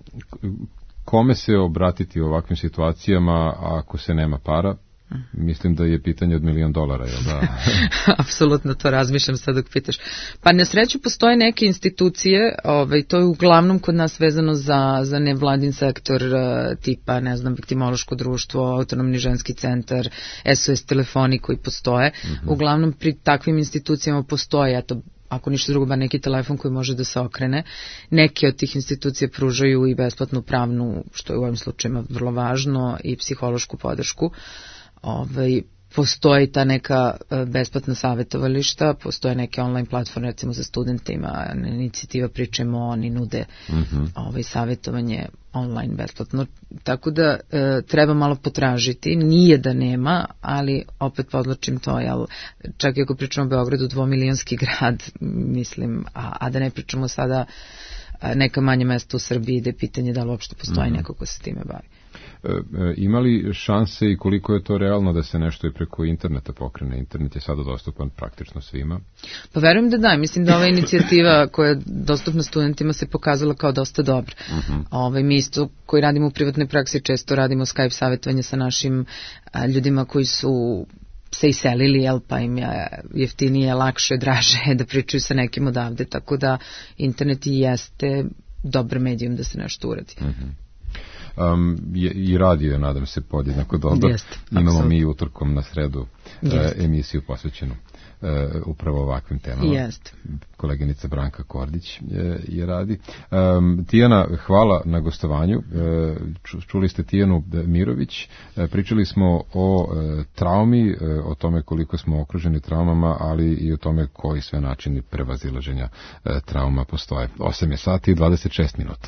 S3: kome se obratiti u ovakvim situacijama ako se nema para? Mislim da je pitanje od milion dolara, jel da?
S6: Apsolutno, to razmišljam sad dok pitaš. Pa na sreću postoje neke institucije, ovaj, to je uglavnom kod nas vezano za, za nevladin sektor, tipa, ne znam, viktimološko društvo, autonomni ženski centar, S O S telefoni koji postoje. Mm-hmm. Uglavnom pri takvim institucijama postoje, eto, ako ništa drugo, bar neki telefon koji može da se okrene. Neki od tih institucija pružaju i besplatnu pravnu, što je u ovim slučajima vrlo važno, i psihološku podršku. Ovaj, postoji ta neka besplatna savjetovališta, postoje neke online platforme, recimo za studente ima inicijativa Pričajmo, oni nude mm-hmm. ovaj, savjetovanje online besplatno, tako da e, treba malo potražiti, nije da nema, ali opet podlačim to, jel, čak i ako pričamo o Beogradu, dvomilionski grad, mislim, a, a da ne pričamo sada neka manje mesta u Srbiji gde je pitanje da li uopšte postoji mm-hmm. neko ko se time bavi.
S3: E, e, ima li šanse i koliko je to realno da se nešto i preko interneta pokrene? Internet je sada dostupan praktično svima.
S6: Pa verujem da da, mislim da ova inicijativa koja je dostupna studentima se pokazala kao dosta dobra. Uh-huh. Ove, mi isto koji radimo u privatnoj praksi često radimo Skype savjetovanje sa našim a, ljudima koji su se iselili, jel, pa im je jeftinije, lakše, draže da pričaju sa nekim odavde, tako da internet i jeste dobar medijum da se nešto uradi. Uh-huh.
S3: Um, je, i radio je, nadam se, podjednako dobro.
S6: Jest,
S3: imamo
S6: absolutno.
S3: Mi utorkom na sredu uh, emisiju posvećenu uh, upravo ovakvim temama.
S6: Jest.
S3: Koleginica Branka Kordić uh, je radi. Um, Tijana, hvala na gostovanju. Uh, čuli ste Tijanu Mirović. Uh, pričali smo o uh, traumi, uh, o tome koliko smo okruženi traumama, ali i o tome koji sve načini prevazilaženja uh, trauma postoje. osam je sati i dvadeset šest minuta.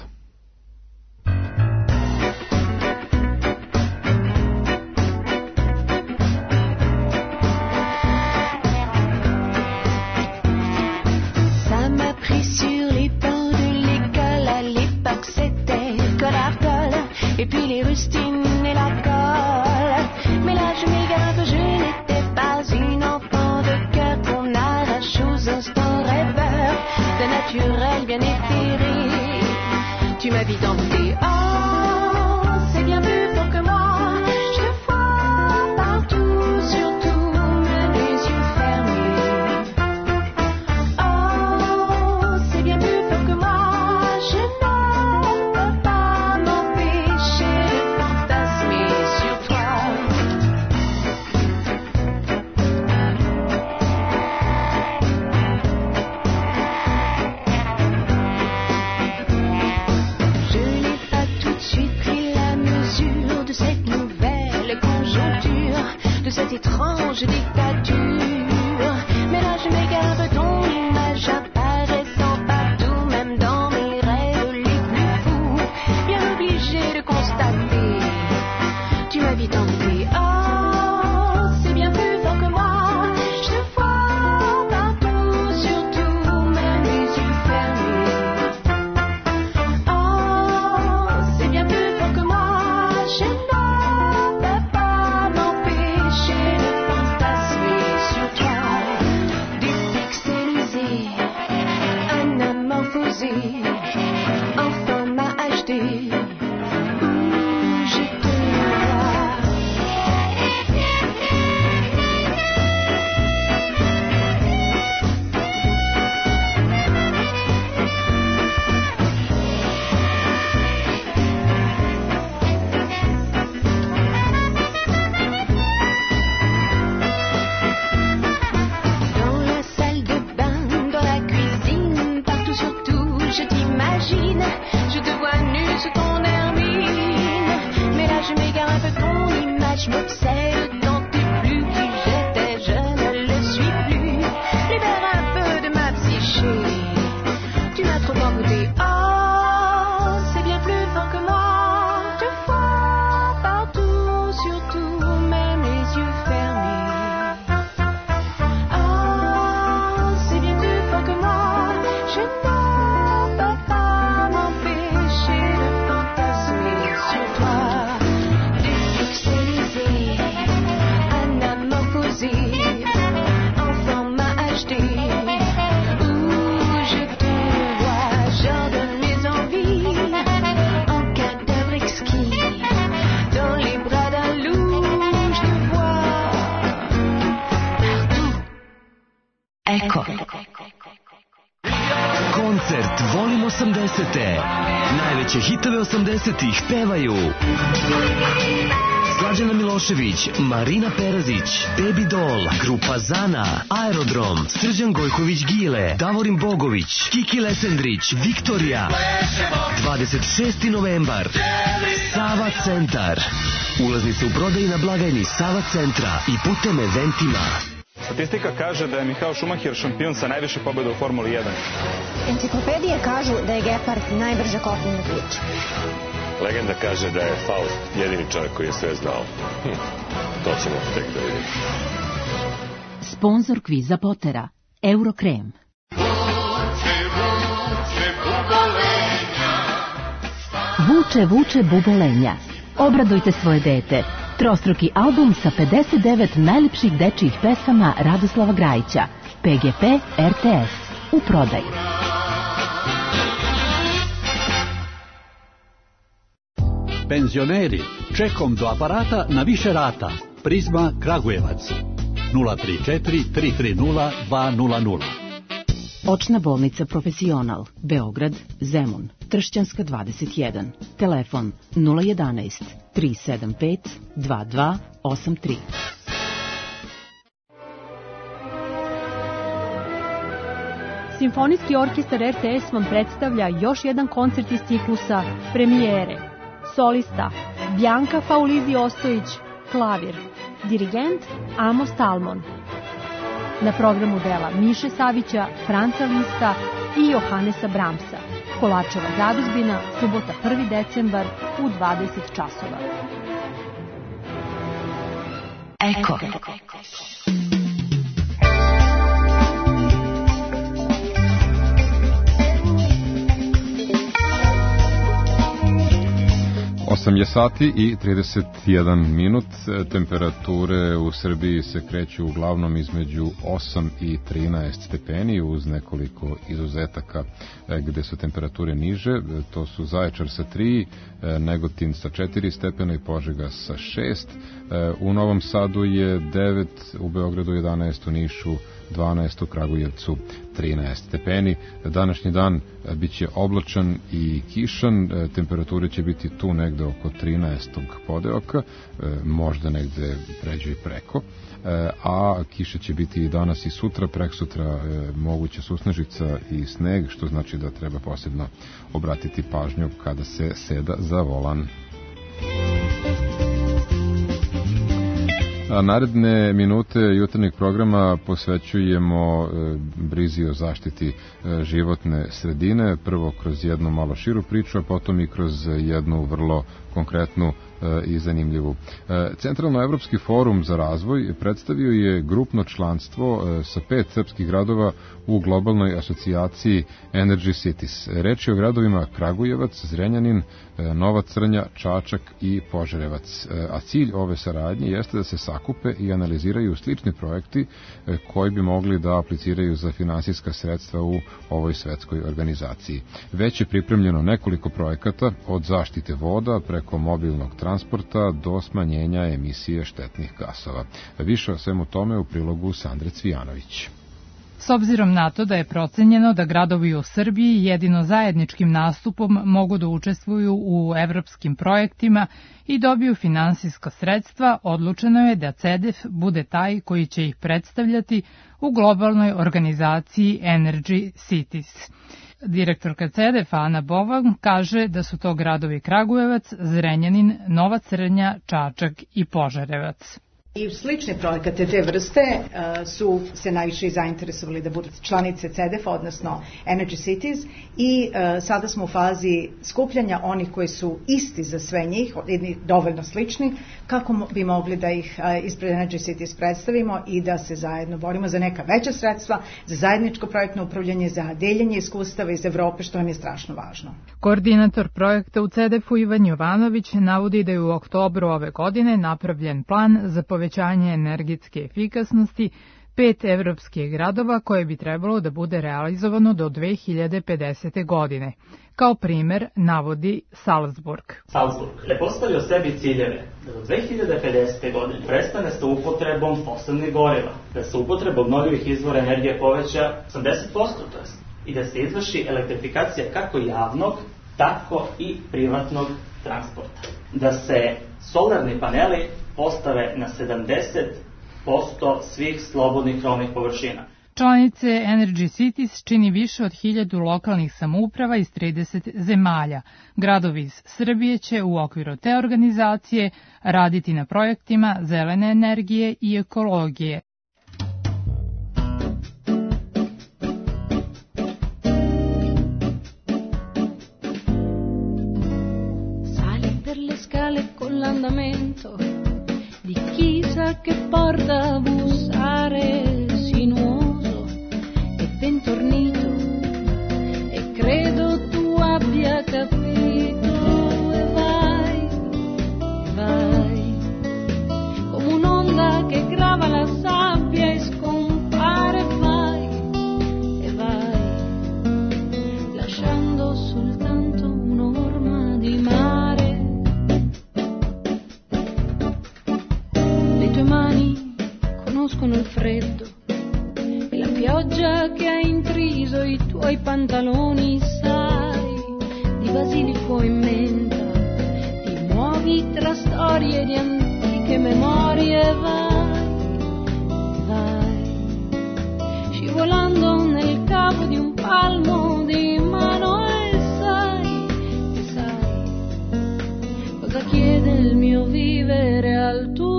S11: Et puis les rustines et la colle. Mais là je m'égare, je n'étais pas une enfant de cœur qu'on arrache aux instants rêveurs d'un naturel bien éthéré. Tu m'habites dans tes oh, c'est bien plus fort que moi. Je te vois partout, surtout même les yeux fermés. Oh, c'est bien plus fort que moi. Je ne peux pas m'empêcher de fantasmer sur toi. Je n'ai pas tout de suite pris la mesure de cette nouvelle conjoncture, de cette étrange dictature. Mais là je m'égare, ton image apparaissant partout, même dans mes rêves les plus fous. Bien obligé de constater, tu m'habites en tes oh, c'est bien plus fort que moi. Je te vois partout, surtout même les yeux fermés. Oh, c'est bien plus fort que moi. Je ne peux pas m'empêcher de fantasmer sur toi. Dépixelisé, anamorphosé, en format H D. Où je te vois. Dans la salle de bain, dans la cuisine, partout surtout, je t'imagine. Je te vois nu sous ton hermine. Mais là je m'égare un peu, ton image m'obsède. Tant t'es plus qui j'étais, je ne le suis plus. Libère un peu de ma psyché. Tu m'as trop envoûté. Oh, c'est bien plus fort que moi. Je te vois partout, surtout même les yeux fermés. Oh, c'est bien plus fort que moi. Je ne peux pas m'empêcher de fantasmer sur toi. Dépixelisé, anamorphosé, en format H D. Où je te vois, j'ordonne mes envies, en cadavre exquis. Dans les bras d'un loup, je te vois partout.
S4: Eko. Koncert Volim osamdesete. Najveće hitove osamdesetih pevaju Slađana Milošević, Marina Perazić, Baby Doll, Grupa Zana, Aerodrom, Srđan Gojković-Gile, Davorin Bogović, Kiki Lesendrić, Viktorija. dvadeset šesti novembar, Sava centar. Ulaznice u prodaji na blagajni Sava centra i putem eventima.
S14: Statistika kaže da je Michael Schumacher šampion sa najviše pobjeda u Formuli jedan.
S15: Enciklopedije kažu da je Gepard najbrža kopnena priča.
S16: Legenda kaže da je Faust jedini čovjek koji je sve znao. Hm, to ćemo tek da vidimo.
S17: Sponzor kviza Potera, Eurokrem. Vuče, vuče bubolenja. Obradujte svoje dete. Trostruki album sa pedeset devet najlepših dečijih pesama Radoslava Grajića. P G P R T S. U prodaju.
S9: Penzioneri, čekom do aparata na više rata. Prizma Kragujevac. nula tri četiri tri tri nula dva nula nula.
S17: Očna bolnica Profesional, Beograd, Zemun, Tršćanska dvadeset jedan. Telefon nula jedanaest tri sedam pet dva dva osam tri.
S10: Simfonijski orkestar R T S vam predstavlja još jedan koncert iz ciklusa Premijere. Solista Bjanka Faulizi Ostojić, klavir. Dirigent Amos Talmon. Na programu dela Miše Savića, Franca Lista i Johanesa Bramsa. Kolačeva zadužbina, subota prvi decembar u dvadeset časova.
S4: Eko.
S3: osam je sati i trideset jedan minut. Temperature u Srbiji se kreću uglavnom između osam i trinaest stepeni, uz nekoliko izuzetaka gde su temperature niže. To su Zaječar sa tri, Negotin sa četiri stepena i Požega sa šest. U Novom Sadu je devet, u Beogradu jedanaest, u Nišu dvanaest, u Kragujevcu trinaest stepeni. Današnji dan biće oblačan i kišan, temperature će biti tu negde oko trinaestog podeoka, možda negde pređu i preko, a kiša će biti i danas i sutra, preksutra moguća susnežica i sneg, što znači da treba posebno obratiti pažnju kada se seda za volan. A naredne minute jutarnjeg programa posvećujemo e, brizi o zaštiti e, životne sredine, prvo kroz jednu malo širu priču, a potom i kroz jednu vrlo konkretnu i zanimljivu. Centralnoevropski forum za razvoj predstavio je grupno članstvo sa pet srpskih gradova u globalnoj asocijaciji Energy Cities. Reč je o gradovima Kragujevac, Zrenjanin, Nova Crnja, Čačak i Požarevac. A cilj ove saradnje jeste da se sakupe i analiziraju slični projekti koji bi mogli da apliciraju za finansijska sredstva u ovoj svetskoj organizaciji. Već je pripremljeno nekoliko projekata, od zaštite voda preko mobilnog transporta do smanjenja emisije štetnih gasova. Više o svemu tome u prilogu Sandre Cvijanović.
S12: S obzirom na to da je procenjeno da gradovi u Srbiji jedino zajedničkim nastupom mogu da učestvuju u evropskim projektima i dobiju finansijska sredstva, odlučeno je da C E D E F bude taj koji će ih predstavljati u globalnoj organizaciji Energy Cities. Direktorka C E D E F Ana Bovan kaže da su to gradovi Kragujevac, Zrenjanin, Nova Crnja, Čačak i Požarevac.
S13: I slične projekate te vrste uh, su se najviše zainteresovali da budu članice C E D E F, odnosno Energy Cities, i uh, sada smo u fazi skupljanja onih koji su isti za sve njih, dovoljno slični, kako bi mogli da ih uh, ispred Energy Cities predstavimo i da se zajedno borimo za neka veća sredstva, za zajedničko projektno upravljanje, za deljenje iskustava iz Evrope, što nam je strašno važno.
S12: Koordinator projekta u C E D E F-u Ivan Jovanović navodi da je u oktobru ove godine napravljen plan za povećanje energetske efikasnosti pet evropskih gradova koje bi trebalo da bude realizovano do dve hiljade pedesete. godine. Kao primer navodi Salzburg.
S20: Salzburg je postavio sebi ciljeve da do dve hiljade pedesete. godine prestane sa upotrebom fosilnih goriva, da se upotreba obnovljivih izvora energije poveća osamdeset posto, to jest, i da se izvrši elektrifikacija kako javnog, tako i privatnog transporta. Da se solarni paneli postave na sedamdeset posto svih slobodnih krovnih površina.
S12: Članice Energy Cities čini više od hiljadu lokalnih samouprava iz trideset zemalja. Gradovi iz Srbije će u okviru te organizacije raditi na projektima zelene energije i ekologije.
S11: Sali per le scale con l'andamento di chissà che porta a bussare sinuoso e bentornito, e credo tu abbia capito, e vai, vai come un'onda che grava la sabbia e scompare, vai, e vai lasciando soltanto un'orma di mare. Le tue mani conoscono il freddo e la pioggia che ha intriso i tuoi pantaloni, sai, di basilico in menta, ti muovi tra storie di antiche memorie, vai, vai, scivolando nel cavo di un palmo di mano, e sai, e sai, cosa chiede il mio vivere al tuo.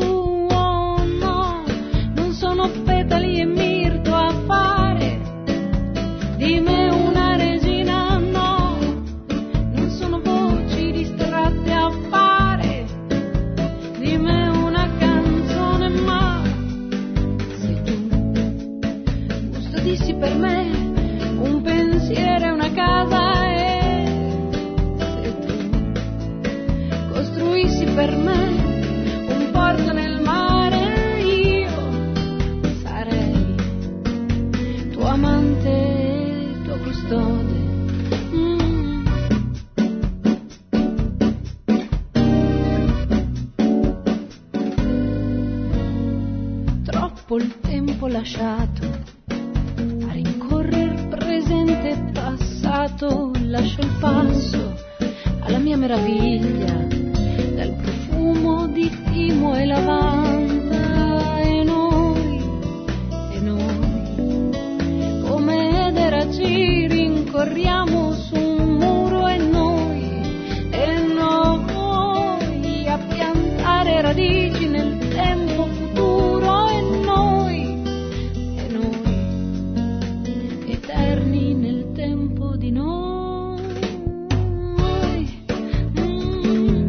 S11: Sono petali e mirto a fare di me una regina, no, non sono voci distratte a fare di me una canzone, ma se tu custodissi per me un pensiero e una casa, e se tu costruissi per me un porto nel mare, amante, tuo custode. Mm. Troppo il tempo lasciato a rincorrer presente e passato, lascio il passo alla mia meraviglia dal profumo di timo e lavanda, e noi, e noi ci rincorriamo su un muro, e noi, e noi a piantare radici nel tempo futuro, e noi, e noi eterni nel tempo di noi. Mm.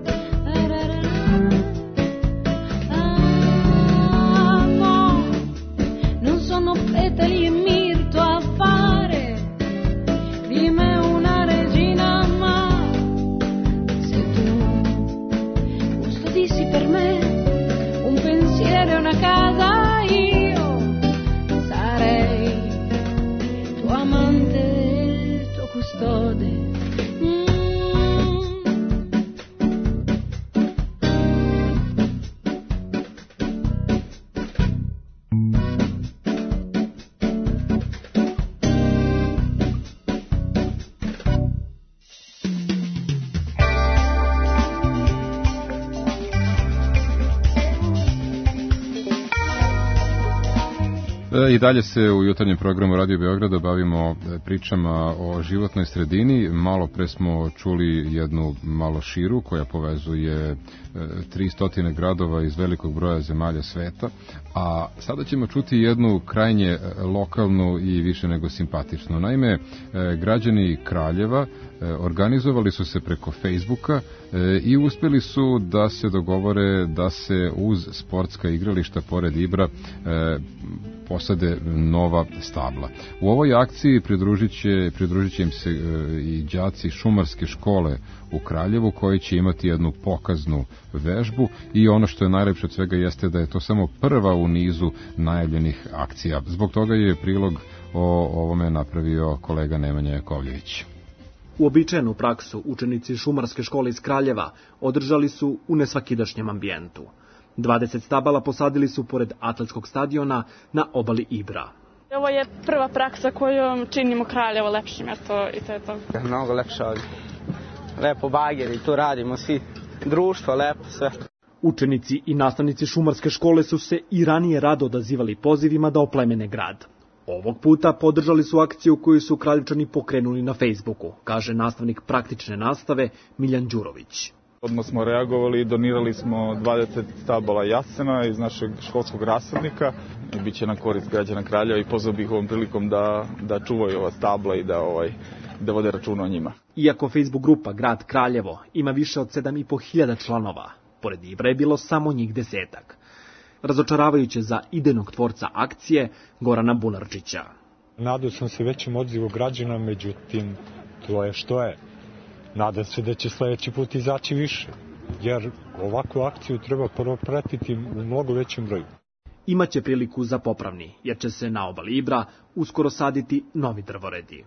S11: Ah, no, non sono petali e mirto a fare di me una regina, ma se tu custodissi per me un pensiero e una casa, io sarei tuo amante, tuo custode.
S3: I dalje se u jutarnjem programu Radio Beograda bavimo pričama o životnoj sredini. Malo pre smo čuli jednu malo širu koja povezuje tristo gradova iz velikog broja zemalja sveta, a sada ćemo čuti jednu krajnje lokalnu i više nego simpatičnu. Naime, građani Kraljeva organizovali su se preko Facebooka i uspeli su da se dogovore da se uz sportska igrališta pored Ibra posade nova stabla. U ovoj akciji pridružit će, pridružit će im se i đaci šumarske škole u Kraljevu, koji će imati jednu pokaznu vežbu, i ono što je najlepše od svega jeste da je to samo prva u nizu najavljenih akcija. Zbog toga je prilog o ovome napravio kolega Nemanja Jakovljević.
S5: Uobičajenu praksu učenici šumarske škole iz Kraljeva održali su u nesvakidašnjem ambijentu. dvadeset stabala posadili su pored atletskog stadiona na obali Ibra.
S7: Ovo je prva praksa kojom činimo Kraljevo lepšim, eto, i to je to.
S18: Mnogo lepše ovdje.
S7: lepo bageri, tu radimo svi, društvo, lepo sve.
S5: Učenici i nastavnici šumarske škole su se i ranije rado odazivali pozivima da oplemene grad. Ovog puta podržali su akciju koju su Kraljevčani pokrenuli na Facebooku, kaže nastavnik praktične nastave Miljan Đurović.
S18: Odmah smo reagovali i donirali smo dvadeset stabala jasena iz našeg školskog rasadnika i bit će na korist građana Kraljeva i pozvao bih ovom prilikom da, da čuvaju ova stabla i da, ovaj, da vode računa o njima.
S5: Iako Facebook grupa Grad Kraljevo ima više od sedam i po hiljada članova, pored Ibra je bilo samo njih desetak. Razočaravajuće za idejnog tvorca akcije Gorana Bunarčića.
S19: Nadao sam se većem odzivu građana, međutim, to je što je. Nadam se da će sledeći put izaći više, jer ovakvu akciju treba prvo pratiti u mnogo većem broju.
S5: Imaće priliku za popravni, jer će se na obali Ibra uskoro saditi novi drvoredi.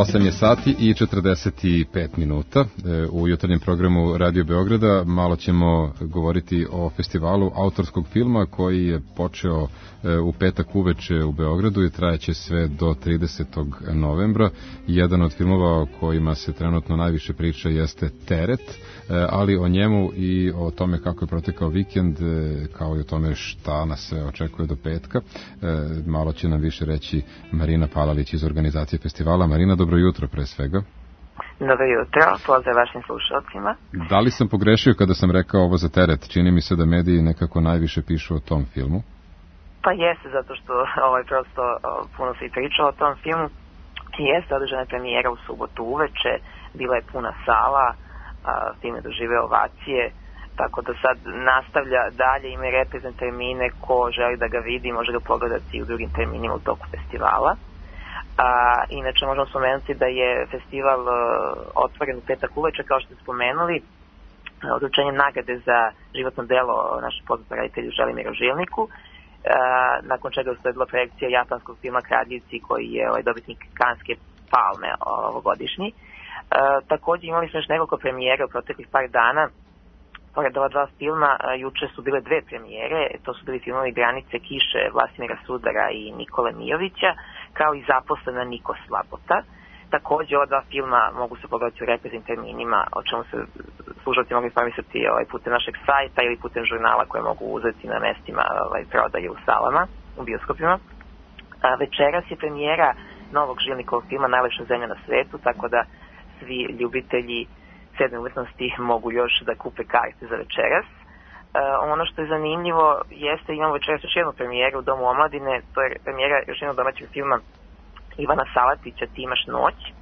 S3: osam je sati i četrdeset pet minuta. U jutarnjem programu Radio Beograda malo ćemo govoriti o festivalu autorskog filma koji je počeo u petak uveče u Beogradu i trajeće sve do tridesetog novembra. Jedan od filmova o kojima se trenutno najviše priča jeste Teret, ali o njemu i o tome kako je protekao vikend, kao i o tome šta nas sve očekuje do petka, malo će nam više reći Marina Palalić iz organizacije festivala. Marina, dobro jutro pre svega.
S8: Dobro jutro, pozdrav vašim slušalcima.
S3: Da li sam pogrešio kada sam rekao ovo za Teret? Čini mi se da mediji nekako najviše pišu o tom filmu.
S8: Pa jeste, zato što ovaj, prosto puno se i pričao o tom filmu. Jeste održana premijera u subotu uveče, bila je puna sala, a, film je doživeo ovacije, tako da sad nastavlja dalje, ima i reprezent termine, ko želi da ga vidi može ga pogledati i u drugim terminima u toku festivala. A, inače možemo spomenuti da je festival uh, otvoren u petak uveče, kao što ste spomenuli, odručenjem nagrade za životno delo našem poznatom reditelju Želimiru Žilniku, uh, nakon čega je usledila projekcija japanskog filma Kradljivci, koji je ovaj, dobitnik Kanske palme ovogodišnji. Uh, također imali smo još nekoliko premijera u proteklih par dana. Pored ova dva filma, uh, juče su bile dve premijere, to su bili filmovi Granice kiše Vlastimira Sudara i Nikole Mijovića, kao i Zaposlena Niko Slabota. Također ova dva filma mogu se pogledati u reprezentnim terminima, o čemu se slušalci mogu informisati ovaj, putem našeg sajta ili putem žurnala koje mogu uzeti na mestima ovaj, prodaje u salama, u bioskopima. A, večeras je premijera novog Žilnikovog filma Najlepša zemlja na svetu, tako da svi ljubitelji sedme umetnosti mogu još da kupe karte za večeras. Uh, ono što je zanimljivo jeste imamo večeras još jednu premijeru u Domu omladine, to je premijera još jednog domaćeg filma Ivana Salatića Ti imaš noć. Uh,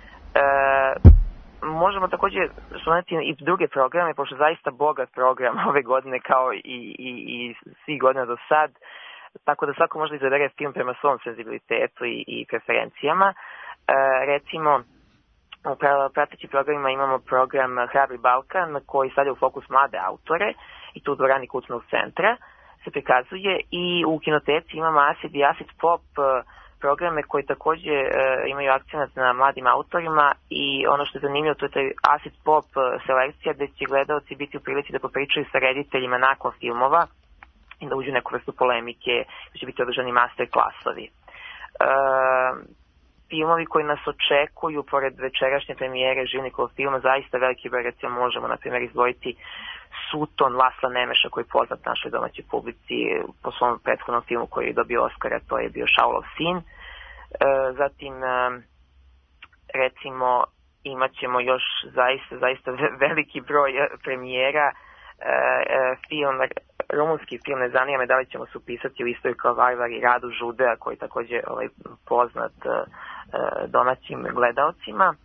S8: možemo također spomenuti i druge programe, pošto zaista bogat program ove godine kao i, i, i svih godina do sad, tako da svako može izabere film prema svom senzibilitetu i, i preferencijama. Uh, recimo u pratećim programima imamo program Hrabri Balkan koji stavlja u fokus mlade autore i tu u dvorani Kulturnog centra se prikazuje i u kinoteci imamo Acid i Acid Pop programe koji također e, imaju akcenat na mladim autorima i ono što je zanimljivo to je taj Acid Pop selekcija gde će gledalci biti u prilici da popričaju sa rediteljima nakon filmova i da uđu u neku vrstu polemike, da će biti održani master klasovi. E, Filmovi koji nas očekuju, pored večerašnje premijere Žilnikovog filma, zaista veliki broj, recimo možemo na primjer izdvojiti Suton Lasla Nemeša koji je poznat našoj domaćoj publici po svom prethodnom filmu koji je dobio Oskara, to je bio Šaulov sin. E, zatim, e, recimo, imat ćemo još zaista, zaista veliki broj premijera. E, e, film, rumunski film, ne zanima me da li ćemo se upisati u istoriju kao Varvari Radu Žudea koji je također ovaj, poznat e, domaćim gledalcima. E,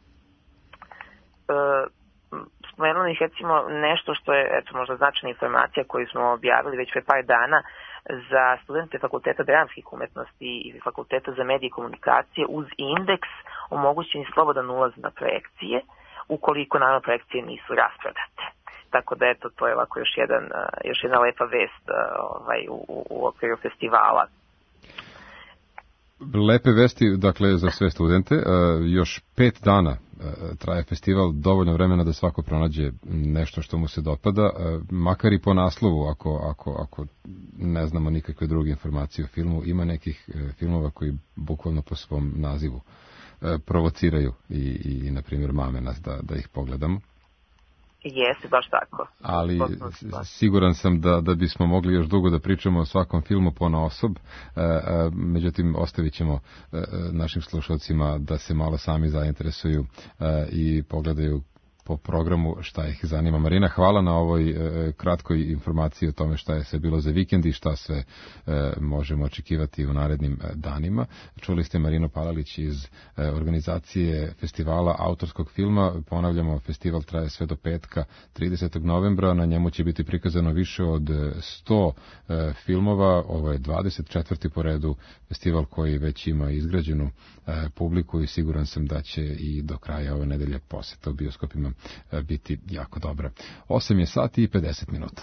S8: spomenuli ih recimo nešto što je eto, možda značajna informacija koju smo objavili već pre par dana za studente Fakulteta dramskih umetnosti i Fakulteta za medije i komunikacije uz indeks omogućen je slobodan ulaz na projekcije ukoliko naravno projekcije nisu rasprodate. Tako da eto, to je ovako još, jedan, još jedna lepa vest ovaj, u, u okviru festivala.
S3: Lepe vesti, dakle, za sve studente. E, još pet dana e, traje festival, dovoljno vremena da svako pronađe nešto što mu se dopada, e, makar i po naslovu, ako, ako, ako ne znamo nikakve druge informacije o filmu. Ima nekih e, filmova koji bukvalno po svom nazivu e, provociraju i, i, na primjer, mame nas da, da ih pogledamo.
S8: Jeste, baš tako.
S3: Ali siguran sam da, da bismo mogli još dugo da pričamo o svakom filmu ponaosob, e, e, međutim ostavit ćemo e, našim slušalcima da se malo sami zainteresuju e, i pogledaju po programu šta ih zanima. Marina, hvala na ovoj e, kratkoj informaciji o tome šta je sve bilo za vikend i šta sve e, možemo očekivati u narednim e, danima. Čuli ste Marinu Palalić iz e, organizacije festivala autorskog filma. Ponavljamo, festival traje sve do petka tridesetog novembra. Na njemu će biti prikazano više od sto e, filmova. Ovo je dvadeset četvrti po redu festival koji već ima izgrađenu e, publiku i siguran sam da će i do kraja ove nedelje poseta u bioskopima biti jako dobra. osam je sati i pedeset minuta.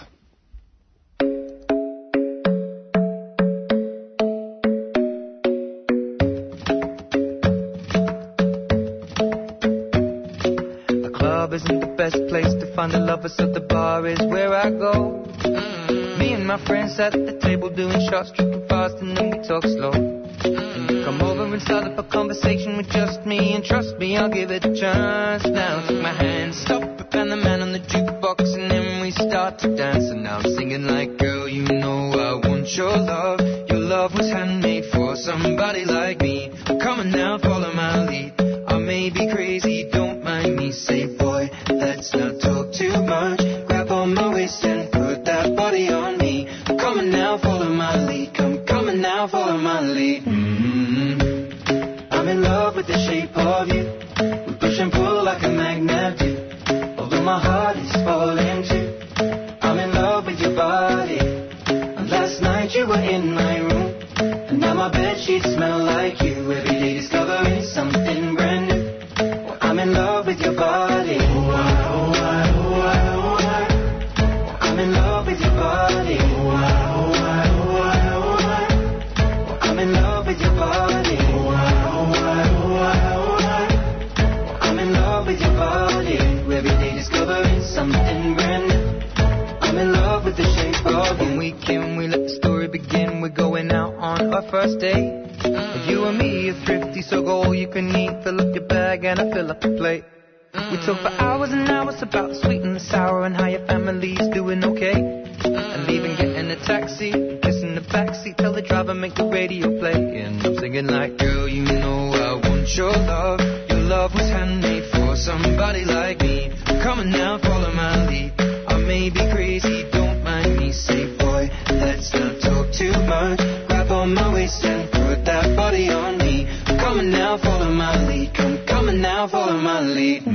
S1: club isn't the best place to find the lovers, so the bar is where I go. Mm-hmm. Me and my friends at the table doing shots, tripping fast, and then we talk slow. And you come over and start up a conversation with just me, and trust me, I'll give it a chance. Now take my hand, stop it, and the man on the jukebox, and then we start to dance. And now I'm singing like, girl, you know I want your love. Your love was handmade for somebody like me. Come on now, follow my lead. I may be crazy, don't mind me. Say, boy, let's not talk too much. Grab on my waist and put that body on me. Come on now, follow my lead. Come, come on now, follow my lead. Mm-hmm. I'm in love with the shape of you. We push and pull like a magnet do. Although my heart is falling too. I'm in love with your body. And last night you were in my room. And now my bedsheets smell like you. Every day discovering something brand new. I'm in love with your body. Oh, I, oh, I, oh, I, oh, I. I'm in love with your body. Oh, I, oh, I, oh, I, oh, I. I'm in love with your body. Oh, I, oh, I, oh, I, oh, I. I'm in love with your body. Every day discovering something brand new. I'm in love with the shape of you. When we can, we let the story begin. We're going out on our first date. You and me are thrifty, so go all you can eat. Fill up your bag and I fill up the plate. We talk for hours and hours about the sweet and the sour and how your family's doing okay. And leaving, getting a taxi, kissing the backseat, tell the driver make the radio play. And I'm singing like, girl, you know I want your love. Your love was handmade for somebody like me. Come on now, follow my lead. I may be crazy, don't mind me. Say, boy, let's not talk too much. Grab on my waist and put that body on me. Come on now, follow my lead. Come, come on now, follow my lead.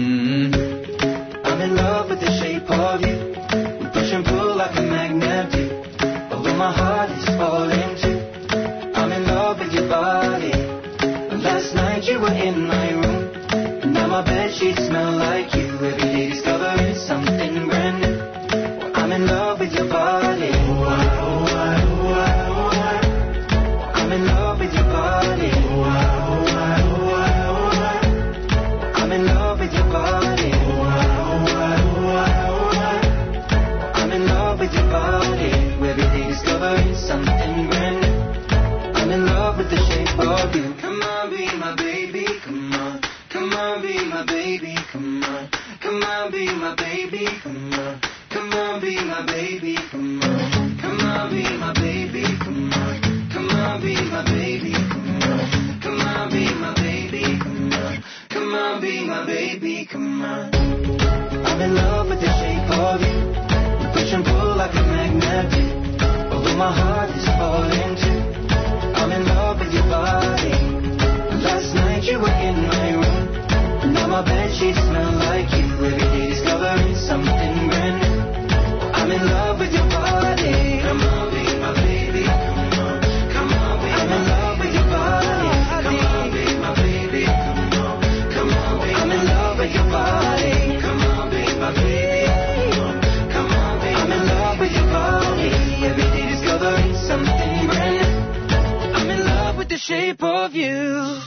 S1: Mm-hmm. I'm in love with the shape of you. We push and pull like a magnet do. Although my heart is falling too. I'm in love with your body. Last night you were in my room. And now my bedsheets smell like you. Every day discovering something brand new. I'm in love with your body. Oh, I, oh, I, oh, I, oh, I. I'm in love with your body. Oh, I, oh, I, oh, I, oh, I. I'm in love with your body. Oh, I, oh, I, oh, I, oh, I. I'm in love with your body. Every day discovering something brand new. I'm in love with the shape of you. Come on, be my baby, come on. Come on, be my baby, come on. Come on, be my baby, come on. Come on, be my baby, come on. Come on, be my baby, come on. Come on, be my baby, come on. Come on, be my baby, come on. Come on, be my baby, come on. I'm in love with the shape of you. We push and pull like a magnet do. Although my heart is falling too. I'm in love with your body. Last night you were in my room. And now my bedsheets smell like you. Every day discovering something brand new. I'm in love with your body. Come on, be my baby. Come on, come on, be I'm in love with your body. Come on, be my baby. Come on, come on, be I'm in love with your body. Come on, be my baby. Come on, come on, be I'm in love with your body. Every day discovering something brand new. I'm in love with the shape of you.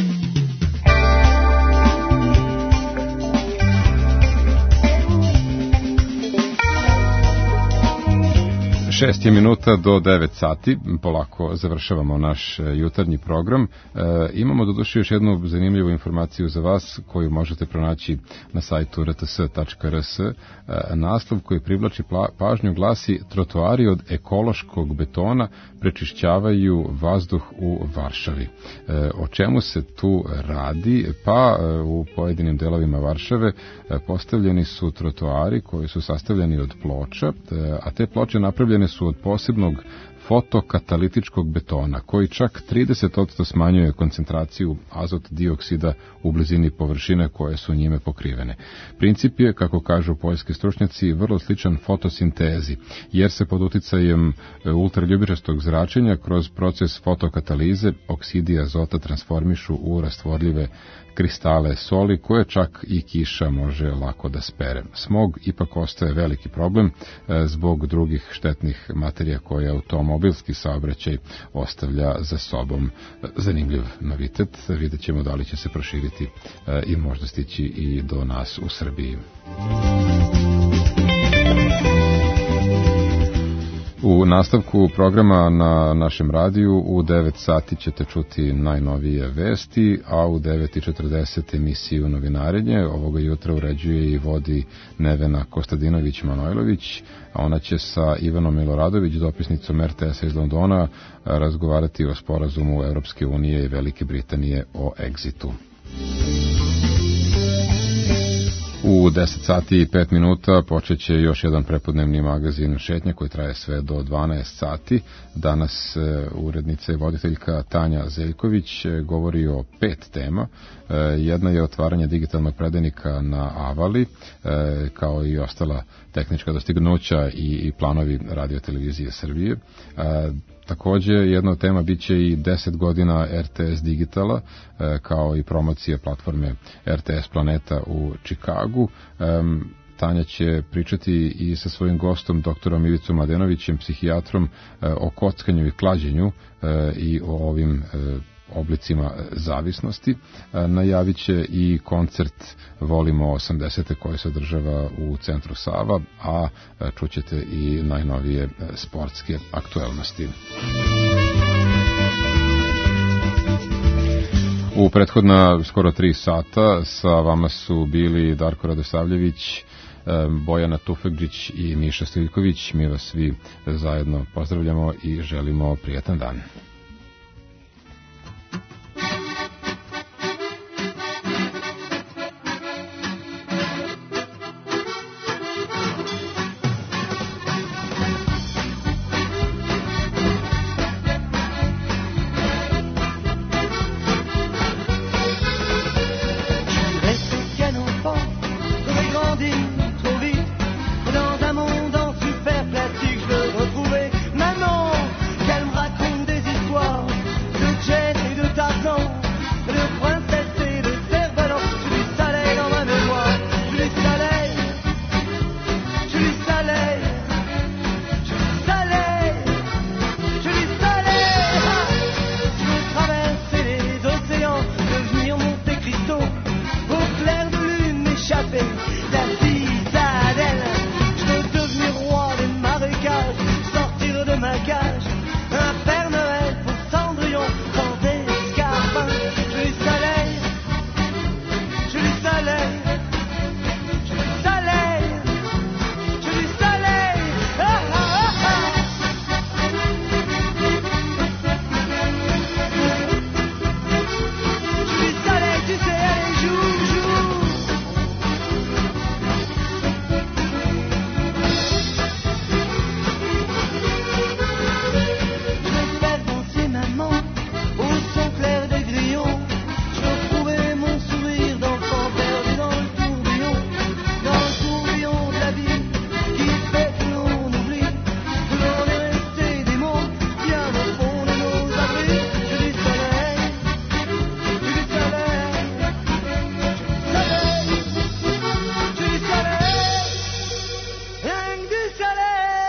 S3: Šest je minuta do devet sati, polako završavamo naš jutarnji program. E, imamo doduše još jednu zanimljivu informaciju za vas koju možete pronaći na sajtu r t s tačka r s. E, naslov koji privlači pla, pažnju glasi: trotoari od ekološkog betona prečišćavaju vazduh u Varšavi. E, o čemu se tu radi? Pa e, u pojedinim delovima Varšave e, postavljeni su trotoari koji su sastavljeni od ploča, e, a te ploče napravljene su od posebnog fotokatalitičkog betona, koji čak trideset posto smanjuje koncentraciju azot dioksida u blizini površine koje su njime pokrivene. Princip je, kako kažu poljski stručnjaci, vrlo sličan fotosintezi, jer se pod uticajem ultraljubičastog zračenja kroz proces fotokatalize oksidi azota transformišu u rastvorljive kristale soli koje čak i kiša može lako da spere. Smog ipak ostaje veliki problem e, zbog drugih štetnih materija koje automobil automobilski saobraćaj ostavlja za sobom zanimljiv novitet. Vidjet ćemo da li će se proširiti i možda stići i do nas u Srbiji. U nastavku programa na našem radiju u devet sati ćete čuti najnovije vesti, a u devet i četrdeset emisiju Novinarenje. Ovoga jutra uređuje i vodi Nevena Kostadinović-Manojlović, a ona će sa Ivanom Miloradović, dopisnicom er te esa iz Londona, razgovarati o sporazumu Evropske unije i Velike Britanije o egzitu. U deset sati i pet minuta počeće još jedan prepodnevni magazin Šetnja koji traje sve do dvanaest sati. Danas e, urednica i voditeljka Tanja Zeljković e, govori o pet tema. E, jedna je otvaranje digitalnog predajnika na Avali, e, kao i ostala tehnička dostignuća i, i planovi Radio-televizije Srbije. E, Takođe, jedna od tema biće i deset godina er te es Digitala, e, kao i promocija platforme er te es Planeta u Čikagu. E, Tanja će pričati i sa svojim gostom, doktorom Ivicom Mladenovićem, psihijatrom, e, o kockanju i klađenju e, i o ovim e, oblicima zavisnosti. E, najavit će i koncert Volimo osamdesete koji se održava u centru Sava, a čućete i najnovije sportske aktuelnosti. U prethodna skoro tri sata sa vama su bili Darko Radosavljević, Bojana Tufegđić i Miša Stiljković. Mi vas svi zajedno pozdravljamo i želimo prijatan dan.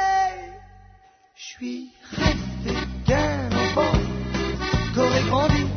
S1: suis resté qu'un enfant qu'aurait grandi